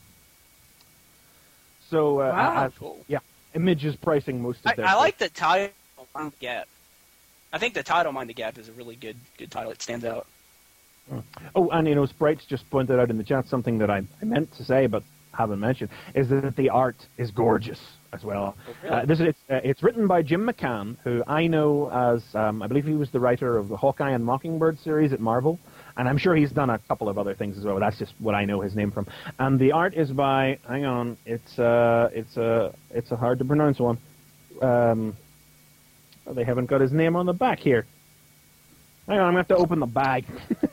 Speaker 2: So, uh,
Speaker 3: Wow.
Speaker 2: uh,
Speaker 4: Cool.
Speaker 2: yeah, Image is pricing most of
Speaker 4: I,
Speaker 2: their
Speaker 4: I like the title, Mind the Gap. I think the title, Mind the Gap, is a really good good title. It stands out.
Speaker 2: Oh, and you know, Sprites just pointed out in the chat something that I, I meant to say but haven't mentioned, is that the art is gorgeous as well.
Speaker 4: Oh, really?
Speaker 2: Uh, this is, it's, uh, it's written by Jim McCann, who I know as, um, I believe he was the writer of the Hawkeye and Mockingbird series at Marvel, and I'm sure he's done a couple of other things as well. That's just what I know his name from. And the art is by, hang on, it's uh, it's a it's a hard to pronounce one. Um, oh, they haven't got his name on the back here. Hang on, I'm going to have to open the bag.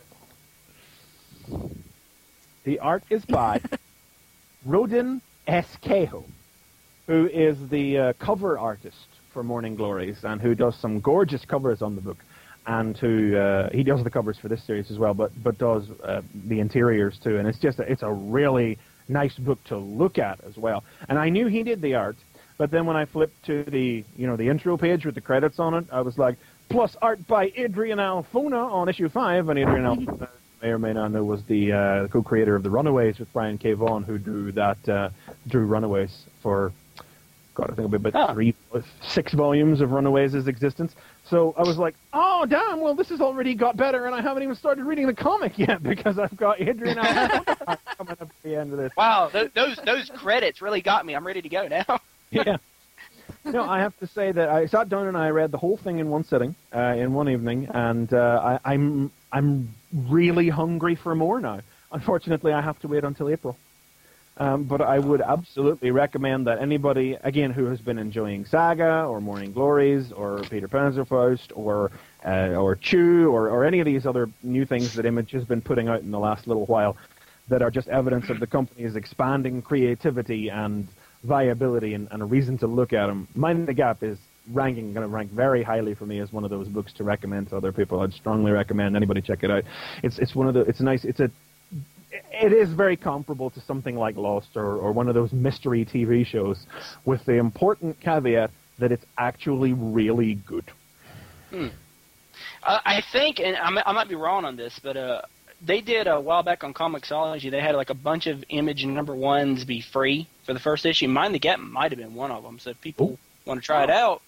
Speaker 2: The art is by Rodin S. Cahill, who is the uh, cover artist for Morning Glories and who does some gorgeous covers on the book, and who uh, he does the covers for this series as well, but but does uh, the interiors too. And it's just a, it's a really nice book to look at as well. And I knew he did the art, but then when I flipped to the you know the intro page with the credits on it, I was like, plus art by Adrian Alfona on issue five, and Adrian Alfona, may or may not know, was the uh, co-creator of the Runaways with Brian K. Vaughan, who drew that uh, drew Runaways for, God, I think it'll be about
Speaker 4: oh.
Speaker 2: three, six volumes of Runaways' existence. So I was like, oh, damn, well, this has already got better, and I haven't even started reading the comic yet, because I've got Adrian Alfona coming up at the end of this.
Speaker 5: Wow, th- those those credits really got me. I'm ready to go now.
Speaker 2: Yeah. No, I have to say that I sat down and I read the whole thing in one sitting, uh, in one evening, and uh, I, I'm I'm really hungry for more now. Unfortunately, I have to wait until April. Um, but I would absolutely recommend that anybody, again, who has been enjoying Saga or Morning Glories or Peter Panzerfaust or uh, or Chew or, or any of these other new things that Image has been putting out in the last little while that are just evidence of the company's expanding creativity and viability and, and a reason to look at them. Mind the Gap is ranking, going to rank very highly for me as one of those books to recommend to other people. I'd strongly recommend anybody check it out. It's it's one of the it's a nice it's a it is very comparable to something like Lost or, or one of those mystery T V shows, with the important caveat that it's actually really good.
Speaker 5: Hmm. Uh, I think, and I might, I might be wrong on this, but uh, they did a while back on Comixology. They had like a bunch of Image number ones be free for the first issue. Mind the Gap might have been one of them. So if people Ooh. want to try it out,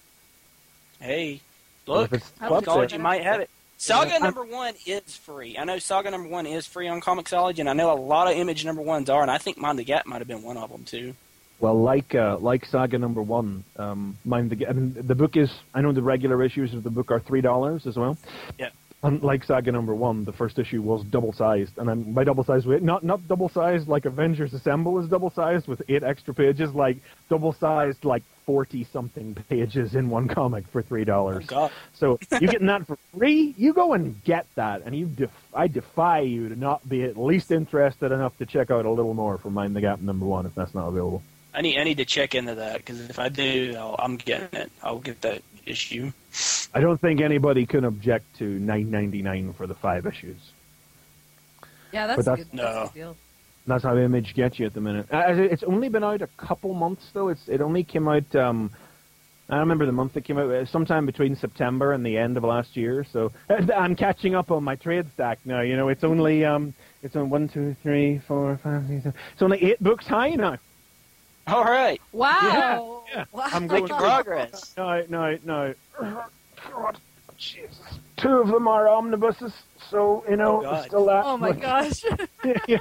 Speaker 5: hey, look, Comixology might have it. Saga number one is free. I know Saga number one is free on Comixology, and I know a lot of Image number ones are, and I think Mind the Gap might have been one of them too.
Speaker 2: Well, like uh, like Saga number one, um, Mind the Gap. I mean, the book is. I know the regular issues of the book are three dollars as well.
Speaker 5: Yeah.
Speaker 2: Unlike Saga number one, the first issue was double sized, and I'm, by double sized, not not double sized like Avengers Assemble is double sized with eight extra pages, like double sized like forty something pages in one comic for three dollars.
Speaker 5: Oh, God.
Speaker 2: So you getting that for free? You go and get that, and you def- I defy you to not be at least interested enough to check out a little more for Mind the Gap number one if that's not available.
Speaker 5: I need I need to check into that, because if I do, I'll, I'm getting it. I'll get that issue.
Speaker 2: I don't think anybody can object to nine ninety-nine for the five issues.
Speaker 3: Yeah, that's,
Speaker 2: But that's-
Speaker 3: a good,
Speaker 5: No.
Speaker 3: that's a good deal.
Speaker 2: That's how Image gets you at the minute. Uh, It's only been out a couple months, though. It's It only came out, um, I don't remember the month it came out, uh, sometime between September and the end of last year. So uh, I'm catching up on my trade stack now. You know, it's only, um, it's on one, two, three, four, five, six, seven. It's only eight books high now.
Speaker 5: All right.
Speaker 3: Wow.
Speaker 2: Yeah, yeah.
Speaker 3: Wow.
Speaker 2: I'm
Speaker 5: Making
Speaker 2: going
Speaker 5: progress.
Speaker 2: No, no, no. God, Jesus. Two of them are omnibuses, so, you know,
Speaker 5: Oh, God.
Speaker 2: it's still that.
Speaker 3: Oh, my
Speaker 2: much.
Speaker 3: gosh.
Speaker 2: Yeah.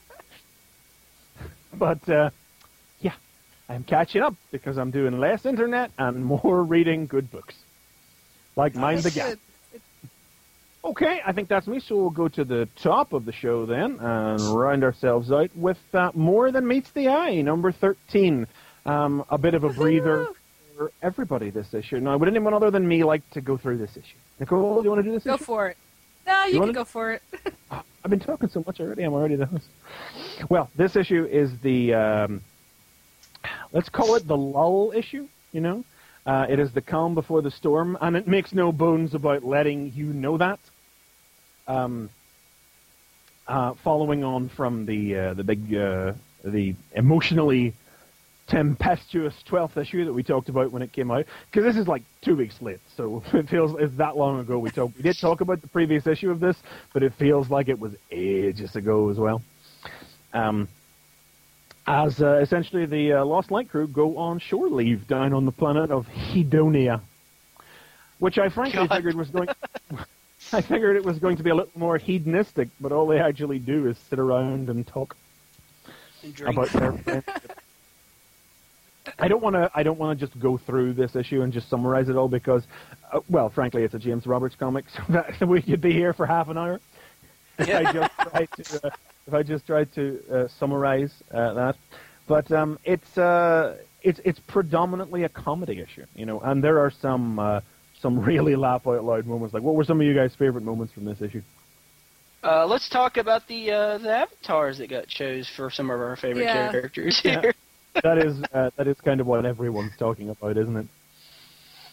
Speaker 2: But, uh, yeah, I'm catching up because I'm doing less internet and more reading good books. Like Mind the Gap. Okay, I think that's me, so we'll go to the top of the show then and round ourselves out with uh, More Than Meets the Eye, number thirteen. Um, a bit of a breather for everybody this issue. Now, would anyone other than me like to go through this issue? Nicole, do you want to do this
Speaker 3: Go
Speaker 2: issue?
Speaker 3: for it. No, you,
Speaker 2: You
Speaker 3: can
Speaker 2: wanna-
Speaker 3: go for it.
Speaker 2: I've been talking so much already, I'm already the host. Well, this issue is the, um, let's call it the lull issue, you know? Uh, it is the calm before the storm, and it makes no bones about letting you know that. Um, uh, following on from the uh, the big, uh, the emotionally tempestuous twelfth issue that we talked about when it came out, because this is like two weeks late, so it feels it's that long ago we talked. We did talk about the previous issue of this, but it feels like it was ages ago as well. Um, as uh, essentially the uh, Lost Light crew go on shore leave down on the planet of Hedonia, which I frankly
Speaker 5: God.
Speaker 2: figured was going. I figured it was going to be a little more hedonistic, but all they actually do is sit around and talk
Speaker 5: And drink.
Speaker 2: about their friendship. I don't want to. I don't want to just go through this issue and just summarize it all because, uh, well, frankly, it's a James Roberts comic, so that we could be here for half an hour. If I just tried to, uh, if I just tried to uh, summarize uh, that, but um, it's uh, it's it's predominantly a comedy issue, you know, and there are some uh, some really laugh out loud moments. Like, what were some of you guys' favorite moments from this issue?
Speaker 5: Uh, let's talk about the uh, the avatars that got chose for some of our favorite
Speaker 3: Yeah.
Speaker 5: characters
Speaker 2: Yeah.
Speaker 5: here.
Speaker 2: That is uh, that is kind of what everyone's talking about, isn't it?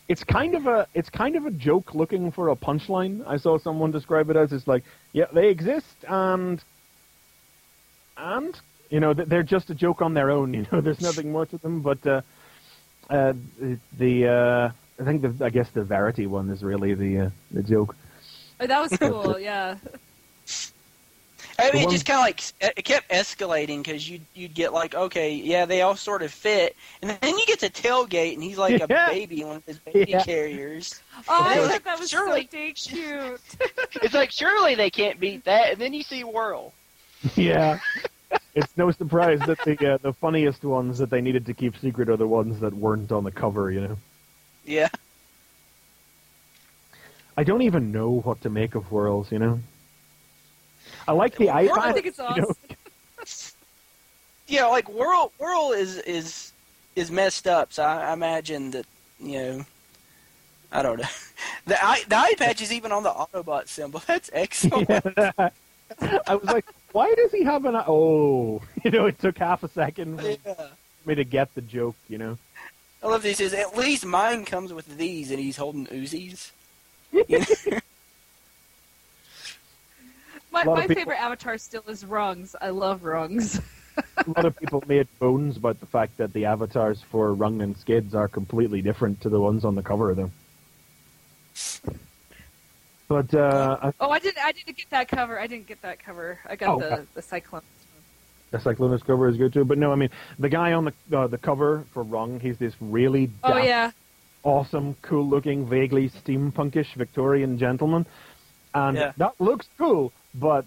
Speaker 2: it's kind of a it's kind of a joke looking for a punchline. I saw someone describe it as it's like, yeah, they exist and and you know they're just a joke on their own. You know, there's nothing more to them. But uh, uh, the uh, I think the I guess the Verity one is really the uh, the joke.
Speaker 3: Oh, that was cool. Yeah.
Speaker 4: I mean, it just kind of like it kept escalating because you'd you'd get like, okay, yeah, they all sort of fit, and then you get to Tailgate, and he's like a
Speaker 2: Yeah.
Speaker 4: baby in one of his baby
Speaker 2: Yeah.
Speaker 4: carriers.
Speaker 3: Oh, I
Speaker 4: It's
Speaker 3: thought
Speaker 4: like,
Speaker 3: that was
Speaker 4: surely-
Speaker 3: so dang cute.
Speaker 5: It's like, surely they can't beat that, and then you see Whirl.
Speaker 2: Yeah. It's no surprise that the uh, the funniest ones that they needed to keep secret are the ones that weren't on the cover, you know.
Speaker 4: Yeah.
Speaker 2: I don't even know what to make of Whirls, you know. I like the iPad.
Speaker 3: I think it's
Speaker 2: you know.
Speaker 3: awesome.
Speaker 4: Yeah, like Whirl, Whirl is is is messed up. So I, I imagine that you know, I don't know. The eye the eye patch is even on the Autobot symbol. That's excellent.
Speaker 2: Yeah. I was like, why does he have an? Oh, you know, it took half a second for
Speaker 4: Yeah.
Speaker 2: me to get the joke, you know.
Speaker 4: I love these. Says at least mine comes with these, and he's holding Uzis. You know?
Speaker 3: My,
Speaker 2: A lot of
Speaker 3: my
Speaker 2: people-
Speaker 3: favorite avatar still is Rungs. I love Rungs.
Speaker 2: A lot of people made bones about the fact that the avatars for Rung and Skids are completely different to the ones on the cover of them. But uh, I
Speaker 3: Oh, I didn't. I didn't get that cover. I didn't get that cover. I got
Speaker 2: Oh,
Speaker 3: the
Speaker 2: uh,
Speaker 3: the Cyclone.
Speaker 2: the Cyclonus cover is good too. But no, I mean the guy on the uh, the cover for Rung, he's this really
Speaker 3: Oh
Speaker 2: daft,
Speaker 3: yeah.
Speaker 2: awesome, cool-looking, vaguely steampunkish Victorian gentleman, and
Speaker 4: Yeah.
Speaker 2: that looks cool. But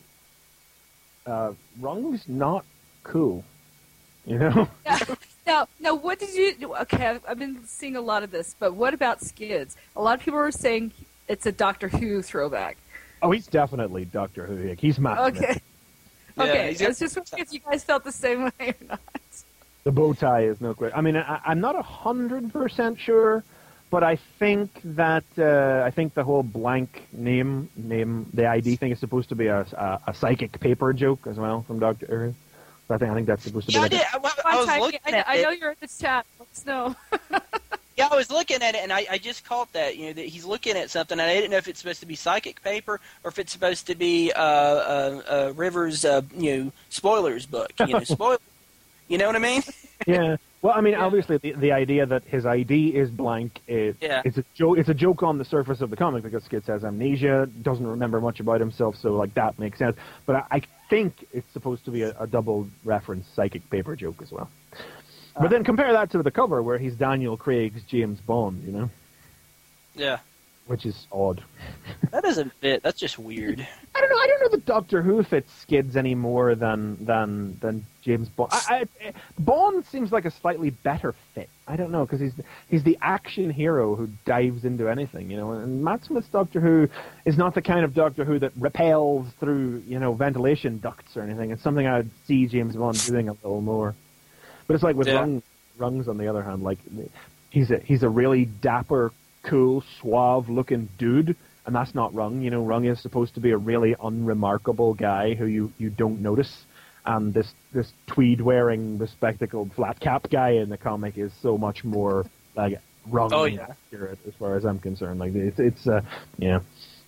Speaker 2: uh, Rung's not cool, you know.
Speaker 3: Now, now, now, what did you? Okay, I've, I've been seeing a lot of this, but what about Skids? A lot of people are saying it's a Doctor Who throwback.
Speaker 2: Oh, he's definitely Doctor Who. He's Matt Smith.
Speaker 3: Okay.
Speaker 4: Yeah,
Speaker 3: Okay,
Speaker 4: he's
Speaker 3: I
Speaker 4: got-
Speaker 3: was just wondering if you guys felt the same way or not.
Speaker 2: The bow tie is no great. I mean, I, I'm not a hundred percent sure, but I think that uh, I think the whole blank name name the I D thing is supposed to be a, a, a psychic paper joke as well from Doctor Who. So I think I think that's supposed to
Speaker 4: Yeah, I
Speaker 2: be. Like
Speaker 4: did. I, I was
Speaker 3: Contact-
Speaker 4: looking
Speaker 3: I, know,
Speaker 4: at
Speaker 3: I know
Speaker 4: it.
Speaker 3: you're in this chat. Let us know.
Speaker 4: Yeah, I was looking at it, and I, I just caught that. You know, that he's looking at something, and I didn't know if it's supposed to be psychic paper or if it's supposed to be uh, uh, uh, Rivers, uh, you know, spoilers book. You know, spoil. You know what I mean?
Speaker 2: Yeah. Well, I mean, obviously the the idea that his I D is blank is
Speaker 4: Yeah.
Speaker 2: it's a joke. It's a joke on the surface of the comic because Skids has amnesia, doesn't remember much about himself, so like that makes sense. But I, I think it's supposed to be a, a double reference psychic paper joke as well. But then compare that to the cover where he's Daniel Craig's James Bond, you know,
Speaker 4: Yeah.
Speaker 2: which is odd.
Speaker 4: That doesn't fit. That's just weird.
Speaker 2: I don't know. I don't know that Doctor Who fits Skids any more than than than James Bond. I, I, Bond seems like a slightly better fit. I don't know because he's he's the action hero who dives into anything, you know. And Matt Smith's Doctor Who is not the kind of Doctor Who that repels through, you know, ventilation ducts or anything. It's something I'd see James Bond doing a little more. But it's like with
Speaker 4: Yeah.
Speaker 2: Rung, Rungs on the other hand, like he's a he's a really dapper, cool, suave-looking dude. And that's not Rung. You know, Rung is supposed to be a really unremarkable guy who you, you don't notice. And this, this tweed-wearing, bespectacled flat cap guy in the comic is so much more like Rung
Speaker 4: Oh, yeah.
Speaker 2: accurate as far as I'm concerned. Like it's it's uh yeah.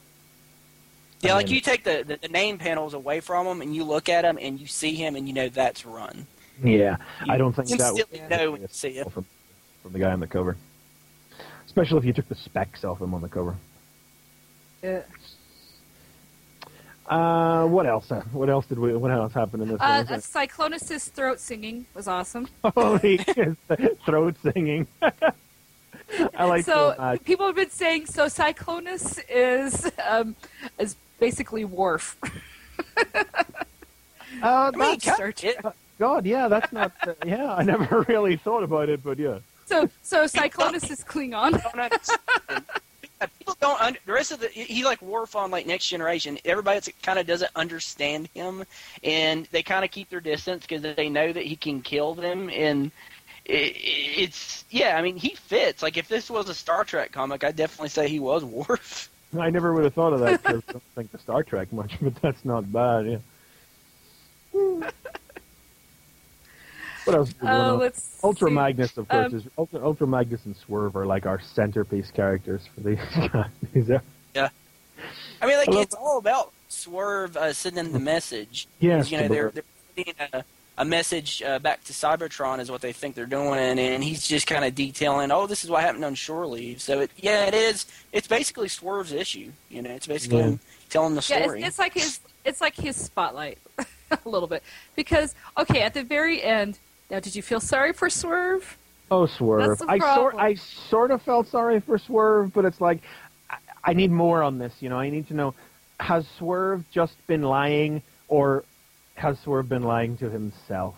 Speaker 4: Yeah,
Speaker 2: I
Speaker 4: like
Speaker 2: mean-
Speaker 4: you take the, the, the name panels away from him, and you look at him, and you see him, and you know that's Run.
Speaker 2: Yeah,
Speaker 4: You
Speaker 2: I don't think that would
Speaker 4: instantly know when you see him.
Speaker 2: from from the guy on the cover, especially if you took the specs off him on the cover.
Speaker 3: Yeah.
Speaker 2: Uh, what else? Uh, what else did we? What else happened in this?
Speaker 3: Uh,
Speaker 2: one?
Speaker 3: uh, Cyclonus' throat singing was awesome.
Speaker 2: Holy throat singing! I like
Speaker 3: so
Speaker 2: to, uh,
Speaker 3: people have been saying so. Cyclonus is um, is basically Worf.
Speaker 2: uh,
Speaker 4: I mean,
Speaker 2: that's,
Speaker 3: Star
Speaker 4: it-
Speaker 3: Trek.
Speaker 2: God, yeah, that's not. Uh, yeah, I never really thought about it, but yeah.
Speaker 3: So so Cyclonus is Klingon.
Speaker 4: don't understand. People don't. Under, the rest of the he like Worf on like Next Generation. Everybody kind of doesn't understand him, and they kind of keep their distance because they know that he can kill them. And it, it's yeah. I mean, he fits. Like if this was a Star Trek comic, I'd definitely say he was Worf.
Speaker 2: I never would have thought of that because I don't think of Star Trek much, but that's not bad. Yeah. What else? Do we
Speaker 3: Uh,
Speaker 2: know?
Speaker 3: let's
Speaker 2: Ultra
Speaker 3: see.
Speaker 2: Magnus, of course,
Speaker 3: Um,
Speaker 2: is Ultra, Ultra Magnus and Swerve are like our centerpiece characters for these guys. These are-
Speaker 4: Yeah. I mean, like,
Speaker 2: I love-
Speaker 4: it's all about Swerve uh, sending the message.
Speaker 2: Yes,
Speaker 4: You know,
Speaker 2: the-
Speaker 4: they're, they're sending a, a message uh, back to Cybertron is what they think they're doing, and he's just kind of detailing, oh, this is what happened on Shore Leave. So, it, yeah, it is. It's basically Swerve's issue. You know, it's basically
Speaker 2: Yeah.
Speaker 4: him telling the
Speaker 3: Yeah,
Speaker 4: story.
Speaker 3: it's, it's like his it's like his spotlight a little bit because okay, at the very end. Now, did you feel sorry for Swerve?
Speaker 2: Oh, Swerve.
Speaker 3: That's the
Speaker 2: I sort
Speaker 3: problem.
Speaker 2: I sort of felt sorry for Swerve, but it's like I, I need more on this. You know, I need to know: has Swerve just been lying, or has Swerve been lying to himself?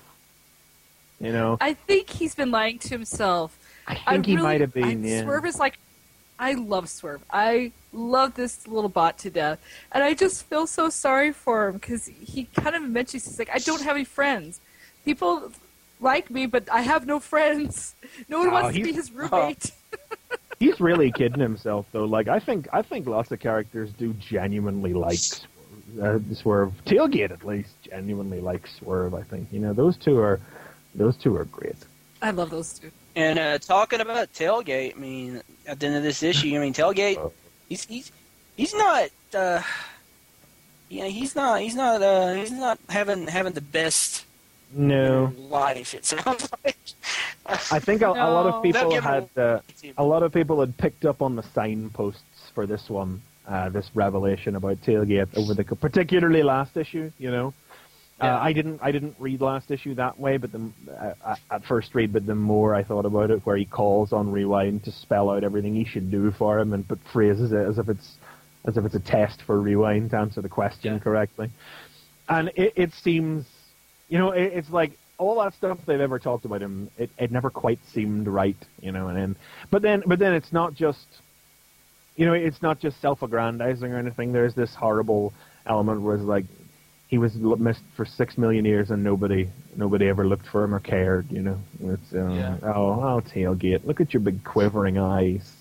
Speaker 2: You know,
Speaker 3: I think he's been lying to himself.
Speaker 2: I think
Speaker 3: I
Speaker 2: he
Speaker 3: really-
Speaker 2: might have been.
Speaker 3: I,
Speaker 2: yeah.
Speaker 3: Swerve is like, I love Swerve. I love this little bot to death, and I just feel so sorry for him because he kind of mentions he's like, I don't have any friends. People like me, but I have no friends. No one
Speaker 2: Oh,
Speaker 3: wants to
Speaker 2: he's-
Speaker 3: be his roommate.
Speaker 2: He's really kidding himself, though. Like I think, I think lots of characters do genuinely like Swerve. Uh, Swerve. Tailgate, at least, genuinely likes Swerve. I think you know those two are, those two are great.
Speaker 3: I love those two.
Speaker 4: And uh, talking about Tailgate, I mean, at the end of this issue, I mean, Tailgate, he's he's he's not, uh, you know, he's not he's not uh, he's not having having the best
Speaker 2: No,
Speaker 4: life. It sounds like.
Speaker 2: I think a, a lot
Speaker 3: No.
Speaker 2: of people
Speaker 4: They'll give
Speaker 2: had
Speaker 4: him-
Speaker 2: uh, a lot of people had picked up on the signposts for this one, uh, this revelation about Tailgate over the particularly last issue. You know,
Speaker 4: Yeah.
Speaker 2: uh, I didn't I didn't read last issue that way, but the, uh, at first read, but the more I thought about it, where he calls on Rewind to spell out everything he should do for him and but phrases it as if it's as if it's a test for Rewind to answer the question
Speaker 4: Yeah.
Speaker 2: correctly, and it, it seems, you know, it, it's like. All that stuff they've ever talked about him, it, it never quite seemed right, you know. And then, but then, but then it's not just, you know, it's not just self-aggrandizing or anything. There's this horrible element where it's like he was l- missed for six million years and nobody, nobody ever looked for him or cared, you know. It's um,
Speaker 4: Yeah.
Speaker 2: oh, oh, Tailgate, look at your big quivering eyes.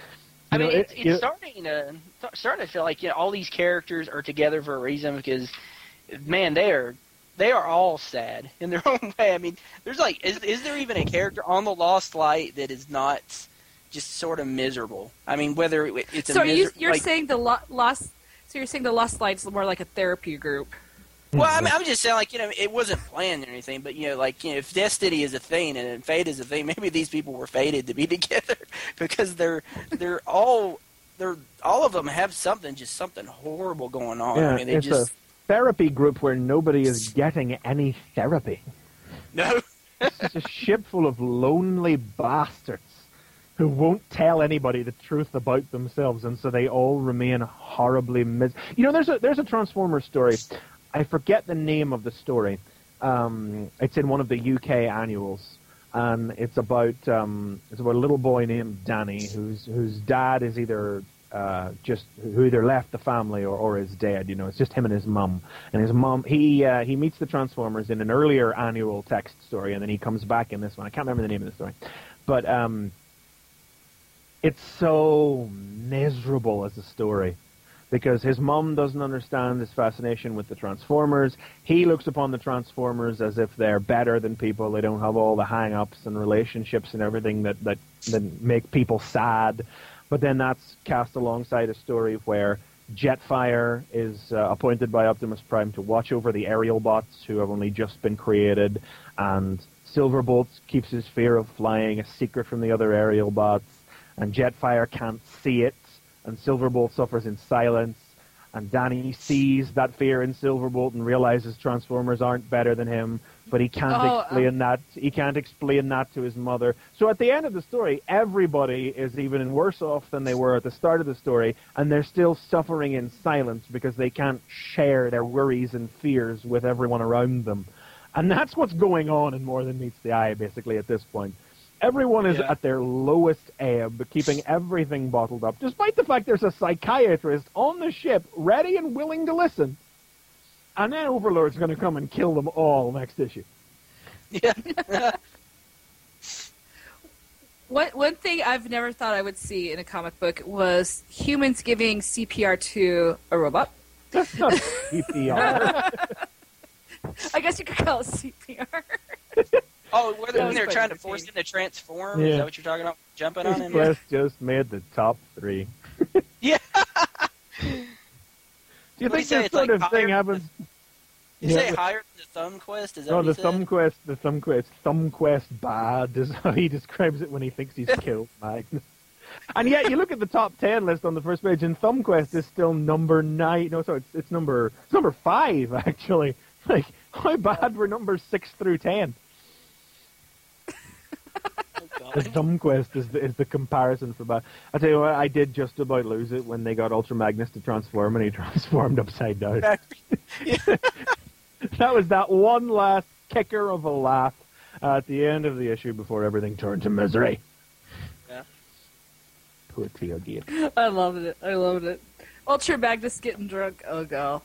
Speaker 5: I
Speaker 2: You know,
Speaker 5: mean, it's,
Speaker 2: it-
Speaker 5: it's
Speaker 2: you-
Speaker 5: starting to starting to feel like you know all these characters are together for a reason because, man, they are they are all sad in their own way. I mean, there's like, is is there even a character on the Lost Light that is not just sort of miserable? I mean, whether it- it's
Speaker 3: So
Speaker 5: a
Speaker 3: are you,
Speaker 5: miser-
Speaker 3: you're
Speaker 5: like,
Speaker 3: saying the lo- lost? So you're saying the Lost Light's more like a therapy group?
Speaker 4: Well, I mean, I'm just saying, like, you know, it wasn't planned or anything, but, you know, like, you know, if destiny is a thing and fate is a thing, maybe these people were fated to be together because they're they're all they're all of them have something, just something horrible going on.
Speaker 2: yeah,
Speaker 4: I mean, they
Speaker 2: it's
Speaker 4: just
Speaker 2: a therapy group where nobody is getting any therapy.
Speaker 4: no.
Speaker 2: It's a ship full of lonely bastards who won't tell anybody the truth about themselves, and so they all remain horribly mis. You know, there's a there's a Transformers story. I forget the name of the story. Um, it's in one of the U K annuals, and it's about um, it's about a little boy named Danny whose whose dad is either uh, just who either left the family or, or is dead. You know, it's just him and his mum. And his mum, he uh, he meets the Transformers in an earlier annual text story, and then he comes back in this one. I can't remember the name of the story, but um, it's so miserable as a story. Because his mum doesn't understand his fascination with the Transformers. He looks upon the Transformers as if they're better than people. They don't have all the hang-ups and relationships and everything that, that, that make people sad. But then that's cast alongside a story where Jetfire is uh, appointed by Optimus Prime to watch over the aerial bots who have only just been created. And Silverbolt keeps his fear of flying a secret from the other aerial bots. And Jetfire can't see it. And Silverbolt suffers in silence, and Danny sees that fear in Silverbolt and realizes Transformers aren't better than him, but he can't
Speaker 3: Oh,
Speaker 2: explain
Speaker 3: um,
Speaker 2: that. He can't explain that to his mother. So at the end of the story, everybody is even worse off than they were at the start of the story, and they're still suffering in silence because they can't share their worries and fears with everyone around them. And that's what's going on in More Than Meets the Eye, basically, at this point. Everyone is
Speaker 4: Yeah.
Speaker 2: at their lowest ebb, keeping everything bottled up, despite the fact there's a psychiatrist on the ship ready and willing to listen. And then Overlord's going to come and kill them all next issue.
Speaker 4: Yeah.
Speaker 3: One one thing I've never thought I would see in a comic book was humans giving C P R to a robot.
Speaker 2: That's not C P R.
Speaker 3: I guess you could call it C P R.
Speaker 4: Oh, when
Speaker 3: That was
Speaker 4: they're
Speaker 3: quite
Speaker 4: trying to force him
Speaker 3: entertaining.
Speaker 4: to transform?
Speaker 2: Yeah.
Speaker 4: Is that what you're talking about? Jumping on
Speaker 2: His
Speaker 4: him?
Speaker 2: quest just made the top three.
Speaker 4: Yeah.
Speaker 2: Do you
Speaker 4: What do you
Speaker 2: think
Speaker 4: say,
Speaker 2: this
Speaker 4: it's
Speaker 2: sort
Speaker 4: like
Speaker 2: of thing
Speaker 4: higher-
Speaker 2: happens?
Speaker 4: You
Speaker 2: Yeah,
Speaker 4: say
Speaker 2: but-
Speaker 4: higher than the Thumb Quest? Is that
Speaker 2: No,
Speaker 4: what
Speaker 2: the
Speaker 4: he said?
Speaker 2: thumb quest, the thumb quest, thumb quest bad is how he describes it when he thinks he's killed Magnus. And yet, you look at the top ten list on the first page, and Thumb Quest is still number nine. No, sorry, it's, it's number it's number five actually. Like, how bad were numbers six through ten?
Speaker 4: Oh,
Speaker 2: The
Speaker 4: God.
Speaker 2: Thumb Quest is the, is the comparison for bad. I tell you what, I did just about lose it when they got Ultra Magnus to transform, and he transformed upside down. That was that one last kicker of a laugh at the end of the issue before everything turned to misery.
Speaker 4: Yeah.
Speaker 2: Poor tailgate.
Speaker 3: I loved it. I loved it. Ultra Magnus getting drunk. Oh, go.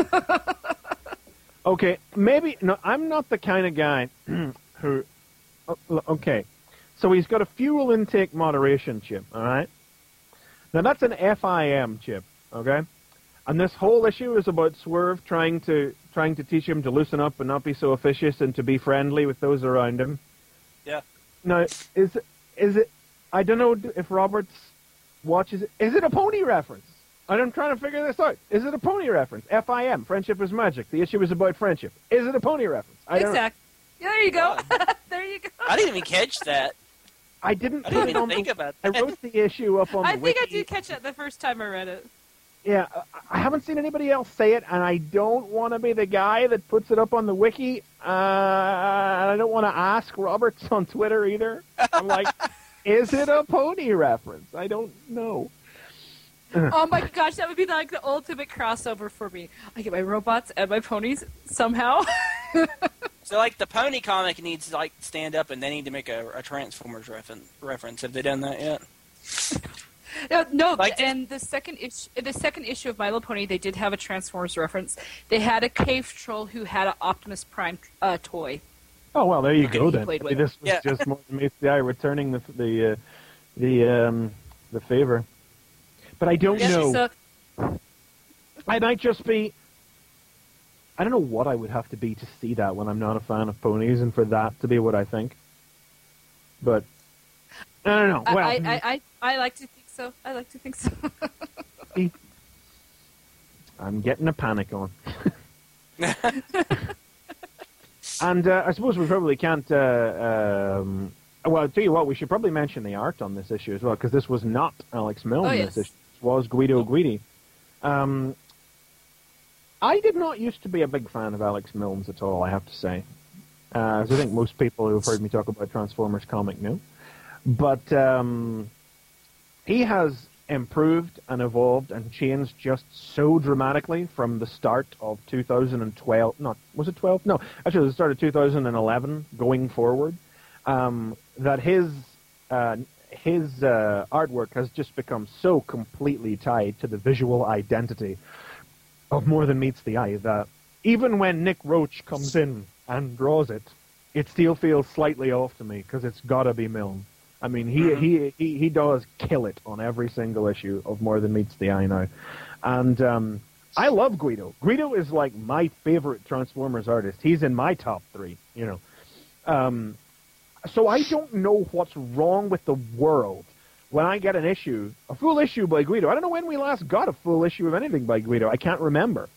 Speaker 2: Okay, maybe no. I'm not the kind of guy who. oh, Okay, so he's got a fuel intake moderation chip. All right. Now that's an F I M chip. Okay, and this whole issue is about Swerve trying to trying to teach him to loosen up and not be so officious and to be friendly with those around him.
Speaker 4: Yeah.
Speaker 2: Now, is is it? I don't know if Roberts watches it. Is it a pony reference? I'm trying to figure this out. Is it a pony reference? F I M, Friendship is Magic. The issue is about friendship. Is it a pony reference? I don't know.
Speaker 3: Exactly. Yeah, there you go. There you go.
Speaker 4: I didn't even catch that.
Speaker 2: I didn't
Speaker 4: I
Speaker 2: put
Speaker 4: didn't
Speaker 2: it
Speaker 4: even
Speaker 2: on
Speaker 4: think
Speaker 2: the,
Speaker 4: about
Speaker 2: I
Speaker 4: that.
Speaker 2: wrote the issue up on
Speaker 3: I
Speaker 2: the
Speaker 3: think I
Speaker 2: wiki.
Speaker 3: did catch it the first time I read it.
Speaker 2: Yeah, I- I haven't seen anybody else say it, and I don't want to be the guy that puts it up on the wiki. Uh, and I don't want to ask Roberts on Twitter either. I'm like, is it a pony reference? I don't know.
Speaker 3: Oh my gosh, that would be like the ultimate crossover for me. I get my robots and my ponies somehow.
Speaker 4: So, like, the Pony comic needs to, like, stand up, and they need to make a, a Transformers refen- reference. Have they done that yet?
Speaker 3: No, no,
Speaker 4: Like-
Speaker 3: and the second issue, the second issue of My Little Pony, they did have a Transformers reference. They had a cave troll who had an Optimus Prime uh, toy.
Speaker 2: Oh well, there you
Speaker 3: Okay,
Speaker 2: go
Speaker 3: he
Speaker 2: then.
Speaker 3: played
Speaker 2: Maybe
Speaker 3: with
Speaker 2: this was
Speaker 4: Yeah.
Speaker 2: just more than meets the eye, returning the the uh, the um, the favor. But I don't
Speaker 3: Yeah,
Speaker 2: know.
Speaker 3: so-
Speaker 2: I might just be. I don't know what I would have to be to see that when I'm not a fan of ponies, and for that to be what I think. But I don't know.
Speaker 3: I,
Speaker 2: Well,
Speaker 3: I, I, I, I like to think so. I like to think so.
Speaker 2: I'm getting a panic on. And uh, I suppose we probably can't. Uh, um, well, I'll tell you what, we should probably mention the art on this issue as well, because this was not Alex Milne.
Speaker 3: Oh,
Speaker 2: This
Speaker 3: yes.
Speaker 2: issue. This was Guido Guidi. Um, I did not used to be a big fan of Alex Milne's at all, I have to say. Uh, as I think most people who have heard me talk about Transformers comic know. But um, he has improved and evolved and changed just so dramatically from the start of two thousand twelve. Not was it twelve? No, actually, the start of two thousand eleven going forward. Um, that his uh, his uh, artwork has just become so completely tied to the visual identity of More Than Meets the Eye that even when Nick Roach comes in and draws it, it still feels slightly off to me because it's got to be Milne. I mean, he,
Speaker 4: Mhm.
Speaker 2: he he he does kill it on every single issue of More Than Meets the Eye now. And um, I love Guido. Guido is like my favorite Transformers artist. He's in my top three, you know. Um, so I don't know what's wrong with the world when I get an issue, a full issue by Guido. I don't know when we last got a full issue of anything by Guido. I can't remember.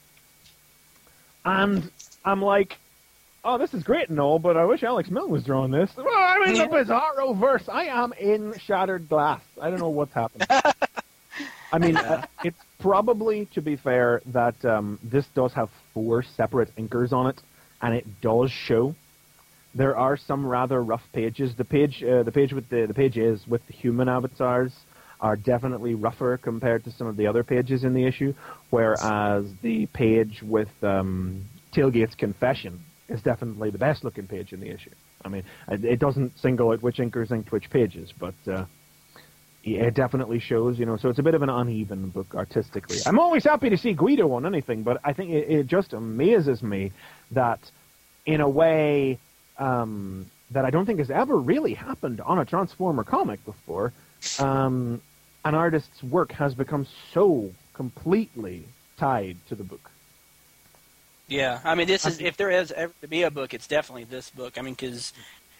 Speaker 2: And I'm like, oh, this is great and all, but I wish Alex Milne was drawing this. Well, I'm in the Bizarro verse. I am in Shattered Glass. I don't know what's happened. I mean, uh, it's probably, to be fair, that um, this does have four separate inkers on it, and it does show. There are some rather rough pages. The page, uh, the page with the the pages with the human avatars are definitely rougher compared to some of the other pages in the issue, whereas the page with um, Tailgate's confession is definitely the best looking page in the issue. I mean, it it doesn't single out which inkers inked which pages, but uh, it definitely shows, you know, so it's a bit of an uneven book artistically. I'm always happy to see Guido on anything, but I think it, it just amazes me that, in a way, um, that I don't think has ever really happened on a Transformer comic before, um, an artist's work has become so completely tied to the book.
Speaker 4: Yeah, I mean, this is if there is ever to be a book, it's definitely this book. I mean, because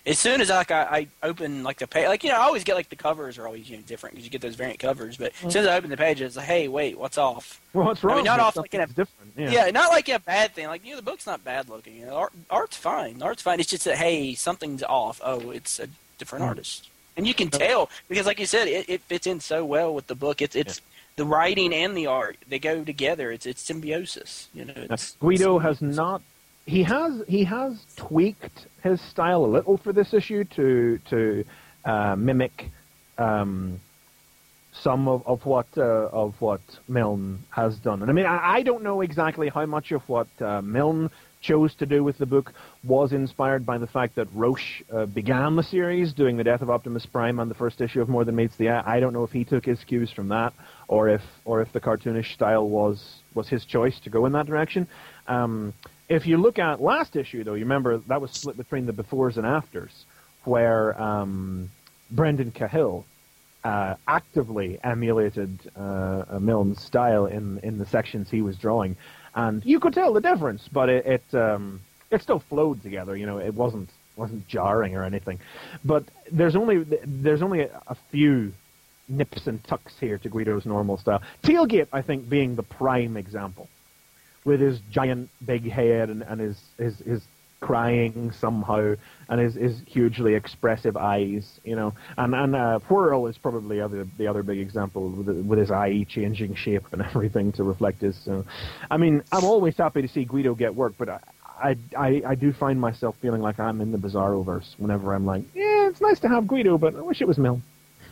Speaker 4: as soon as like I, I open like the page, like you know, I always get like the covers are always you know different because you get those variant covers. But as soon as I open the page, it's like, hey, wait, what's off?
Speaker 2: Well, what's wrong?
Speaker 4: I mean, not off like in a
Speaker 2: different. Yeah.
Speaker 4: yeah, not like a bad thing. Like you know, the book's not bad looking. You know, art, art's fine. Art's fine. It's just that hey, something's off. Oh, it's a different mm. artist, and you can tell because, like you said, it, it fits in so well with the book. It's it's yeah. the writing and the art they go together. It's it's symbiosis. You know, it's,
Speaker 2: Guido
Speaker 4: it's,
Speaker 2: has not. He has he has tweaked his style a little for this issue to to uh, mimic um, some of, of what uh, of what Milne has done. And I mean, I, I don't know exactly how much of what uh, Milne chose to do with the book was inspired by the fact that Roche uh, began the series doing the Death of Optimus Prime on the first issue of More Than Meets the Eye. I don't know if he took his cues from that, or if or if the cartoonish style was was his choice to go in that direction. Um, If you look at last issue, though, you remember that was split between the befores and afters, where um, Brendan Cahill uh, actively emulated uh, Milne's style in, in the sections he was drawing, and you could tell the difference, but it it, um, it still flowed together. You know, it wasn't wasn't jarring or anything. But there's only there's only a, a few nips and tucks here to Guido's normal style. Tailgate, I think, being the prime example, with his giant big head and, and his, his his crying somehow and his, his hugely expressive eyes, you know. And and uh, Whirl is probably other, the other big example with, the, with his eye changing shape and everything to reflect his. Uh, I mean, I'm always happy to see Guido get work, but I, I I I do find myself feeling like I'm in the Bizarroverse whenever I'm like, yeah, it's nice to have Guido, but I wish it was Milne.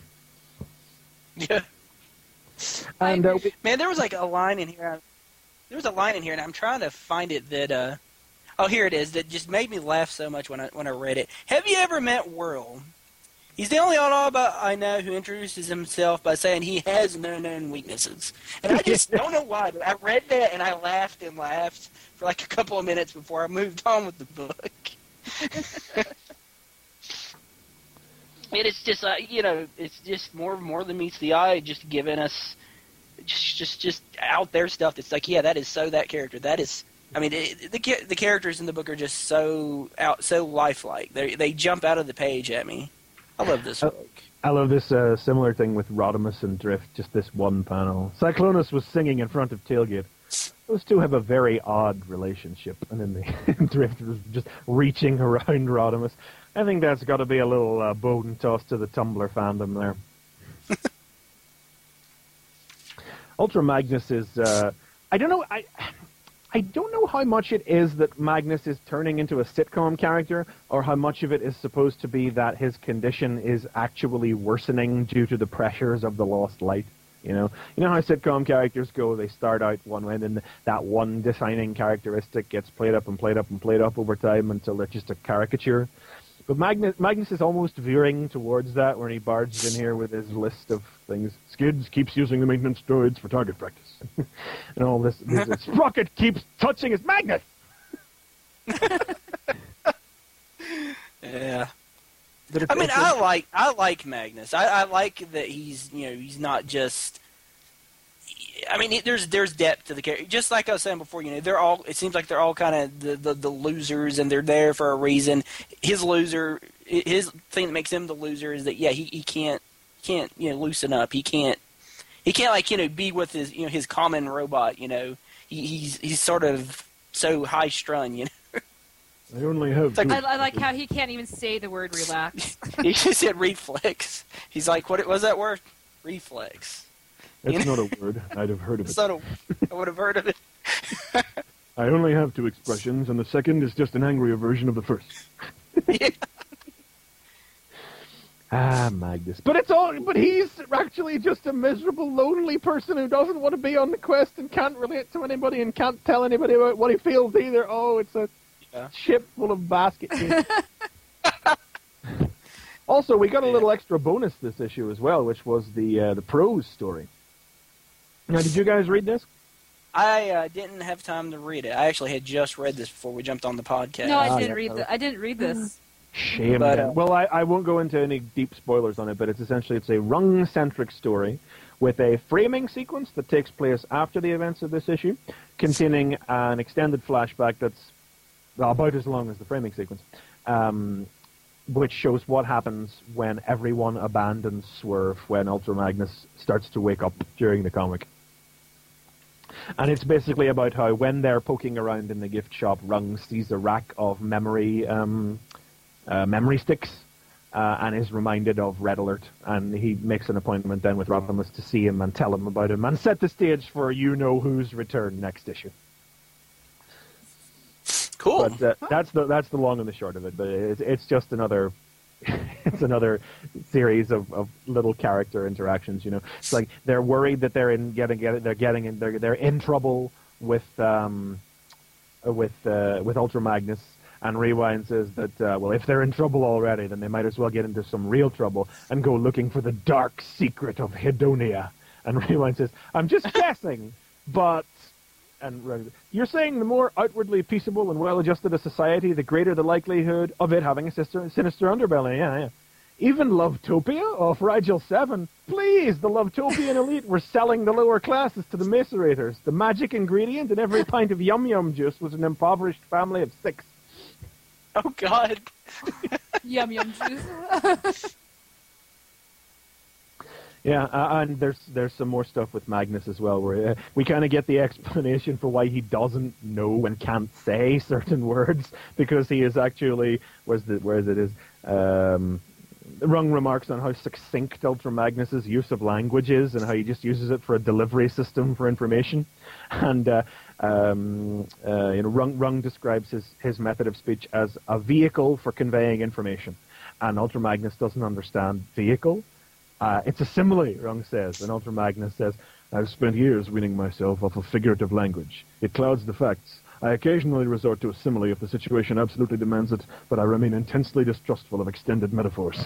Speaker 4: Yeah.
Speaker 2: And uh,
Speaker 4: man, there was like a line in here. There was a line in here, and I'm trying to find it that, uh, oh, here it is, that just made me laugh so much when I when I read it. Have you ever met Whirl? He's the only Autobot I know who introduces himself by saying he has no known weaknesses. And I just don't know why, but I read that, and I laughed and laughed for like a couple of minutes before I moved on with the book. And it's just, uh, you know, it's just more more than meets the eye, just giving us Just, just, just out there stuff that's like, yeah, that is so that character. That is, I mean, it, the the characters in the book are just so out, so lifelike. They they jump out of the page at me. I love this book.
Speaker 2: I love this uh, similar thing with Rodimus and Drift. Just this one panel. Cyclonus was singing in front of Tailgate. Those two have a very odd relationship, and then the Drift was just reaching around Rodimus. I think that's got to be a little uh, Bowden toss to the Tumblr fandom there. Ultra Magnus is, uh, I don't know, I I don't know how much it is that Magnus is turning into a sitcom character, or how much of it is supposed to be that his condition is actually worsening due to the pressures of the lost light. You know, you know how sitcom characters go, they start out one way, and then that one defining characteristic gets played up and played up and played up over time until they're just a caricature. But Magnus, Magnus is almost veering towards that when he barged in here with his list of things. Skids keeps using the maintenance droids for target practice. And all this. this, this Rocket keeps touching his magnet!
Speaker 4: Yeah. I mean, I like I like Magnus. I, I like that he's, you know, he's not just... I mean, there's there's depth to the character. Just like I was saying before, you know, they're all. It seems like they're all kind of the, the, the losers, and they're there for a reason. His loser, his thing that makes him the loser is that yeah, he, he can't can't you know loosen up. He can't he can't like you know be with his you know his common robot. You know, he, he's he's sort of so high strung. You know.
Speaker 2: I only have.
Speaker 3: Like, I, I like how he can't even say the word relax.
Speaker 4: He just said reflex. He's like, what was that word? Reflex.
Speaker 2: It's not a word. I'd have heard of it.
Speaker 4: It's not a, I would have heard of it.
Speaker 2: I only have two expressions, and the second is just an angrier version of the first.
Speaker 4: Yeah.
Speaker 2: Ah, Magnus. But it's all. But he's actually just a miserable, lonely person who doesn't want to be on the quest and can't relate to anybody and can't tell anybody about what he feels either. Oh, it's a yeah. ship full of basket case. Also, we got a little extra bonus this issue as well, which was the uh, the prose story. Now, did you guys read this?
Speaker 4: I uh, didn't have time to read it. I actually had just read this before we jumped on the podcast.
Speaker 3: No, I
Speaker 2: ah,
Speaker 3: didn't
Speaker 2: yeah,
Speaker 3: read the, I didn't read this.
Speaker 2: Shame.
Speaker 4: But, uh,
Speaker 2: well, I, I won't go into any deep spoilers on it, but it's essentially it's a Rung-centric story with a framing sequence that takes place after the events of this issue, containing an extended flashback that's about as long as the framing sequence. Um, which shows what happens when everyone abandons Swerve when Ultra Magnus starts to wake up during the comic. And it's basically about how when they're poking around in the gift shop, Rung sees a rack of memory um, uh, memory sticks uh, and is reminded of Red Alert. And he makes an appointment then with Rodimus to see him and tell him about him and set the stage for you-know-who's return next issue.
Speaker 4: Cool.
Speaker 2: But uh, that's the that's the long and the short of it. But it's it's just another it's another series of, of little character interactions. You know, it's like they're worried that they're in getting get, they're getting in, they're they're in trouble with um with uh, with Ultra Magnus, and Rewind says that uh, well, if they're in trouble already, then they might as well get into some real trouble and go looking for the dark secret of Hedonia. And Rewind says, "I'm just guessing, but." And you're saying the more outwardly peaceable and well-adjusted a society, the greater the likelihood of it having a sister, sinister underbelly. Yeah, yeah. Even Lovetopia off Rigel seven. Please, the Lovetopian elite were selling the lower classes to the macerators. The magic ingredient in every pint of yum-yum juice was an impoverished family of six.
Speaker 4: Oh, God.
Speaker 3: Yum yum juice.
Speaker 2: Yeah, uh, and there's there's some more stuff with Magnus as well, where uh, we kind of get the explanation for why he doesn't know and can't say certain words, because he is actually, where's the where it is, um, Rung remarks on how succinct Ultra Magnus's use of language is, and how he just uses it for a delivery system for information, and uh, um, uh, you know, Rung Rung describes his his method of speech as a vehicle for conveying information, and Ultra Magnus doesn't understand vehicle. Uh, it's a simile, Rung says, and Ultra Magnus says, I've spent years weaning myself off of figurative language. It clouds the facts. I occasionally resort to a simile if the situation absolutely demands it, but I remain intensely distrustful of extended metaphors.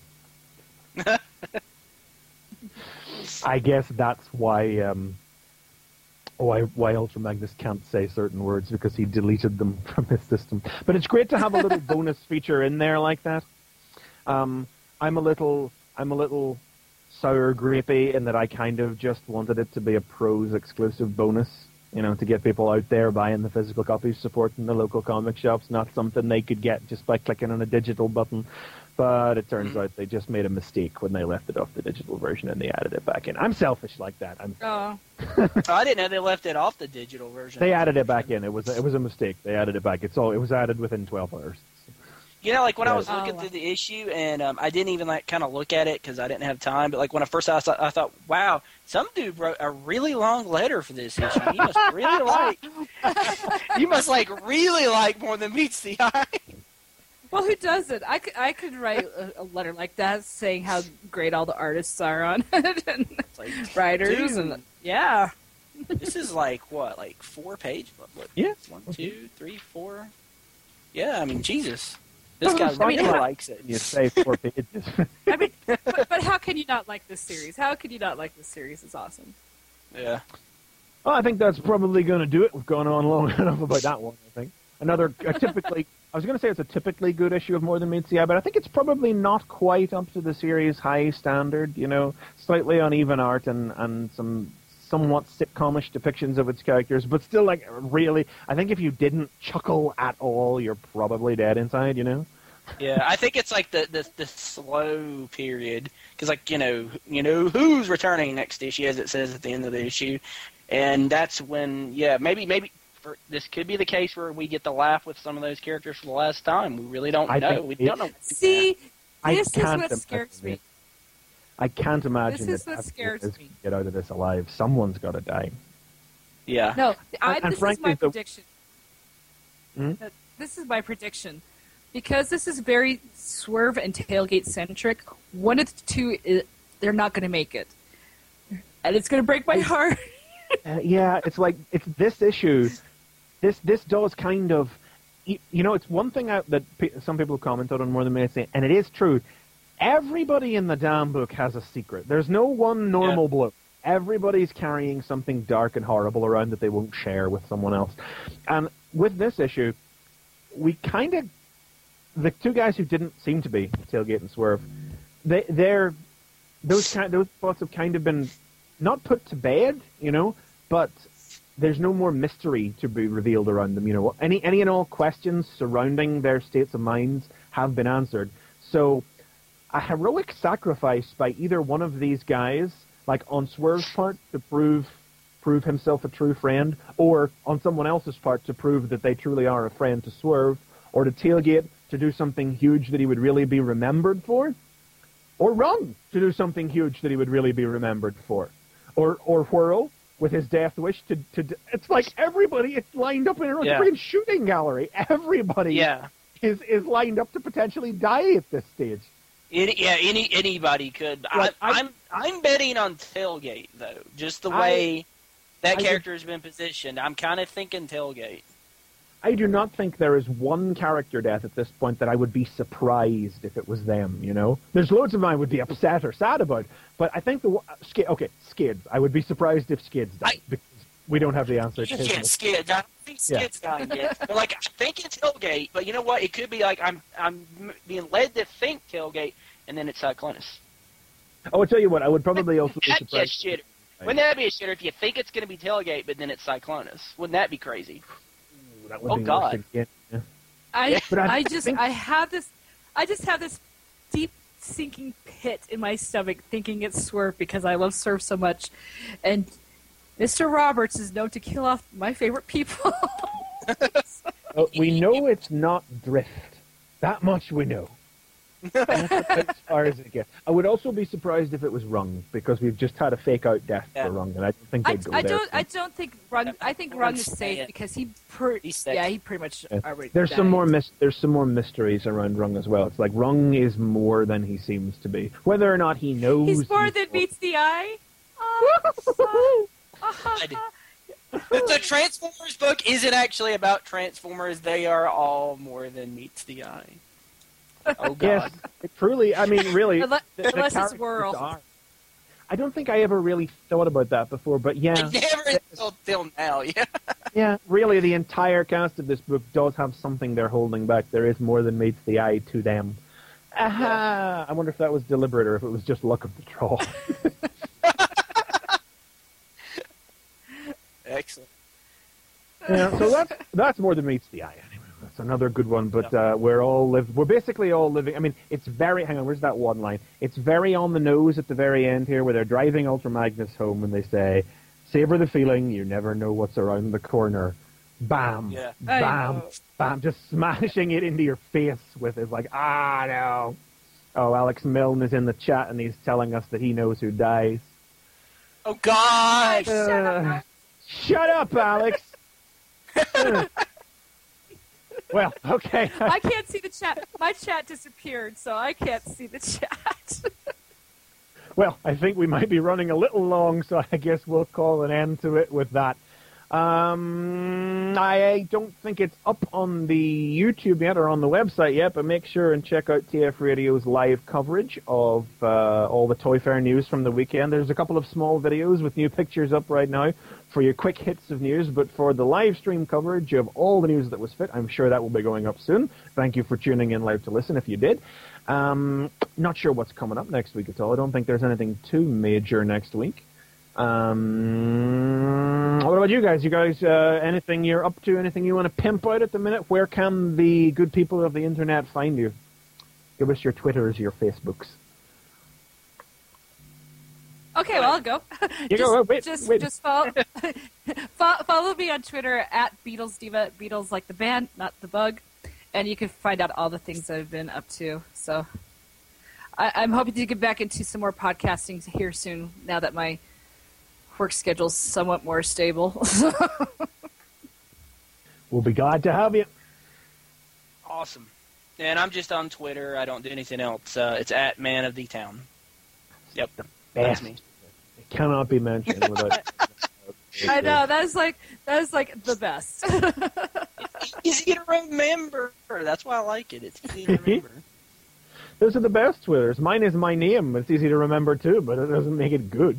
Speaker 2: I guess that's why, um, why why Ultra Magnus can't say certain words, because he deleted them from his system. But it's great to have a little bonus feature in there like that. Um, I'm a little... I'm a little sour grapey in that I kind of just wanted it to be a pros exclusive bonus, you know, to get people out there buying the physical copies, supporting the local comic shops, not something they could get just by clicking on a digital button. But it turns mm-hmm. out they just made a mistake when they left it off the digital version and they added it back in. I'm selfish like that. I'm
Speaker 3: oh.
Speaker 4: oh, I didn't know they left it off the digital version.
Speaker 2: They added it back in. It was it was a mistake. They added it back. It's all it was added within twelve hours.
Speaker 4: You know, like when I was looking
Speaker 3: oh, wow.
Speaker 4: through the issue, and um, I didn't even like kind of look at it because I didn't have time. But like when I first saw it, I thought, "Wow, some dude wrote a really long letter for this issue. You must really like, you must like really like more than meets the eye."
Speaker 3: Well, who doesn't? I could, I could write a, a letter like that saying how great all the artists are on it and
Speaker 4: like,
Speaker 3: writers
Speaker 4: dude,
Speaker 3: and yeah.
Speaker 4: This is like what, like four pages? What,
Speaker 2: yeah,
Speaker 4: one, two, three, four. Yeah, I mean, Jesus. This guy really likes it.
Speaker 2: You say four pages.
Speaker 3: I mean, but, but how can you not like this series? How can you not like this series? It's awesome.
Speaker 4: Yeah.
Speaker 2: Well, I think that's probably going to do it. We've gone on long enough about that one, I think. Another, a typically, I was going to say it's a typically good issue of More Than Meets the Eye, but I think it's probably not quite up to the series' high standard, you know, slightly uneven art and, and some somewhat sitcomish depictions of its characters, but still, like, really, I think if you didn't chuckle at all, you're probably dead inside, you know?
Speaker 4: Yeah, I think it's like the the, the slow period, because, like, you know, you know who's returning next issue, as it says at the end of the issue, and that's when, yeah, maybe, maybe, for, this could be the case where we get to laugh with some of those characters for the last time. We really don't
Speaker 2: I
Speaker 4: know. We
Speaker 2: it,
Speaker 4: don't know.
Speaker 3: See,
Speaker 2: I
Speaker 3: this is
Speaker 2: can't
Speaker 3: what scares me.
Speaker 2: It. I can't imagine
Speaker 3: This is
Speaker 2: that
Speaker 3: what scares
Speaker 2: is
Speaker 3: me.
Speaker 2: get out of this alive. Someone's got to die.
Speaker 4: Yeah.
Speaker 3: No, I,
Speaker 2: And- and
Speaker 3: this
Speaker 2: frankly,
Speaker 3: is my
Speaker 2: the-
Speaker 3: prediction.
Speaker 2: Hmm?
Speaker 3: Uh, This is my prediction. Because this is very Swerve and Tailgate centric, one of the two, is, they're not going to make it. And it's going to break my heart.
Speaker 2: Uh, yeah, it's like, it's this issue, this this does kind of, you, you know, it's one thing out that pe- some people have commented on More Than Minutes, and it is true. Everybody in the damn book has a secret. There's no one normal
Speaker 4: Yeah.
Speaker 2: bloke. Everybody's carrying something dark and horrible around that they won't share with someone else. And with this issue, we kind of, the two guys who didn't seem to be Tailgate and Swerve, they, they're those kind those thoughts have kind of been not put to bed, you know, but there's no more mystery to be revealed around them. You know, any any and all questions surrounding their states of minds have been answered. So a heroic sacrifice by either one of these guys, like on Swerve's part to prove prove himself a true friend, or on someone else's part to prove that they truly are a friend to Swerve, or to Tailgate to do something huge that he would really be remembered for, or Rung to do something huge that he would really be remembered for, or or Whirl with his death wish to, to it's like everybody is lined up in a
Speaker 5: Yeah.
Speaker 2: freaking shooting gallery. Everybody
Speaker 5: Yeah.
Speaker 2: is, is lined up to potentially die at this stage.
Speaker 5: Any, yeah, any anybody could. I,
Speaker 2: Like, I-
Speaker 5: I'm I'm betting on Tailgate though. Just the
Speaker 2: I-
Speaker 5: way that
Speaker 2: I
Speaker 5: character has been positioned, I'm kind of thinking Tailgate.
Speaker 2: I do not think there is one character death at this point that I would be surprised if it was them, you know? There's loads of them I would be upset or sad about, but I think the... one- Sk- okay, Skids. I would be surprised if Skids died,
Speaker 5: I-
Speaker 2: because we don't have the answer
Speaker 5: You
Speaker 2: to his
Speaker 5: can't
Speaker 2: list.
Speaker 5: skid. I don't think
Speaker 2: Yeah.
Speaker 5: skid's dying yet. But like I think it's Tailgate, but you know what? It could be like I'm I'm m- being led to think Tailgate, and then it's Cyclonus.
Speaker 2: Oh, I'll tell you what, I would probably also be
Speaker 5: That'd be a
Speaker 2: surprised...
Speaker 5: shitter. Wouldn't that be a shitter if you think it's going to be Tailgate, but then it's Cyclonus? Wouldn't that be crazy?
Speaker 2: Ooh, that would
Speaker 5: Oh,
Speaker 2: be worse
Speaker 5: God.
Speaker 2: again. Yeah.
Speaker 3: I
Speaker 2: But I
Speaker 3: I just
Speaker 2: think-
Speaker 3: I have this I just have this deep sinking pit in my stomach thinking it's Swerve because I love Swerve so much, and Mister Roberts is known to kill off my favorite people.
Speaker 2: Oh, we know it's not Drift. That much we know. That's about as far as it gets. I would also be surprised if it was Rung, because we've just had a fake out death
Speaker 5: Yeah.
Speaker 2: for Rung, and I don't think
Speaker 3: I,
Speaker 2: they'd go
Speaker 3: I
Speaker 2: there.
Speaker 3: don't I don't think Run I think
Speaker 5: I
Speaker 3: Run
Speaker 5: wouldn't
Speaker 3: is
Speaker 5: say
Speaker 3: safe
Speaker 5: it.
Speaker 3: because he pre-
Speaker 5: He's safe.
Speaker 3: yeah he pretty much
Speaker 2: Yeah.
Speaker 3: already
Speaker 2: There's some
Speaker 3: died.
Speaker 2: more mis- there's some more mysteries around Rung as well. It's like Rung is more than he seems to be. Whether or not he knows
Speaker 3: He's more than meets the eye. Oh,
Speaker 5: The Transformers book isn't actually about Transformers. They are all more than meets the eye. Oh, God.
Speaker 2: Yes, it truly. I mean, really.
Speaker 3: Unless-
Speaker 2: the- the
Speaker 3: unless it's
Speaker 2: characters
Speaker 3: Whirl.
Speaker 2: are- I don't think I ever really thought about that before, but yeah,
Speaker 5: I never until till now, yeah.
Speaker 2: yeah. Really, the entire cast of this book does have something they're holding back. There is more than meets the eye to them. Aha! I wonder if that was deliberate or if it was just luck of the draw.
Speaker 5: Excellent.
Speaker 2: Yeah, so that's that's more than meets the eye. Anyway, that's another good one. But uh, we're all live. We're basically all living. I mean, it's very. Hang on, where's that one line? It's very on the nose at the very end here, where they're driving Ultra Magnus home, and they say, "Savor the feeling. You never know what's around the corner." Bam,
Speaker 5: Yeah.
Speaker 3: I
Speaker 2: bam,
Speaker 3: know.
Speaker 2: bam, just smashing it into your face with it, like ah no. Oh, Alex Milne is in the chat, and he's telling us that he knows who dies.
Speaker 5: Oh, God.
Speaker 2: Uh, shut up, Alex. Uh. Well, okay.
Speaker 3: I can't see the chat. My chat disappeared, so I can't see the chat.
Speaker 2: Well, I think we might be running a little long, so I guess we'll call an end to it with that. Um, I don't think it's up on the YouTube yet or on the website yet, but make sure and check out T F Radio's live coverage of uh, all the Toy Fair news from the weekend. There's a couple of small videos with new pictures up right now for your quick hits of news, but for the live stream coverage of all the news that was fit, I'm sure that will be going up soon. Thank you for tuning in live to listen if you did. Um, not sure what's coming up next week at all. I don't think there's anything too major next week. Um, what about you guys? You guys, uh, anything you're up to? Anything you want to pimp out at the minute? Where can the good people of the internet find you? Give us your Twitters, your Facebooks.
Speaker 3: Okay, well, I'll go.
Speaker 2: You
Speaker 3: just,
Speaker 2: go. Wait,
Speaker 3: just,
Speaker 2: wait.
Speaker 3: just follow, fo- follow me on Twitter at Beatles Diva. Beatles like the band, not the bug. And you can find out all the things I've been up to. So I, I'm hoping to get back into some more podcasting here soon. Now that my work schedule's somewhat more stable.
Speaker 2: We'll be glad to have you.
Speaker 5: Awesome. And I'm just on Twitter. I don't do anything else. Uh, it's at Man of the Town. Yep. That's
Speaker 2: Best.
Speaker 5: me.
Speaker 2: It cannot be mentioned without.
Speaker 3: I know that is like that is like the best.
Speaker 5: Easy to remember. That's why I like it. It's easy to remember.
Speaker 2: Those are the best Twitters. Mine is my name. It's easy to remember too, but it doesn't make it good.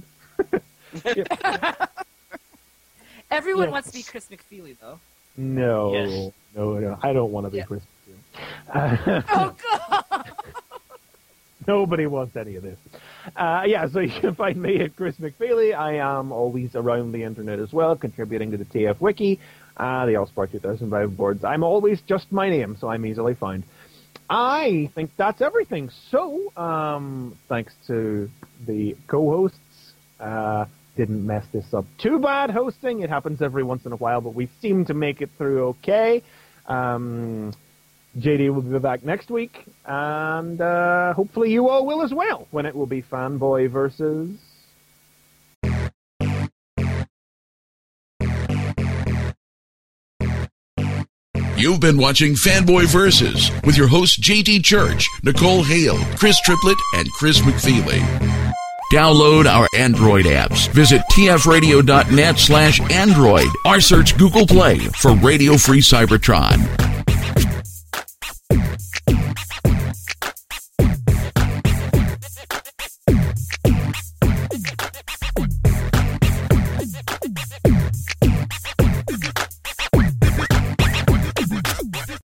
Speaker 3: Everyone
Speaker 2: Yeah.
Speaker 3: wants to be Chris McFeely, though.
Speaker 2: No,
Speaker 5: Yes.
Speaker 2: no, no. I don't want to be
Speaker 3: Yeah.
Speaker 2: Chris. Uh,
Speaker 3: Oh God!
Speaker 2: Nobody wants any of this. Uh, yeah, so you can find me at Chris McFeely. I am always around the internet as well, contributing to the T F Wiki, uh, the Allspark two thousand five boards. I'm always just my name, so I'm easily found. I think that's everything. So, um, thanks to the co-hosts. Uh, didn't mess this up too bad hosting. It happens every once in a while, but we seem to make it through okay. Um, J D will be back next week, and uh, hopefully you all will as well, when it will be Fanboy versus...
Speaker 1: You've been watching Fanboy Versus with your hosts J D Church, Nicole Hale, Chris Triplett, and Chris McFeely. Download our Android apps. Visit tfradio.net slash Android or search Google Play for Radio Free Cybertron.